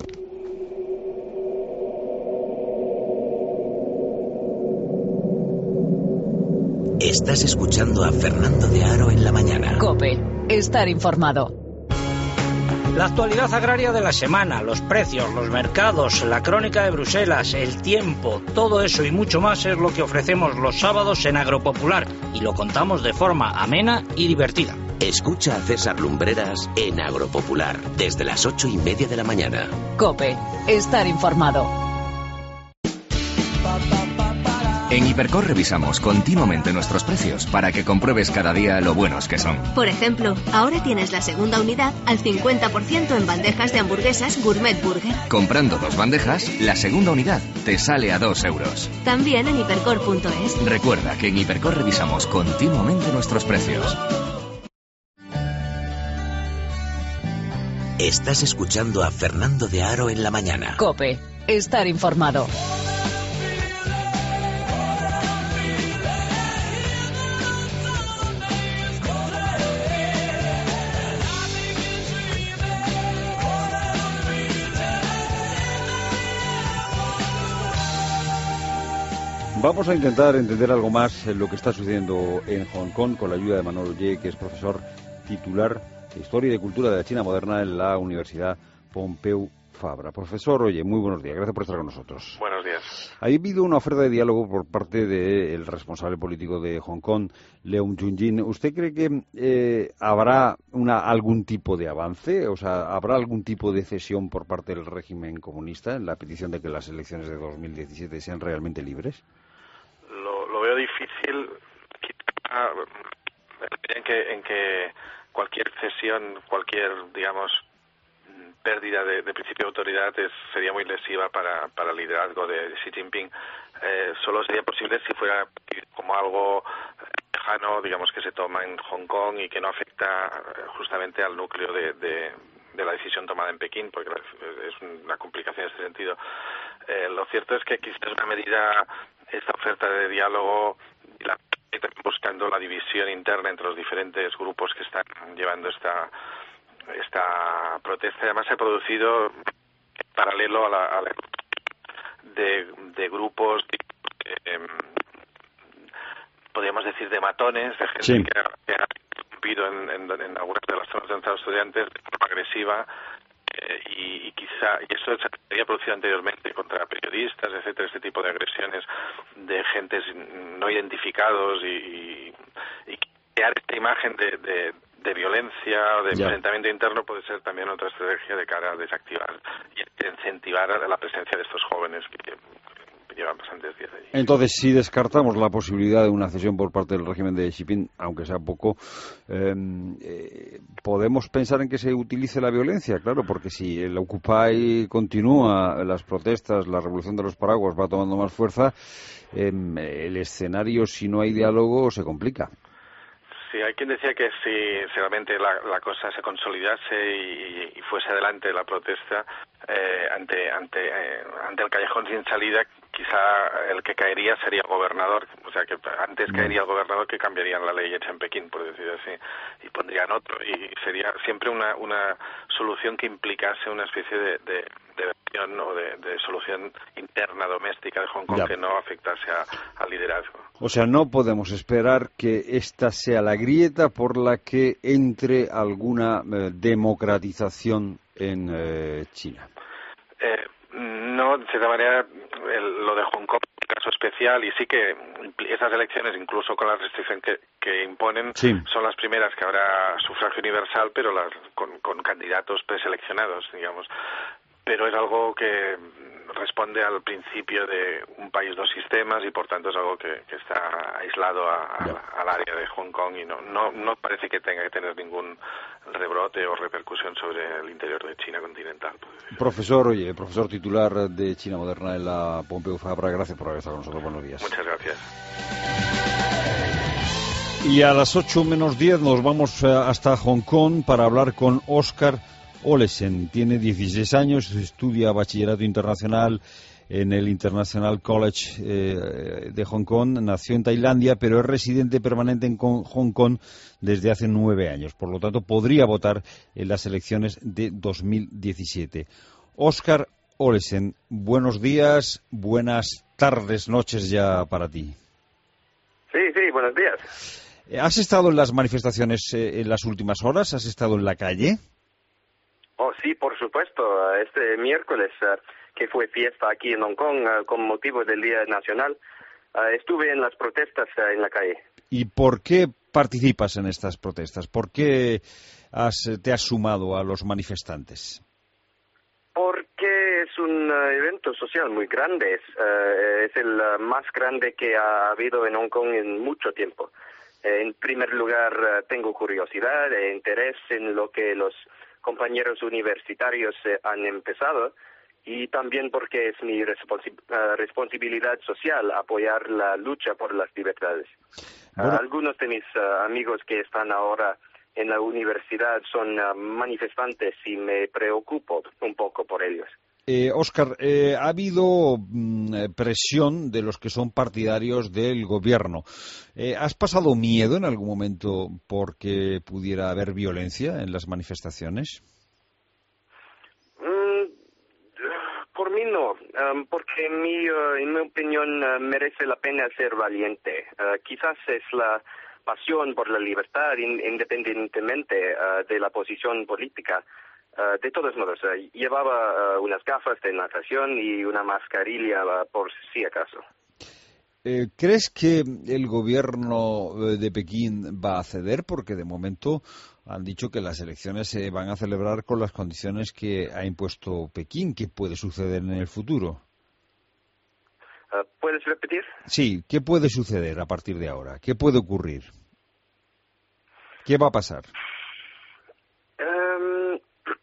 Estás escuchando a Fernando de Aro en la mañana. COPE. Estar informado. La actualidad agraria de la semana, los precios, los mercados, la crónica de Bruselas, el tiempo, todo eso y mucho más es lo que ofrecemos los sábados en Agropopular y lo contamos de forma amena y divertida. Escucha a César Lumbreras en Agropopular desde las ocho y media de la mañana. COPE. Estar informado. En Hipercor revisamos continuamente nuestros precios para que compruebes cada día lo buenos que son. Por ejemplo, ahora tienes la segunda unidad al cincuenta por ciento en bandejas de hamburguesas Gourmet Burger. Comprando dos bandejas, la segunda unidad te sale a dos euros. También en hipercor punto es. Recuerda que en Hipercor revisamos continuamente nuestros precios. Estás escuchando a Fernando de Aro en la mañana. COPE. Estar informado. Vamos a intentar entender algo más en lo que está sucediendo en Hong Kong con la ayuda de Manolo Ye, que es profesor titular de Historia y de Cultura de la China Moderna en la Universidad Pompeu Fabra. Profesor, oye, muy buenos días. Gracias por estar con nosotros. Buenos días. Ha habido una oferta de diálogo por parte del responsable político de Hong Kong, Leung Chun-jin. ¿Usted cree que eh, habrá una, algún tipo de avance? O sea, ¿habrá algún tipo de cesión por parte del régimen comunista en la petición de que las elecciones de dos mil diecisiete sean realmente libres? Lo, lo veo difícil, quizá, en que, en que cualquier cesión, cualquier, digamos, pérdida de, de principio de autoridad es, sería muy lesiva para, para el liderazgo de Xi Jinping. Eh, solo sería posible si fuera como algo lejano, digamos, que se toma en Hong Kong y que no afecta justamente al núcleo de, de, de la decisión tomada en Pekín, porque es una complicación en ese sentido. Eh, lo cierto es que quizás una medida, esta oferta de diálogo, la, buscando la división interna entre los diferentes grupos que están llevando esta esta protesta, además se ha producido en paralelo a la, a la de, de grupos de, eh, podríamos decir, de matones, de gente sí. que, ha, que ha irrumpido en, en, en algunas de las zonas donde están los estudiantes de forma agresiva. Eh, y, y quizá, y eso se había producido anteriormente contra periodistas, etcétera, este tipo de agresiones de agentes no identificados y, y, y crear esta imagen de, de, de violencia o de ya. enfrentamiento interno puede ser también otra estrategia de cara a desactivar y incentivar a la presencia de estos jóvenes que, que llevan bastantes días allí. Entonces, si descartamos la posibilidad de una cesión por parte del régimen de Xi Jinping, aunque sea poco, eh, eh, ¿podemos pensar en que se utilice la violencia? Claro, porque si el Occupy continúa, las protestas, la revolución de los paraguas va tomando más fuerza, eh, el escenario, si no hay diálogo, se complica. Sí, hay quien decía que si realmente la, la cosa se consolidase y, y fuese adelante la protesta eh, ante ante eh, ante el callejón sin salida, quizá el que caería sería el gobernador, o sea que antes caería el gobernador que cambiarían la ley hecha en Pekín, por decir así, y pondrían otro, y sería siempre una una solución que implicase una especie de, de, de versión o de, de solución interna doméstica de Hong Kong ya. que no afectase a, al liderazgo. O sea, no podemos esperar que esta sea la grieta por la que entre alguna eh, democratización en eh, China. Eh, no, de cierta manera, el, lo de Hong Kong es un caso especial y sí que esas elecciones, incluso con la restricción que, que imponen, sí. son las primeras que habrá sufragio universal, pero las, con, con candidatos preseleccionados, digamos. Pero es algo que responde al principio de un país, dos sistemas, y por tanto es algo que, que está aislado a, a, al área de Hong Kong y no, no, no parece que tenga que tener ningún rebrote o repercusión sobre el interior de China continental. Profesor, oye, profesor titular de China Moderna en la Pompeu Fabra, gracias por haber estado con nosotros. Buenos días. Muchas gracias. Y a las ocho menos diez nos vamos hasta Hong Kong para hablar con Oscar Olesen. Tiene dieciséis años, estudia bachillerato internacional en el International College eh, de Hong Kong. Nació en Tailandia, pero es residente permanente en Hong Kong desde hace nueve años. Por lo tanto, podría votar en las elecciones de dos mil diecisiete. Oscar Olesen, buenos días, buenas tardes, noches ya para ti. Sí, sí, buenos días. ¿Has estado en las manifestaciones eh, en las últimas horas? ¿Has estado en la calle? Oh, sí, por supuesto. Este miércoles, uh, que fue fiesta aquí en Hong Kong uh, con motivo del Día Nacional, uh, estuve en las protestas uh, en la calle. ¿Y por qué participas en estas protestas? ¿Por qué has, te has sumado a los manifestantes? Porque es un uh, evento social muy grande. Es, uh, es el uh, más grande que ha habido en Hong Kong en mucho tiempo. Uh, en primer lugar, uh, tengo curiosidad e interés en lo que los compañeros universitarios eh, han empezado, y también porque es mi responsi uh, responsabilidad social apoyar la lucha por las libertades. Bueno. Uh, algunos de mis uh, amigos que están ahora en la universidad son uh, manifestantes y me preocupo un poco por ellos. Eh, Óscar, eh, ha habido mm, presión de los que son partidarios del gobierno. Eh, ¿Has pasado miedo en algún momento porque pudiera haber violencia en las manifestaciones? Mm, por mí no, um, porque en mi, uh, en mi opinión uh, merece la pena ser valiente. Uh, quizás es la pasión por la libertad, in independientemente uh, de la posición política. Uh, de todos modos, uh, llevaba uh, unas gafas de natación y una mascarilla uh, por si acaso. Eh, ¿Crees que el gobierno de Pekín va a ceder? Porque de momento han dicho que las elecciones se van a celebrar con las condiciones que ha impuesto Pekín. ¿Qué puede suceder en el futuro? Uh, ¿Puedes repetir? Sí, ¿qué puede suceder a partir de ahora? ¿Qué puede ocurrir? ¿Qué va a pasar? Um...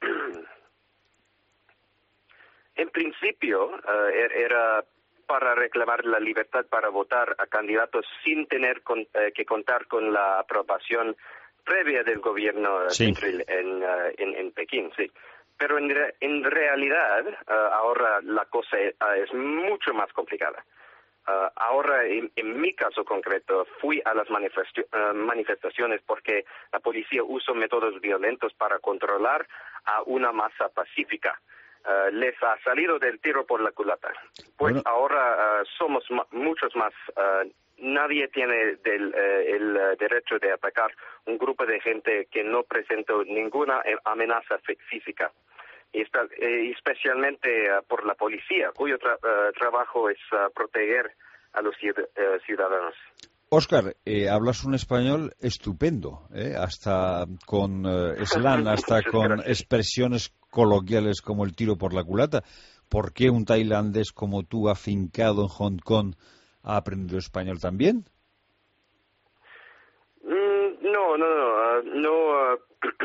En principio, uh, era para reclamar la libertad para votar a candidatos sin tener con, uh, que contar con la aprobación previa del gobierno sí. en, uh, en, en Pekín, sí. Pero en, re en realidad, uh, ahora la cosa uh, es mucho más complicada. Uh, ahora, en, en mi caso concreto, fui a las manifesta uh, manifestaciones porque la policía usó métodos violentos para controlar a una masa pacífica. Uh, les ha salido del tiro por la culata. Pues bueno. ahora uh, somos ma muchos más uh, nadie tiene del, eh, el uh, derecho de atacar un grupo de gente que no presentó ninguna amenaza física. Y está, eh, especialmente uh, por la policía, cuyo tra uh, trabajo es uh, proteger a los uh, ciudadanos. Óscar, eh, hablas un español estupendo, ¿eh? hasta con eh, slang, hasta con gracias. Expresiones coloquiales como el tiro por la culata. ¿Por qué un tailandés como tú, afincado en Hong Kong, ha aprendido español también? Mm, no, no, no, uh, no uh,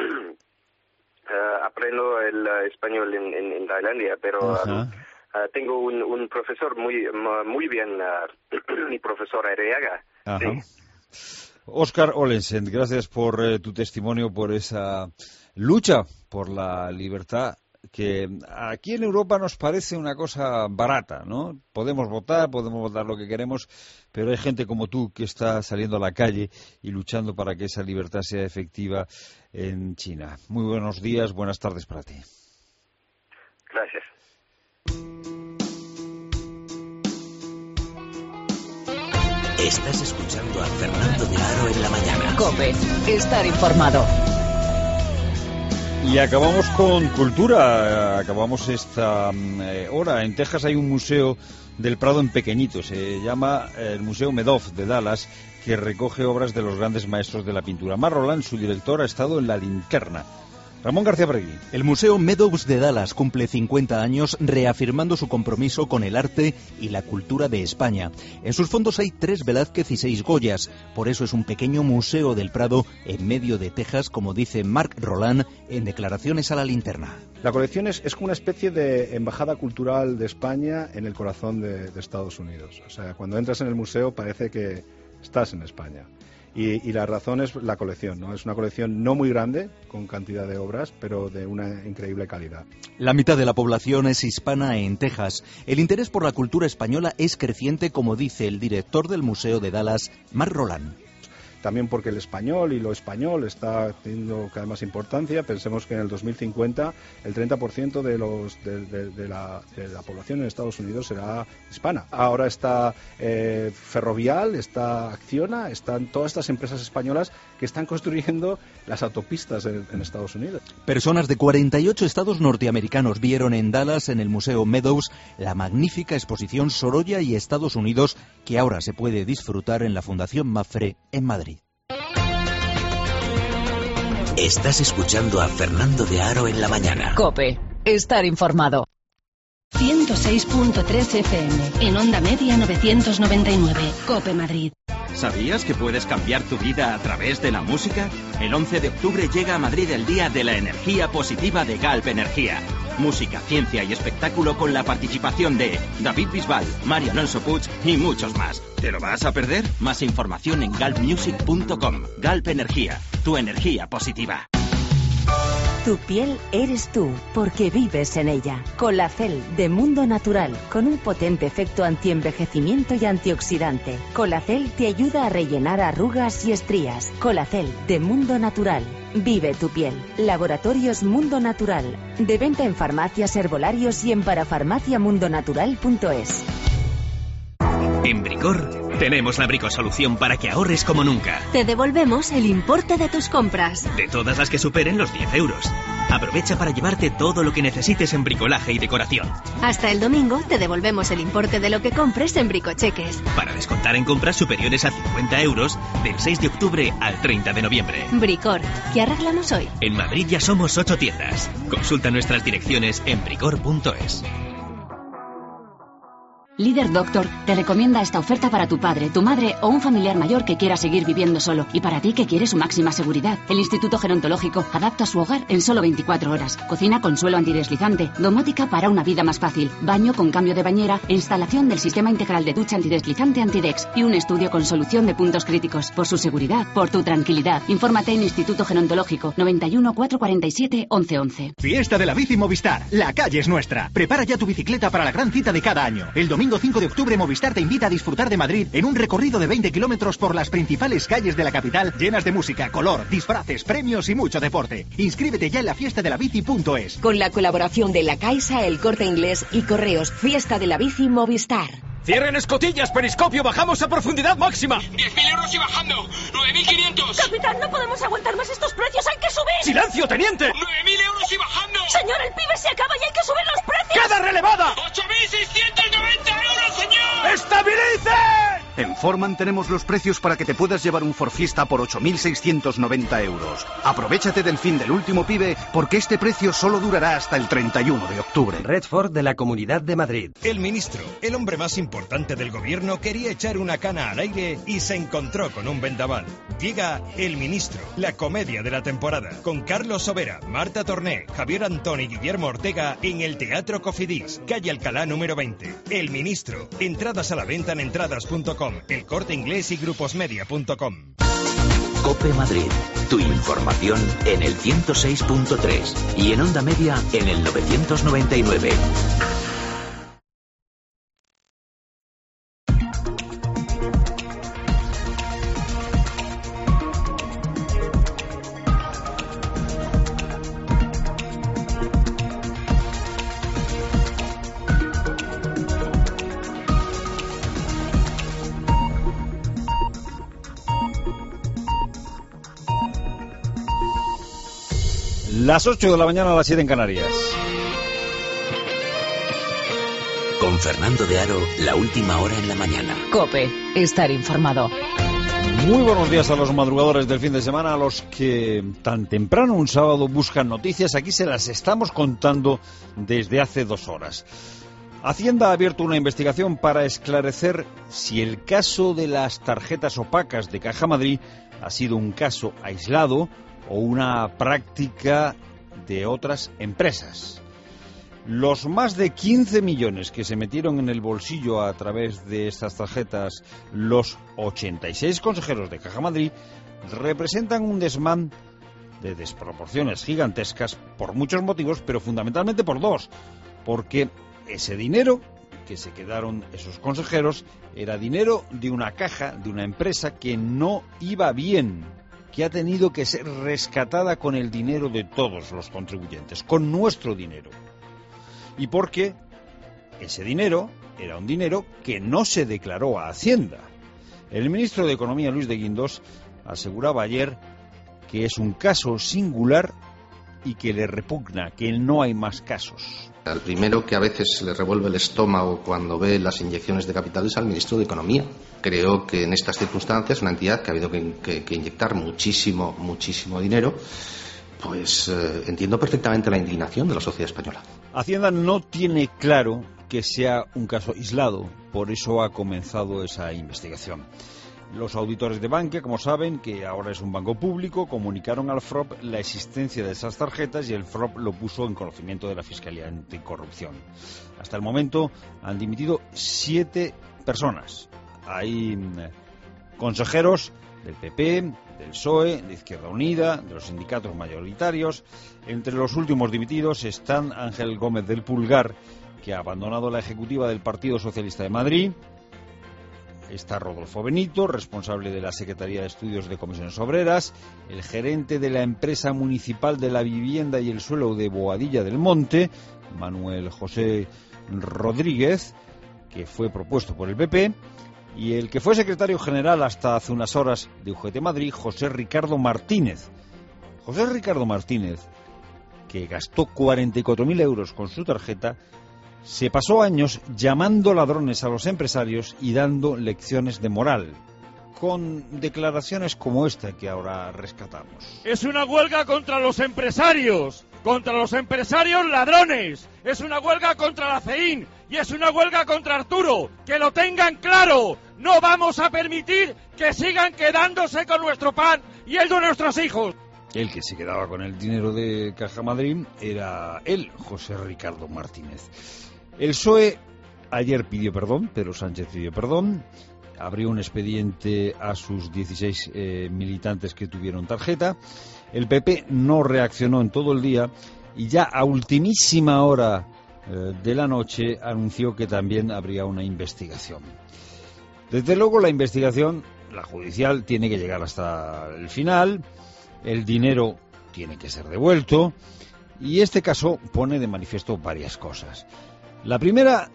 uh, aprendo el uh, español en, en, en Tailandia, pero uh, uh, tengo un, un profesor muy, muy bien, uh, mi profesor Arriaga. Sí. Óscar Olesen, gracias por eh, tu testimonio, por esa lucha por la libertad, que aquí en Europa nos parece una cosa barata, ¿no? Podemos votar, podemos votar lo que queremos, pero hay gente como tú que está saliendo a la calle y luchando para que esa libertad sea efectiva en China. Muy buenos días, buenas tardes para ti. Gracias. Estás escuchando a Fernando de Aro en la mañana. COPE, estar informado. Y acabamos con cultura, acabamos esta eh, hora. En Texas hay un museo del Prado en pequeñito, se llama el Museo Meadows de Dallas, que recoge obras de los grandes maestros de la pintura. Mark Roland, su director, ha estado en la linterna. Ramón García Bregui. El Museo Meadows de Dallas cumple cincuenta años, reafirmando su compromiso con el arte y la cultura de España. En sus fondos hay tres Velázquez y seis Goyas. Por eso es un pequeño museo del Prado en medio de Texas, como dice Mark Roland en declaraciones a la linterna. La colección es, es como una especie de embajada cultural de España en el corazón de, de Estados Unidos. O sea, cuando entras en el museo parece que estás en España. Y, y la razón es la colección, ¿no? Es una colección no muy grande, con cantidad de obras, pero de una increíble calidad. La mitad de la población es hispana en Texas. El interés por la cultura española es creciente, como dice el director del Museo de Dallas, Mark Roland. También porque el español y lo español está teniendo cada vez más importancia. Pensemos que en el dos mil cincuenta el treinta por ciento de, los, de, de, de, la, de la población en Estados Unidos será hispana. Ahora está eh, Ferrovial, está Acciona, están todas estas empresas españolas que están construyendo las autopistas en, en Estados Unidos. Personas de cuarenta y ocho estados norteamericanos vieron en Dallas, en el Museo Meadows, la magnífica exposición Sorolla y Estados Unidos, que ahora se puede disfrutar en la Fundación Mapfre en Madrid. Estás escuchando a Fernando de Aro en la mañana. COPE, estar informado. ciento seis punto tres F M, en onda media novecientos noventa y nueve, COPE Madrid. ¿Sabías que puedes cambiar tu vida a través de la música? El once de octubre llega a Madrid el Día de la Energía Positiva de Galp Energía. Música, ciencia y espectáculo con la participación de David Bisbal, Mario Alonso Puig y muchos más. ¿Te lo vas a perder? Más información en galp music punto com. Galp Energía, tu energía positiva. Tu piel eres tú, porque vives en ella. Colacel de Mundo Natural, con un potente efecto antienvejecimiento y antioxidante. Colacel te ayuda a rellenar arrugas y estrías. Colacel de Mundo Natural. Vive tu piel. Laboratorios Mundo Natural. De venta en farmacias, herbolarios y en parafarmacia mundo natural punto es. En Bricor tenemos la bricosolución para que ahorres como nunca. Te devolvemos el importe de tus compras. De todas las que superen los diez euros. Aprovecha para llevarte todo lo que necesites en bricolaje y decoración. Hasta el domingo te devolvemos el importe de lo que compres en Bricocheques. Para descontar en compras superiores a cincuenta euros del seis de octubre al treinta de noviembre. Bricor, ¿qué arreglamos hoy? En Madrid ya somos ocho tiendas. Consulta nuestras direcciones en bricor punto es. Líder Doctor te recomienda esta oferta para tu padre, tu madre o un familiar mayor que quiera seguir viviendo solo, y para ti que quieres su máxima seguridad. El Instituto Gerontológico adapta su hogar en solo veinticuatro horas. Cocina con suelo antideslizante, domótica para una vida más fácil, baño con cambio de bañera, instalación del sistema integral de ducha antideslizante Antidex y un estudio con solución de puntos críticos. Por su seguridad, por tu tranquilidad. Infórmate en Instituto Gerontológico noventa y uno, cuatrocientos cuarenta y siete, once once. Fiesta de la Bici Movistar. La calle es nuestra. Prepara ya tu bicicleta para la gran cita de cada año. El domingo cinco de octubre Movistar te invita a disfrutar de Madrid en un recorrido de veinte kilómetros por las principales calles de la capital, llenas de música, color, disfraces, premios y mucho deporte. Inscríbete ya en la fiesta de la bici punto es. Con la colaboración de La Caixa, El Corte Inglés y Correos, Fiesta de la Bici Movistar. Cierren escotillas, periscopio, bajamos a profundidad máxima. diez mil euros y bajando. nueve mil quinientos. Capitán, no podemos aguantar más estos precios, hay que subir. ¡Silencio, teniente! nueve mil euros y bajando. Señor, el pibe se acaba y hay que subir los precios. ¡Queda relevada! ocho mil seiscientos noventa euros, señor. ¡Estabilice! En Forman tenemos los precios para que te puedas llevar un Ford Fiesta por ocho mil seiscientos noventa euros. Aprovéchate del fin del último pibe, porque este precio solo durará hasta el treinta y uno de octubre. Red Ford de la Comunidad de Madrid. El ministro, el hombre más importante del gobierno, quería echar una cana al aire y se encontró con un vendaval. Llega El Ministro, la comedia de la temporada, con Carlos Sobera, Marta Torné, Javier Antón y Guillermo Ortega en el Teatro Cofidis, calle Alcalá número veinte. El Ministro. Entradas a la venta en entradas punto com, El Corte Inglés y gruposmedia punto com. COPE Madrid, tu información en el ciento seis punto tres y en Onda Media en el novecientos noventa y nueve. Las ocho de la mañana a las siete en Canarias. Con Fernando de Aro, la última hora en la mañana. COPE, estar informado. Muy buenos días a los madrugadores del fin de semana, a los que tan temprano un sábado buscan noticias. Aquí se las estamos contando desde hace dos horas. Hacienda ha abierto una investigación para esclarecer si el caso de las tarjetas opacas de Caja Madrid ha sido un caso aislado o una práctica de otras empresas. Los más de quince millones que se metieron en el bolsillo a través de estas tarjetas los ochenta y seis consejeros de Caja Madrid representan un desmán de desproporciones gigantescas por muchos motivos, pero fundamentalmente por dos. Porque ese dinero que se quedaron esos consejeros era dinero de una caja, de una empresa que no iba bien, que ha tenido que ser rescatada con el dinero de todos los contribuyentes, con nuestro dinero. Y porque ese dinero era un dinero que no se declaró a Hacienda. El ministro de Economía, Luis de Guindos, aseguraba ayer que es un caso singular y que le repugna, que no hay más casos. Al primero que a veces le revuelve el estómago cuando ve las inyecciones de capital es al ministro de Economía. Creo que en estas circunstancias una entidad que ha habido que, que, que inyectar muchísimo, muchísimo dinero, pues eh, entiendo perfectamente la indignación de la sociedad española. Hacienda no tiene claro que sea un caso aislado, por eso ha comenzado esa investigación. Los auditores de Bankia, como saben, que ahora es un banco público, comunicaron al F R O P la existencia de esas tarjetas y el F R O P lo puso en conocimiento de la Fiscalía Anticorrupción. Hasta el momento han dimitido siete personas. Hay consejeros del P P, del P S O E, de Izquierda Unida, de los sindicatos mayoritarios. Entre los últimos dimitidos están Ángel Gómez del Pulgar, que ha abandonado la ejecutiva del Partido Socialista de Madrid. Está Rodolfo Benito, responsable de la Secretaría de Estudios de Comisiones Obreras, el gerente de la empresa municipal de la vivienda y el suelo de Boadilla del Monte, Manuel José Rodríguez, que fue propuesto por el P P, y el que fue secretario general hasta hace unas horas de U G T Madrid, José Ricardo Martínez. José Ricardo Martínez, que gastó cuarenta y cuatro mil euros con su tarjeta, se pasó años llamando ladrones a los empresarios y dando lecciones de moral, con declaraciones como esta que ahora rescatamos. Es una huelga contra los empresarios, contra los empresarios ladrones. Es una huelga contra la C E I N y es una huelga contra Arturo. ¡Que lo tengan claro! No vamos a permitir que sigan quedándose con nuestro pan y el de nuestros hijos. El que se quedaba con el dinero de Caja Madrid era él, José Ricardo Martínez. El P S O E ayer pidió perdón, Pedro Sánchez pidió perdón, abrió un expediente a sus dieciséis eh, militantes que tuvieron tarjeta. El P P no reaccionó en todo el día y ya a ultimísima hora eh, de la noche anunció que también habría una investigación. Desde luego la investigación, la judicial, tiene que llegar hasta el final, el dinero tiene que ser devuelto y este caso pone de manifiesto varias cosas. La primera,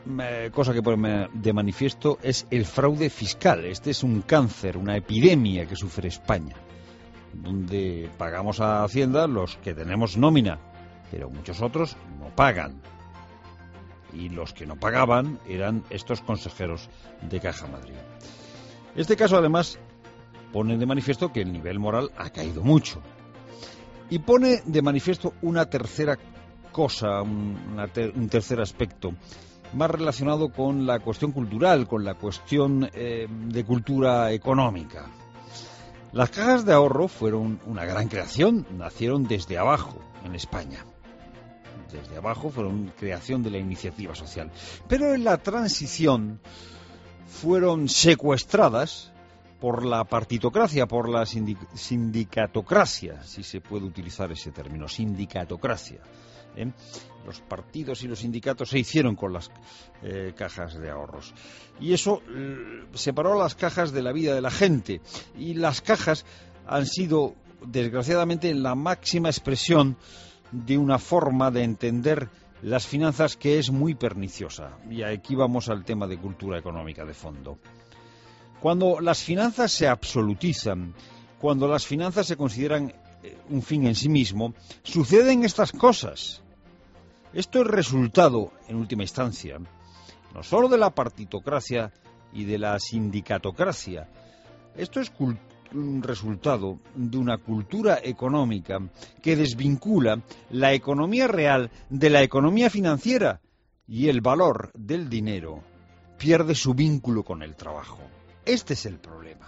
eh, cosa que pone de manifiesto es el fraude fiscal. Este es un cáncer, una epidemia que sufre España, donde pagamos a Hacienda los que tenemos nómina, pero muchos otros no pagan. Y los que no pagaban eran estos consejeros de Caja Madrid. Este caso, además, pone de manifiesto que el nivel moral ha caído mucho. Y pone de manifiesto una tercera cosa, un, una ter, un tercer aspecto, más relacionado con la cuestión cultural, con la cuestión eh, de cultura económica. Las cajas de ahorro fueron una gran creación, nacieron desde abajo en España. Desde abajo fueron creación de la iniciativa social. Pero en la transición fueron secuestradas por la partitocracia, por la sindic- sindicatocracia, si se puede utilizar ese término, sindicatocracia. ¿eh? Los partidos y los sindicatos se hicieron con las eh, cajas de ahorros. Y eso eh, separó las cajas de la vida de la gente. Y las cajas han sido, desgraciadamente, la máxima expresión de una forma de entender las finanzas que es muy perniciosa. Y aquí vamos al tema de cultura económica de fondo. Cuando las finanzas se absolutizan, cuando las finanzas se consideran un fin en sí mismo, suceden estas cosas. Esto es resultado, en última instancia, no solo de la partitocracia y de la sindicatocracia. Esto es cultura. Un resultado de una cultura económica que desvincula la economía real de la economía financiera, y el valor del dinero pierde su vínculo con el trabajo. Este es el problema.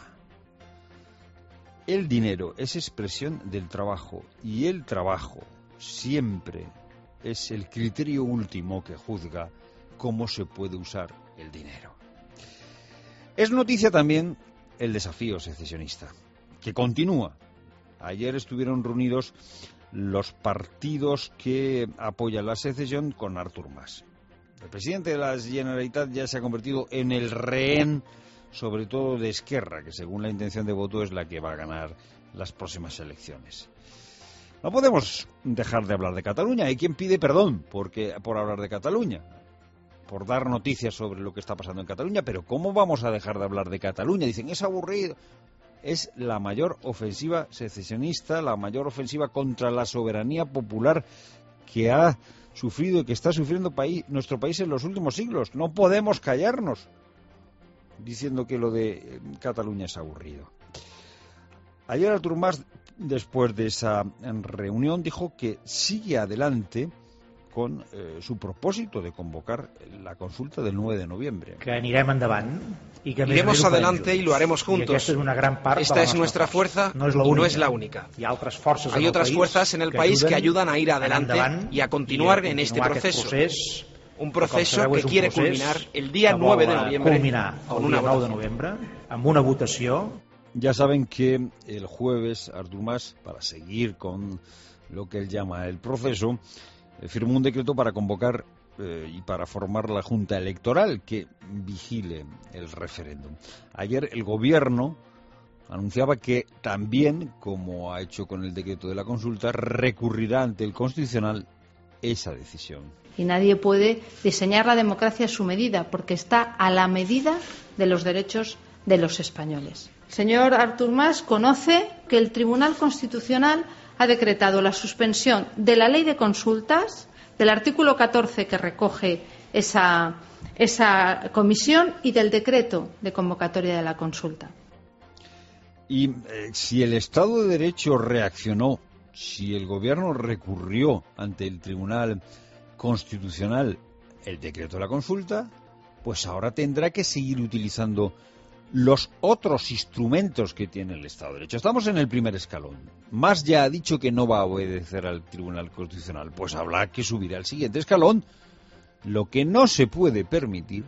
El dinero es expresión del trabajo, y el trabajo siempre es el criterio último que juzga cómo se puede usar el dinero. Es noticia también el desafío secesionista, que continúa. Ayer estuvieron reunidos los partidos que apoyan la secesión con Artur Mas. El presidente de la Generalitat ya se ha convertido en el rehén, sobre todo de Esquerra, que según la intención de voto es la que va a ganar las próximas elecciones. No podemos dejar de hablar de Cataluña. Hay quien pide perdón porque, por hablar de Cataluña, por dar noticias sobre lo que está pasando en Cataluña, pero ¿cómo vamos a dejar de hablar de Cataluña? Dicen, es aburrido. Es la mayor ofensiva secesionista, la mayor ofensiva contra la soberanía popular que ha sufrido y que está sufriendo país, nuestro país en los últimos siglos. No podemos callarnos diciendo que lo de Cataluña es aburrido. Ayer Artur Mas, después de esa reunión, dijo que sigue adelante con eh, su propósito de convocar la consulta del nueve de noviembre. Que anirem endavant y que iremos adelante y lo haremos juntos. Es una gran parte Esta es nuestra fuerza no es y única. no es la única. Hay otras fuerzas, Hay otras fuerzas en el país que ayudan a ir adelante y a continuar en este proceso. Un proceso que quiere culminar el día nueve de noviembre con una votación. Ya saben que el jueves Artur Mas, para seguir con lo que él llama el proceso, firmó un decreto para convocar eh, y para formar la Junta Electoral que vigile el referéndum. Ayer el Gobierno anunciaba que también, como ha hecho con el decreto de la consulta, recurrirá ante el Constitucional esa decisión. Y nadie puede diseñar la democracia a su medida, porque está a la medida de los derechos de los españoles. El señor Artur Mas conoce que el Tribunal Constitucional ha decretado la suspensión de la ley de consultas, del artículo catorce que recoge esa, esa comisión y del decreto de convocatoria de la consulta. Y eh, si el Estado de Derecho reaccionó, si el Gobierno recurrió ante el Tribunal Constitucional el decreto de la consulta, pues ahora tendrá que seguir utilizando los otros instrumentos que tiene el Estado de Derecho. Estamos en el primer escalón. Mas ya ha dicho que no va a obedecer al Tribunal Constitucional. Pues habrá que subir al siguiente escalón. Lo que no se puede permitir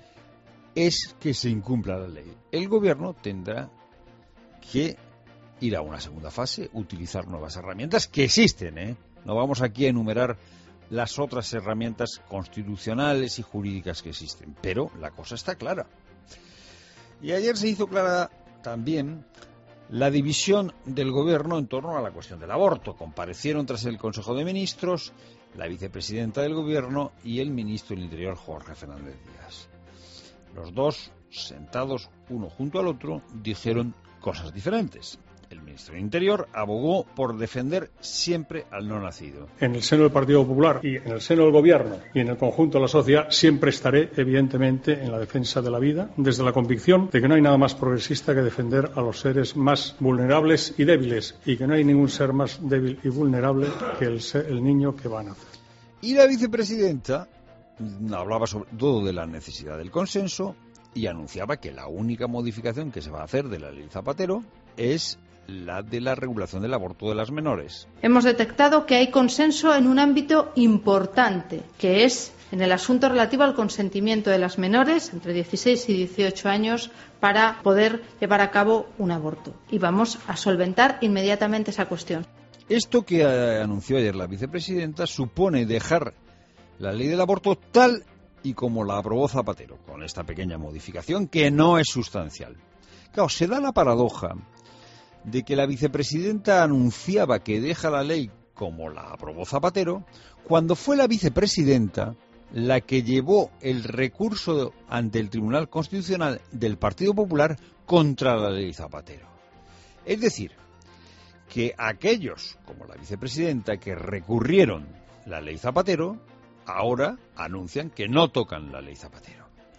es que se incumpla la ley. El Gobierno tendrá que ir a una segunda fase, utilizar nuevas herramientas que existen, ¿eh? No vamos aquí a enumerar las otras herramientas constitucionales y jurídicas que existen, pero la cosa está clara. Y ayer se hizo clara también la división del gobierno en torno a la cuestión del aborto. Comparecieron tras el Consejo de Ministros la vicepresidenta del gobierno y el ministro del Interior, Jorge Fernández Díaz. Los dos, sentados uno junto al otro, dijeron cosas diferentes. El ministro del Interior abogó por defender siempre al no nacido. En el seno del Partido Popular y en el seno del Gobierno y en el conjunto de la sociedad siempre estaré, evidentemente, en la defensa de la vida, desde la convicción de que no hay nada más progresista que defender a los seres más vulnerables y débiles, y que no hay ningún ser más débil y vulnerable que el, ser, el niño que va a nacer. Y la vicepresidenta hablaba sobre todo de la necesidad del consenso y anunciaba que la única modificación que se va a hacer de la ley Zapatero es la de la regulación del aborto de las menores. Hemos detectado que hay consenso en un ámbito importante, que es en el asunto relativo al consentimiento de las menores entre dieciséis y dieciocho años para poder llevar a cabo un aborto. Y vamos a solventar inmediatamente esa cuestión. Esto que anunció ayer la vicepresidenta supone dejar la ley del aborto tal y como la aprobó Zapatero, con esta pequeña modificación que no es sustancial. Claro, se da la paradoja de que la vicepresidenta anunciaba que deja la ley como la aprobó Zapatero, cuando fue la vicepresidenta la que llevó el recurso ante el Tribunal Constitucional del Partido Popular contra la ley Zapatero. Es decir, que aquellos, como la vicepresidenta, que recurrieron la ley Zapatero, ahora anuncian que no tocan la ley Zapatero.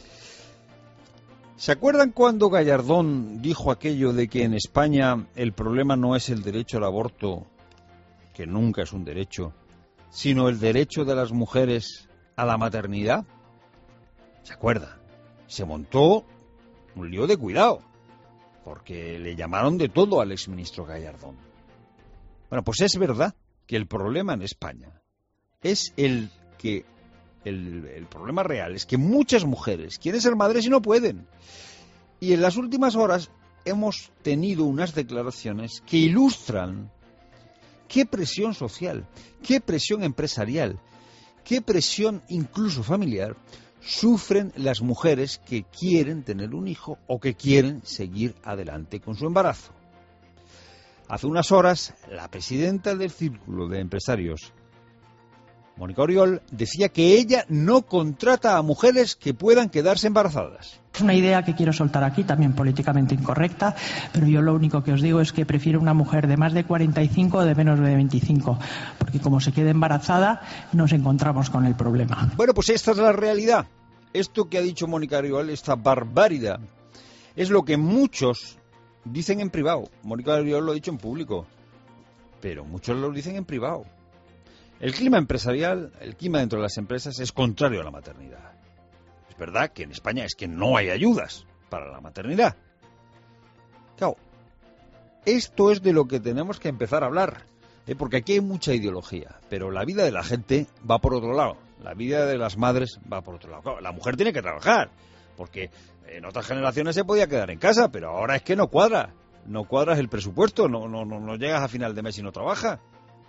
¿Se acuerdan cuando Gallardón dijo aquello de que en España el problema no es el derecho al aborto, que nunca es un derecho, sino el derecho de las mujeres a la maternidad? ¿Se acuerdan? Se montó un lío de cuidado, porque le llamaron de todo al exministro Gallardón. Bueno, pues es verdad que el problema en España es el que... El, el problema real es que muchas mujeres quieren ser madres y no pueden. Y en las últimas horas hemos tenido unas declaraciones que ilustran qué presión social, qué presión empresarial, qué presión incluso familiar sufren las mujeres que quieren tener un hijo o que quieren seguir adelante con su embarazo. Hace unas horas, la presidenta del Círculo de Empresarios, Mónica Oriol, decía que ella no contrata a mujeres que puedan quedarse embarazadas. Es una idea que quiero soltar aquí, también políticamente incorrecta, pero yo lo único que os digo es que prefiero una mujer de más de cuarenta y cinco o de menos de veinticinco, porque como se quede embarazada nos encontramos con el problema. Bueno, pues esta es la realidad. Esto que ha dicho Mónica Oriol, esta barbaridad, es lo que muchos dicen en privado. Mónica Oriol lo ha dicho en público, pero muchos lo dicen en privado. El clima empresarial, el clima dentro de las empresas es contrario a la maternidad. Es verdad que en España es que no hay ayudas para la maternidad. Claro, esto es de lo que tenemos que empezar a hablar, ¿eh? Porque aquí hay mucha ideología, pero la vida de la gente va por otro lado. La vida de las madres va por otro lado. Claro, la mujer tiene que trabajar, porque en otras generaciones se podía quedar en casa, pero ahora es que no cuadra. No cuadras el presupuesto, no, no, no, no llegas a final de mes y no trabajas.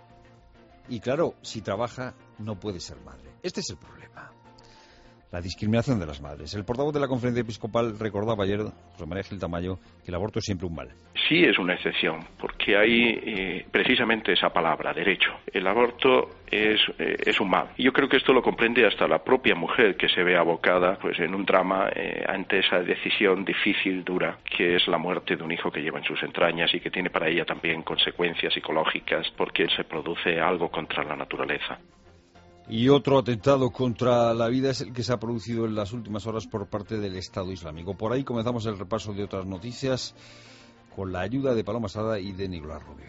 Y claro, si trabaja, no puede ser madre. Este es el problema. La discriminación de las madres. El portavoz de la Conferencia Episcopal recordaba ayer, José María Gil Tamayo, que el aborto es siempre un mal. Sí es una excepción, porque hay eh, precisamente esa palabra, derecho. El aborto es, eh, es un mal. Y yo creo que esto lo comprende hasta la propia mujer, que se ve abocada pues, en un drama eh, ante esa decisión difícil, dura, que es la muerte de un hijo que lleva en sus entrañas y que tiene para ella también consecuencias psicológicas, porque se produce algo contra la naturaleza. Y otro atentado contra la vida es el que se ha producido en las últimas horas por parte del Estado Islámico. Por ahí comenzamos el repaso de otras noticias con la ayuda de Paloma Sada y de Nicolás Rubio.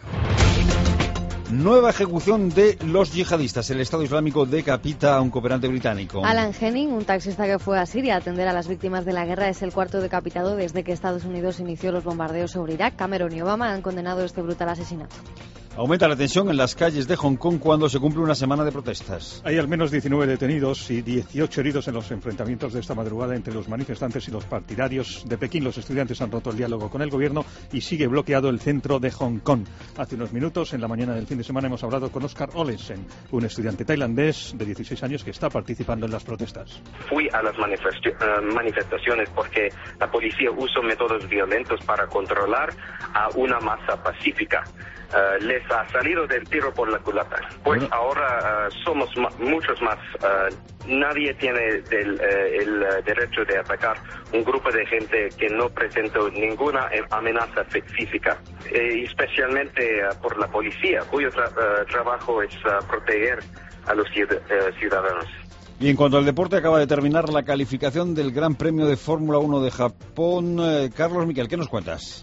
Nueva ejecución de los yihadistas. El Estado Islámico decapita a un cooperante británico. Alan Henning, un taxista que fue a Siria a atender a las víctimas de la guerra, es el cuarto decapitado desde que Estados Unidos inició los bombardeos sobre Irak. Cameron y Obama han condenado este brutal asesinato. Aumenta la tensión en las calles de Hong Kong cuando se cumple una semana de protestas. Hay al menos diecinueve detenidos y dieciocho heridos en los enfrentamientos de esta madrugada entre los manifestantes y los partidarios de Pekín. Los estudiantes han roto el diálogo con el gobierno y sigue bloqueado el centro de Hong Kong. Hace unos minutos, en la mañana del fin de semana, hemos hablado con Oscar Olesen, un estudiante tailandés de dieciséis años que está participando en las protestas. Fui a las manifestaciones porque la policía usó métodos violentos para controlar a una masa pacífica. Uh, les ha salido del tiro por la culata. Pues bueno. ahora uh, somos ma- muchos más. Uh, nadie tiene del, uh, el uh, derecho de atacar un grupo de gente que no presentó ninguna amenaza f- física, eh, especialmente uh, por la policía, cuyo tra- uh, trabajo es uh, proteger a los ciud- uh, ciudadanos. Y en cuanto al deporte, acaba de terminar la calificación del Gran Premio de Fórmula uno de Japón. Eh, Carlos Miquel, ¿qué nos cuentas?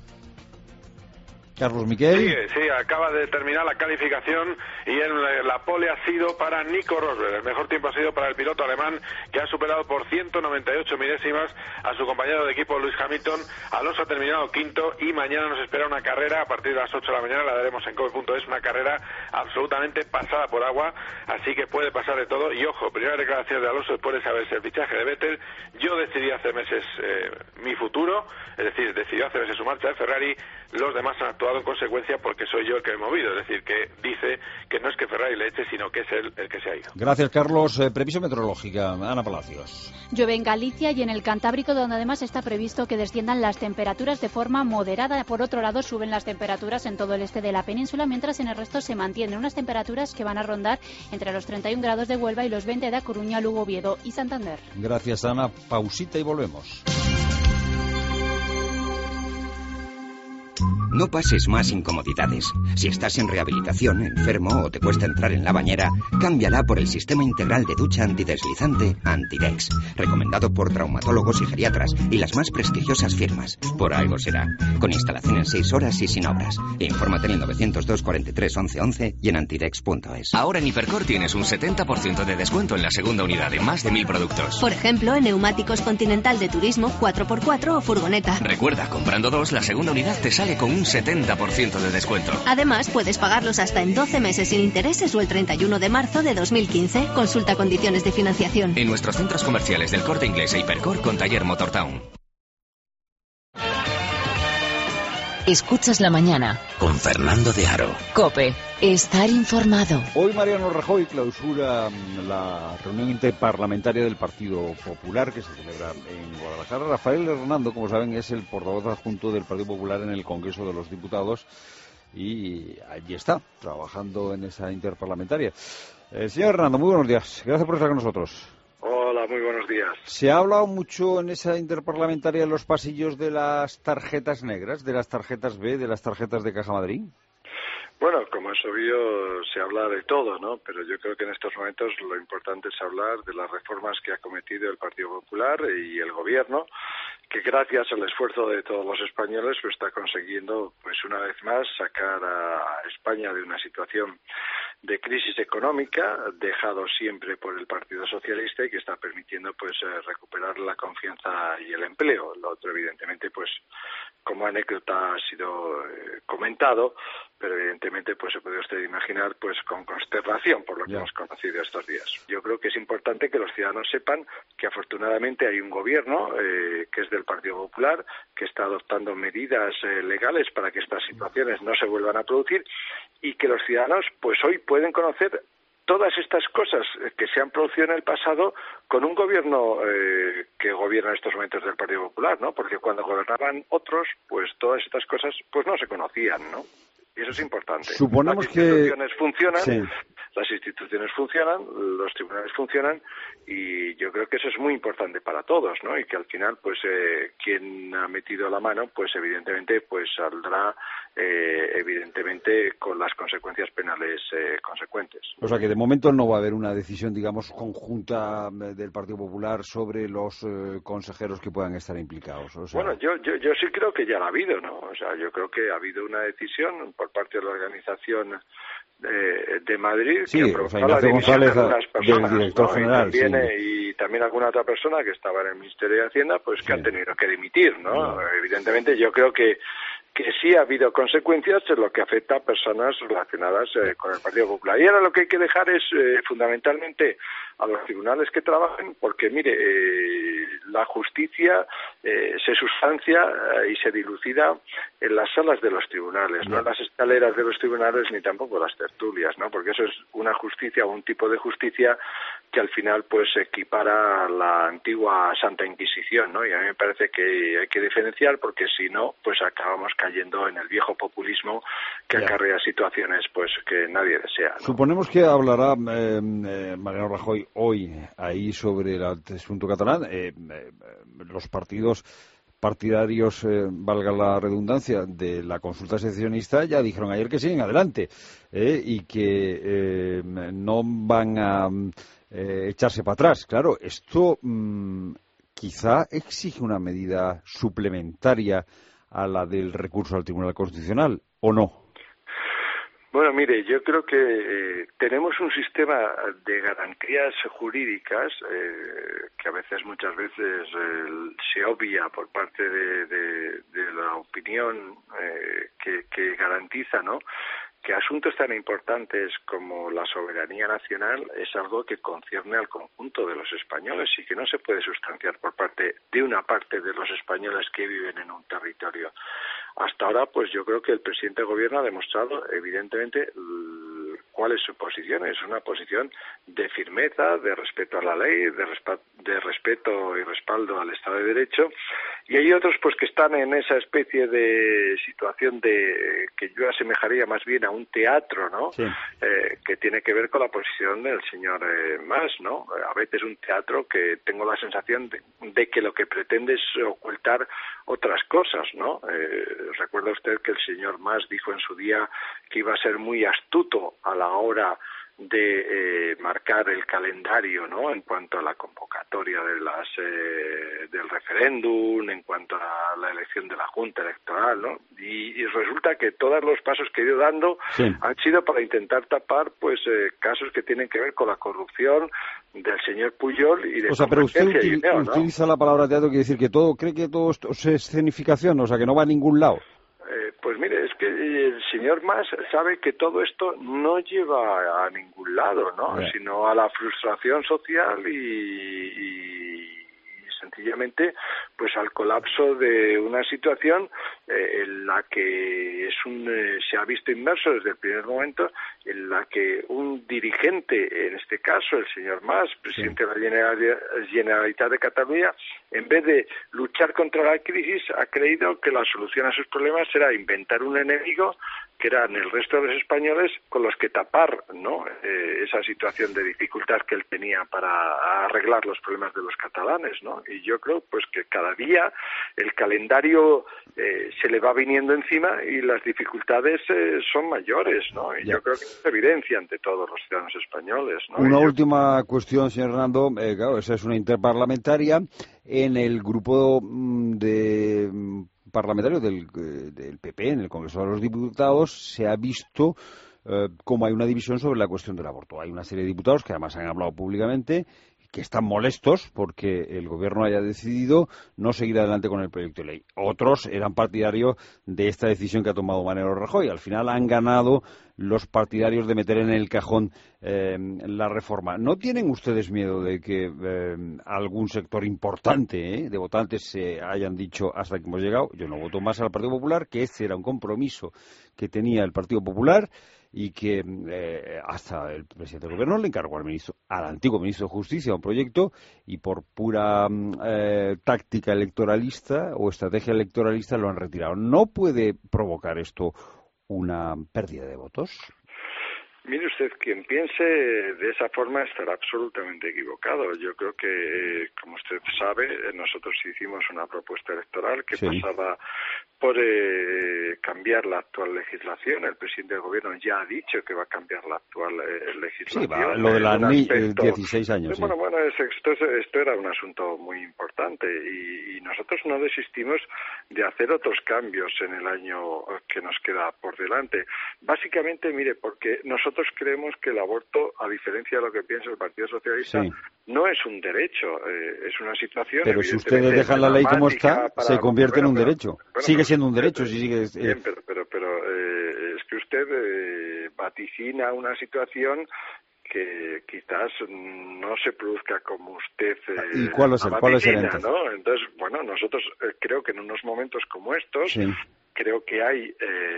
Carlos Miquel. Sí, sí, acaba de terminar la calificación y en la pole ha sido para Nico Rosberg. El mejor tiempo ha sido para el piloto alemán, que ha superado por ciento noventa y ocho milésimas a su compañero de equipo Lewis Hamilton. Alonso ha terminado quinto y mañana nos espera una carrera a partir de las ocho de la mañana, la daremos en cope punto es, una carrera absolutamente pasada por agua, así que puede pasar de todo. Y ojo, primera declaración de Alonso después de saberse el fichaje de Vettel: yo decidí hace meses eh, mi futuro, es decir, decidió hace meses su marcha de Ferrari, los demás han actuado en consecuencia porque soy yo el que me he movido, es decir, que dice que no es que Ferrari le eche, sino que es él el que se ha ido. Gracias, Carlos. Eh, previsión meteorológica, Ana Palacios. Llueve en Galicia y en el Cantábrico, donde además está previsto que desciendan las temperaturas de forma moderada. Por otro lado, suben las temperaturas en todo el este de la península, mientras en el resto se mantienen unas temperaturas que van a rondar entre los treinta y un grados de Huelva y los veinte de A Coruña, Lugo, Oviedo y Santander. Gracias, Ana. Pausita y volvemos. No pases más incomodidades. Si estás en rehabilitación, enfermo o te cuesta entrar en la bañera, cámbiala por el sistema integral de ducha antideslizante Antidex, recomendado por traumatólogos y geriatras y las más prestigiosas firmas. Por algo será. Con instalación en seis horas y sin obras. Infórmate en el novecientos dos cuarenta y tres once once y en antidex punto es. Ahora en Hipercor tienes un setenta por ciento de descuento en la segunda unidad de más de mil productos. Por ejemplo, en neumáticos Continental de turismo, cuatro por cuatro o furgoneta. Recuerda, comprando dos, la segunda unidad te sale con un setenta por ciento de descuento. Además, puedes pagarlos hasta en doce meses sin intereses o el treinta y uno de marzo de dos mil quince. Consulta condiciones de financiación. En nuestros centros comerciales del Corte Inglés e Hipercor con taller Motortown. Escuchas la mañana con Fernando de Aro. COPE. Estar informado. Hoy Mariano Rajoy clausura la reunión interparlamentaria del Partido Popular que se celebra en Guadalajara. Rafael Hernando, como saben, es el portavoz adjunto del Partido Popular en el Congreso de los Diputados y allí está, trabajando en esa interparlamentaria. Eh, señor Hernando, muy buenos días. Gracias por estar con nosotros. Hola, muy buenos días. ¿Se ha hablado mucho en esa interparlamentaria en los pasillos de las tarjetas negras, de las tarjetas B, de las tarjetas de Caja Madrid? Bueno, como es obvio, se habla de todo, ¿no? Pero yo creo que en estos momentos lo importante es hablar de las reformas que ha cometido el Partido Popular y el Gobierno, que gracias al esfuerzo de todos los españoles pues está consiguiendo, pues una vez más, sacar a España de una situación de crisis económica, dejado siempre por el Partido Socialista y que está permitiendo pues recuperar la confianza y el empleo. Lo otro, evidentemente, pues como anécdota ha sido eh, comentado, pero evidentemente pues se puede usted imaginar pues con consternación por lo que yeah. hemos conocido estos días. Yo creo que es importante que los ciudadanos sepan que afortunadamente hay un gobierno eh, que es del Partido Popular, que está adoptando medidas eh, legales para que estas situaciones no se vuelvan a producir y que los ciudadanos pues hoy pueden conocer todas estas cosas que se han producido en el pasado con un gobierno eh, que gobierna en estos momentos del Partido Popular, ¿no? Porque cuando gobernaban otros, pues todas estas cosas pues no se conocían, ¿no? Y eso es importante. Suponemos las instituciones que... funcionan, sí. las instituciones funcionan, los tribunales funcionan y yo creo que eso es muy importante para todos, ¿no? Y que al final, pues, eh, quien ha metido la mano, pues evidentemente, pues saldrá, eh, evidentemente, con las consecuencias penales eh, consecuentes. O sea que de momento no va a haber una decisión, digamos, conjunta del Partido Popular sobre los eh, consejeros que puedan estar implicados. O sea... Bueno, yo, yo, yo sí creo que ya la ha habido, ¿no? O sea, yo creo que ha habido una decisión por parte de la organización de, de Madrid sí, que o sea, Ignacio González, de algunas personas, del director ¿no? general, y, también, sí. y también alguna otra persona que estaba en el Ministerio de Hacienda, pues que sí. han tenido que dimitir, ¿no? no. Evidentemente yo creo que que sí ha habido consecuencias en lo que afecta a personas relacionadas eh, con el Partido Popular. Y ahora lo que hay que dejar es eh, fundamentalmente a los tribunales que trabajen, porque mire, eh, la justicia eh, se sustancia eh, y se dilucida en las salas de los tribunales, no en las escaleras de los tribunales ni tampoco las tertulias, ¿no? Porque eso es una justicia o un tipo de justicia que al final pues equipara a la antigua Santa Inquisición, ¿no? Y a mí me parece que hay que diferenciar, porque si no, pues acabamos cayendo en el viejo populismo que ya acarrea situaciones pues que nadie desea, ¿no? Suponemos que hablará eh, eh, Mariano Rajoy hoy ahí sobre el asunto catalán. Eh, eh, los partidos partidarios, eh, valga la redundancia, de la consulta secesionista ya dijeron ayer que siguen adelante eh, y que eh, no van a eh, echarse para atrás. Claro, esto mmm, quizá exige una medida suplementaria a la del recurso al Tribunal Constitucional, ¿o no? Bueno, mire, yo creo que eh, tenemos un sistema de garantías jurídicas eh, que a veces, muchas veces, eh, se obvia por parte de, de, de la opinión eh, que, que garantiza, ¿no?, que asuntos tan importantes como la soberanía nacional es algo que concierne al conjunto de los españoles y que no se puede sustanciar por parte de una parte de los españoles que viven en un territorio. Hasta ahora, pues yo creo que el presidente del gobierno ha demostrado, evidentemente, cuál es su posición. Es una posición de firmeza, de respeto a la ley, de, resp- de respeto y respaldo al Estado de Derecho. Y hay otros pues que están en esa especie de situación de que yo asemejaría más bien a un teatro, ¿no? Sí. Eh, que tiene que ver con la posición del señor eh, Mas, ¿no? A veces un teatro que tengo la sensación de, de que lo que pretende es ocultar otras cosas, ¿no? Eh, recuerda usted que el señor Mas dijo en su día que iba a ser muy astuto a la hora de eh, marcar el calendario, ¿no?, en cuanto a la convocatoria de las eh, del referéndum, en cuanto a la elección de la Junta Electoral, ¿no? Y, y resulta que todos los pasos que he ido dando sí. han sido para intentar tapar pues eh, casos que tienen que ver con la corrupción del señor Pujol y de... O sea, pero usted util, dinero, ¿no? utiliza la palabra teatro, quiere decir que todo, cree que todo esto es escenificación, o sea, que no va a ningún lado. Eh, pues mire, es que el señor Mas sabe que todo esto no lleva a ningún lado, ¿no? Yeah. Sino a la frustración social y, y, y sencillamente pues al colapso de una situación eh, en la que es un eh, se ha visto inmerso desde el primer momento, en la que un dirigente, en este caso el señor Mas, presidente sí. de la Generalitat de Cataluña, en vez de luchar contra la crisis, ha creído que la solución a sus problemas era inventar un enemigo que eran el resto de los españoles con los que tapar, ¿no?, eh, esa situación de dificultad que él tenía para arreglar los problemas de los catalanes, ¿no? Y yo creo pues que cada día el calendario eh, se le va viniendo encima y las dificultades eh, son mayores, ¿no? Y ya. yo creo que es evidencia ante todos los ciudadanos españoles, ¿no? Una y última yo... cuestión, señor Hernando, eh, claro, esa es una interparlamentaria. En el grupo de parlamentario del, del P P en el Congreso de los Diputados se ha visto eh, como hay una división sobre la cuestión del aborto. Hay una serie de diputados que además han hablado públicamente que están molestos porque el gobierno haya decidido no seguir adelante con el proyecto de ley. Otros eran partidarios de esta decisión que ha tomado Mariano Rajoy. Al final han ganado los partidarios de meter en el cajón eh, la reforma. ¿No tienen ustedes miedo de que eh, algún sector importante eh, de votantes se hayan dicho hasta que hemos llegado, yo no voto más al Partido Popular, que este era un compromiso que tenía el Partido Popular y que eh, hasta el presidente del gobierno le encargó al ministro, al antiguo ministro de Justicia, un proyecto y por pura eh, táctica electoralista o estrategia electoralista lo han retirado? ¿No puede provocar esto una pérdida de votos? Mire usted, quien piense de esa forma estará absolutamente equivocado. Yo creo que, como usted sabe, nosotros hicimos una propuesta electoral que sí. pasaba por eh, cambiar la actual legislación. El presidente del gobierno ya ha dicho que va a cambiar la actual eh, legislación. Sí, va, lo de la N I, aspecto... dieciséis años. Bueno, sí. bueno, esto, esto era un asunto muy importante y, y nosotros no desistimos de hacer otros cambios en el año que nos queda por delante. Básicamente, mire, porque nosotros Nosotros creemos que el aborto, a diferencia de lo que piensa el Partido Socialista, sí. no es un derecho, eh, es una situación... Pero si ustedes dejan la ley como está, se convierte bueno, en un pero, derecho. Bueno, sigue pero, siendo un derecho. Si sigue, eh. Bien, pero, pero, pero eh, es que usted eh, vaticina una situación que quizás no se produzca como usted eh, ¿Y cuál es el, vaticina, cuál es el ¿no? Entonces, bueno, nosotros eh, creo que en unos momentos como estos, sí. creo que hay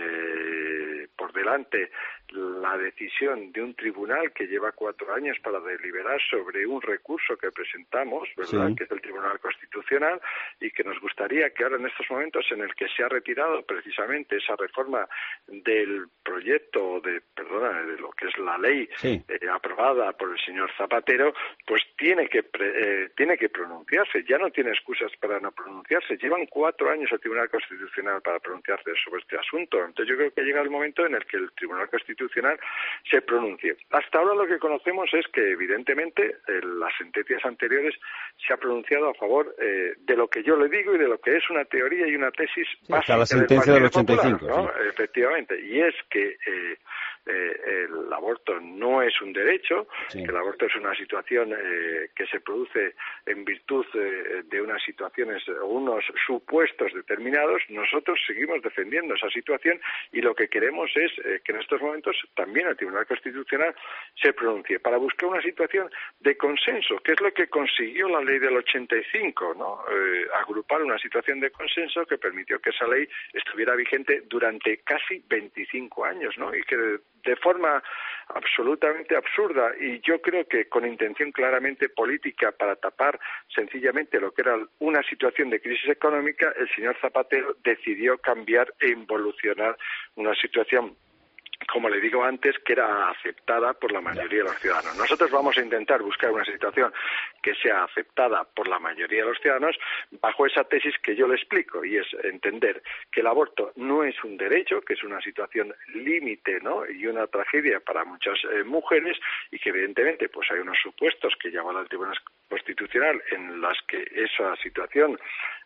eh, por delante la decisión de un tribunal que lleva cuatro años para deliberar sobre un recurso que presentamos, ¿verdad?, sí. que es el Tribunal Constitucional, y que nos gustaría que ahora en estos momentos en el que se ha retirado precisamente esa reforma del proyecto de, perdona, de lo que es la ley sí. eh, aprobada por el señor Zapatero, pues tiene que pre, eh, tiene que pronunciarse, ya no tiene excusas para no pronunciarse. Llevan cuatro años el Tribunal Constitucional para pronunciarse sobre este asunto. Entonces yo creo que llega el momento en el que el Tribunal Constitucional se pronuncie. Hasta ahora lo que conocemos es que evidentemente en las sentencias anteriores se ha pronunciado a favor eh, de lo que yo le digo y de lo que es una teoría y una tesis sí, básica la sentencia del, del ochenta y cinco, Popular, ¿no? Sí. Efectivamente, y es que eh, eh, el aborto no es un derecho, sí. que el aborto es una situación eh, que se produce en virtud eh, de unas situaciones o unos supuestos determinados. Nosotros seguimos defendiendo esa situación y lo que queremos es eh, que en estos momentos también el Tribunal Constitucional se pronuncie para buscar una situación de consenso, que es lo que consiguió la ley del ochenta y cinco, ¿no? Eh, agrupar una situación de consenso que permitió que esa ley estuviera vigente durante casi veinticinco años, ¿no? Y que de, de forma absolutamente absurda, y yo creo que con intención claramente política para tapar sencillamente lo que era una situación de crisis económica, el señor Zapatero decidió cambiar e involucionar una situación, como le digo antes, que era aceptada por la mayoría de los ciudadanos. Nosotros vamos a intentar buscar una situación que sea aceptada por la mayoría de los ciudadanos bajo esa tesis que yo le explico, y es entender que el aborto no es un derecho, que es una situación límite, ¿no?, y una tragedia para muchas eh, mujeres, y que evidentemente pues hay unos supuestos que llaman al Tribunal Constitucional en las que esa situación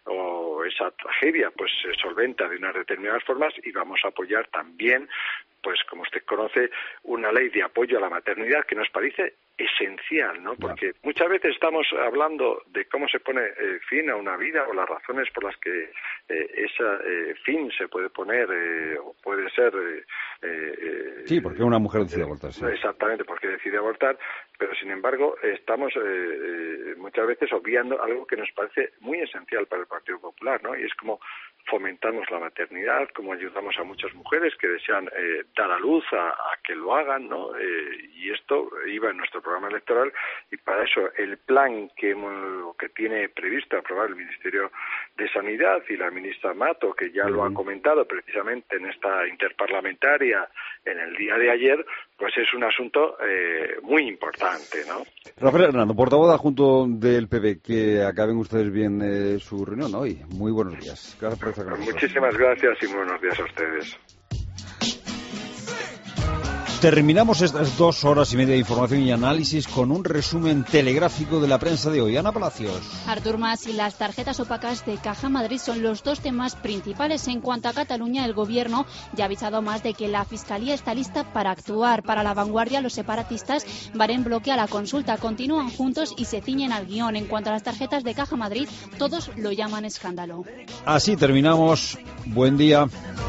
o esa tragedia pues se solventa de unas determinadas formas, y vamos a apoyar también, pues como usted conoce, una ley de apoyo a la maternidad que nos parece esencial, ¿no? Porque muchas veces estamos hablando de cómo se pone eh, fin a una vida o las razones por las que eh, ese eh, fin se puede poner eh, o puede ser... Eh, eh, sí, porque una mujer decide abortar. Sí. Exactamente, porque decide abortar, pero sin embargo estamos eh, eh, muchas veces obviando algo que nos parece muy esencial para el Partido Popular, ¿no? Y es como fomentamos la maternidad, como ayudamos a muchas mujeres que desean eh, dar a luz a, a que lo hagan, ¿no? Eh, y esto iba en nuestro programa electoral, y para eso el plan que hemos, que tiene previsto aprobar el Ministerio de Sanidad y la ministra Mato, que ya lo ha comentado precisamente en esta interparlamentaria en el día de ayer, pues es un asunto eh, muy importante, ¿no? Rafael Hernando, portavoz adjunto del P P, que acaben ustedes bien eh, su reunión hoy. Muy buenos días. Gracias por estar con nosotros. Muchísimas gracias y buenos días a ustedes. Terminamos estas dos horas y media de información y análisis con un resumen telegráfico de la prensa de hoy. Ana Palacios. Artur Mas y las tarjetas opacas de Caja Madrid son los dos temas principales. En cuanto a Cataluña, el Gobierno ya ha avisado más de que la Fiscalía está lista para actuar. Para La Vanguardia, los separatistas van en bloque a la consulta, continúan juntos y se ciñen al guión. En cuanto a las tarjetas de Caja Madrid, todos lo llaman escándalo. Así terminamos. Buen día.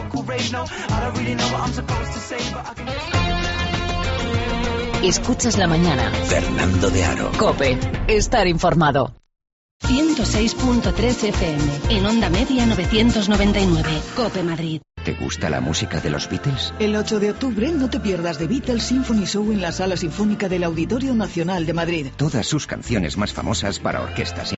Escuchas la mañana. Fernando de Aro. COPE. Estar informado. ciento seis punto tres F M. En onda media novecientos noventa y nueve. COPE Madrid. ¿Te gusta la música de los Beatles? El ocho de octubre no te pierdas The Beatles Symphony Show en la Sala Sinfónica del Auditorio Nacional de Madrid. Todas sus canciones más famosas para orquestas.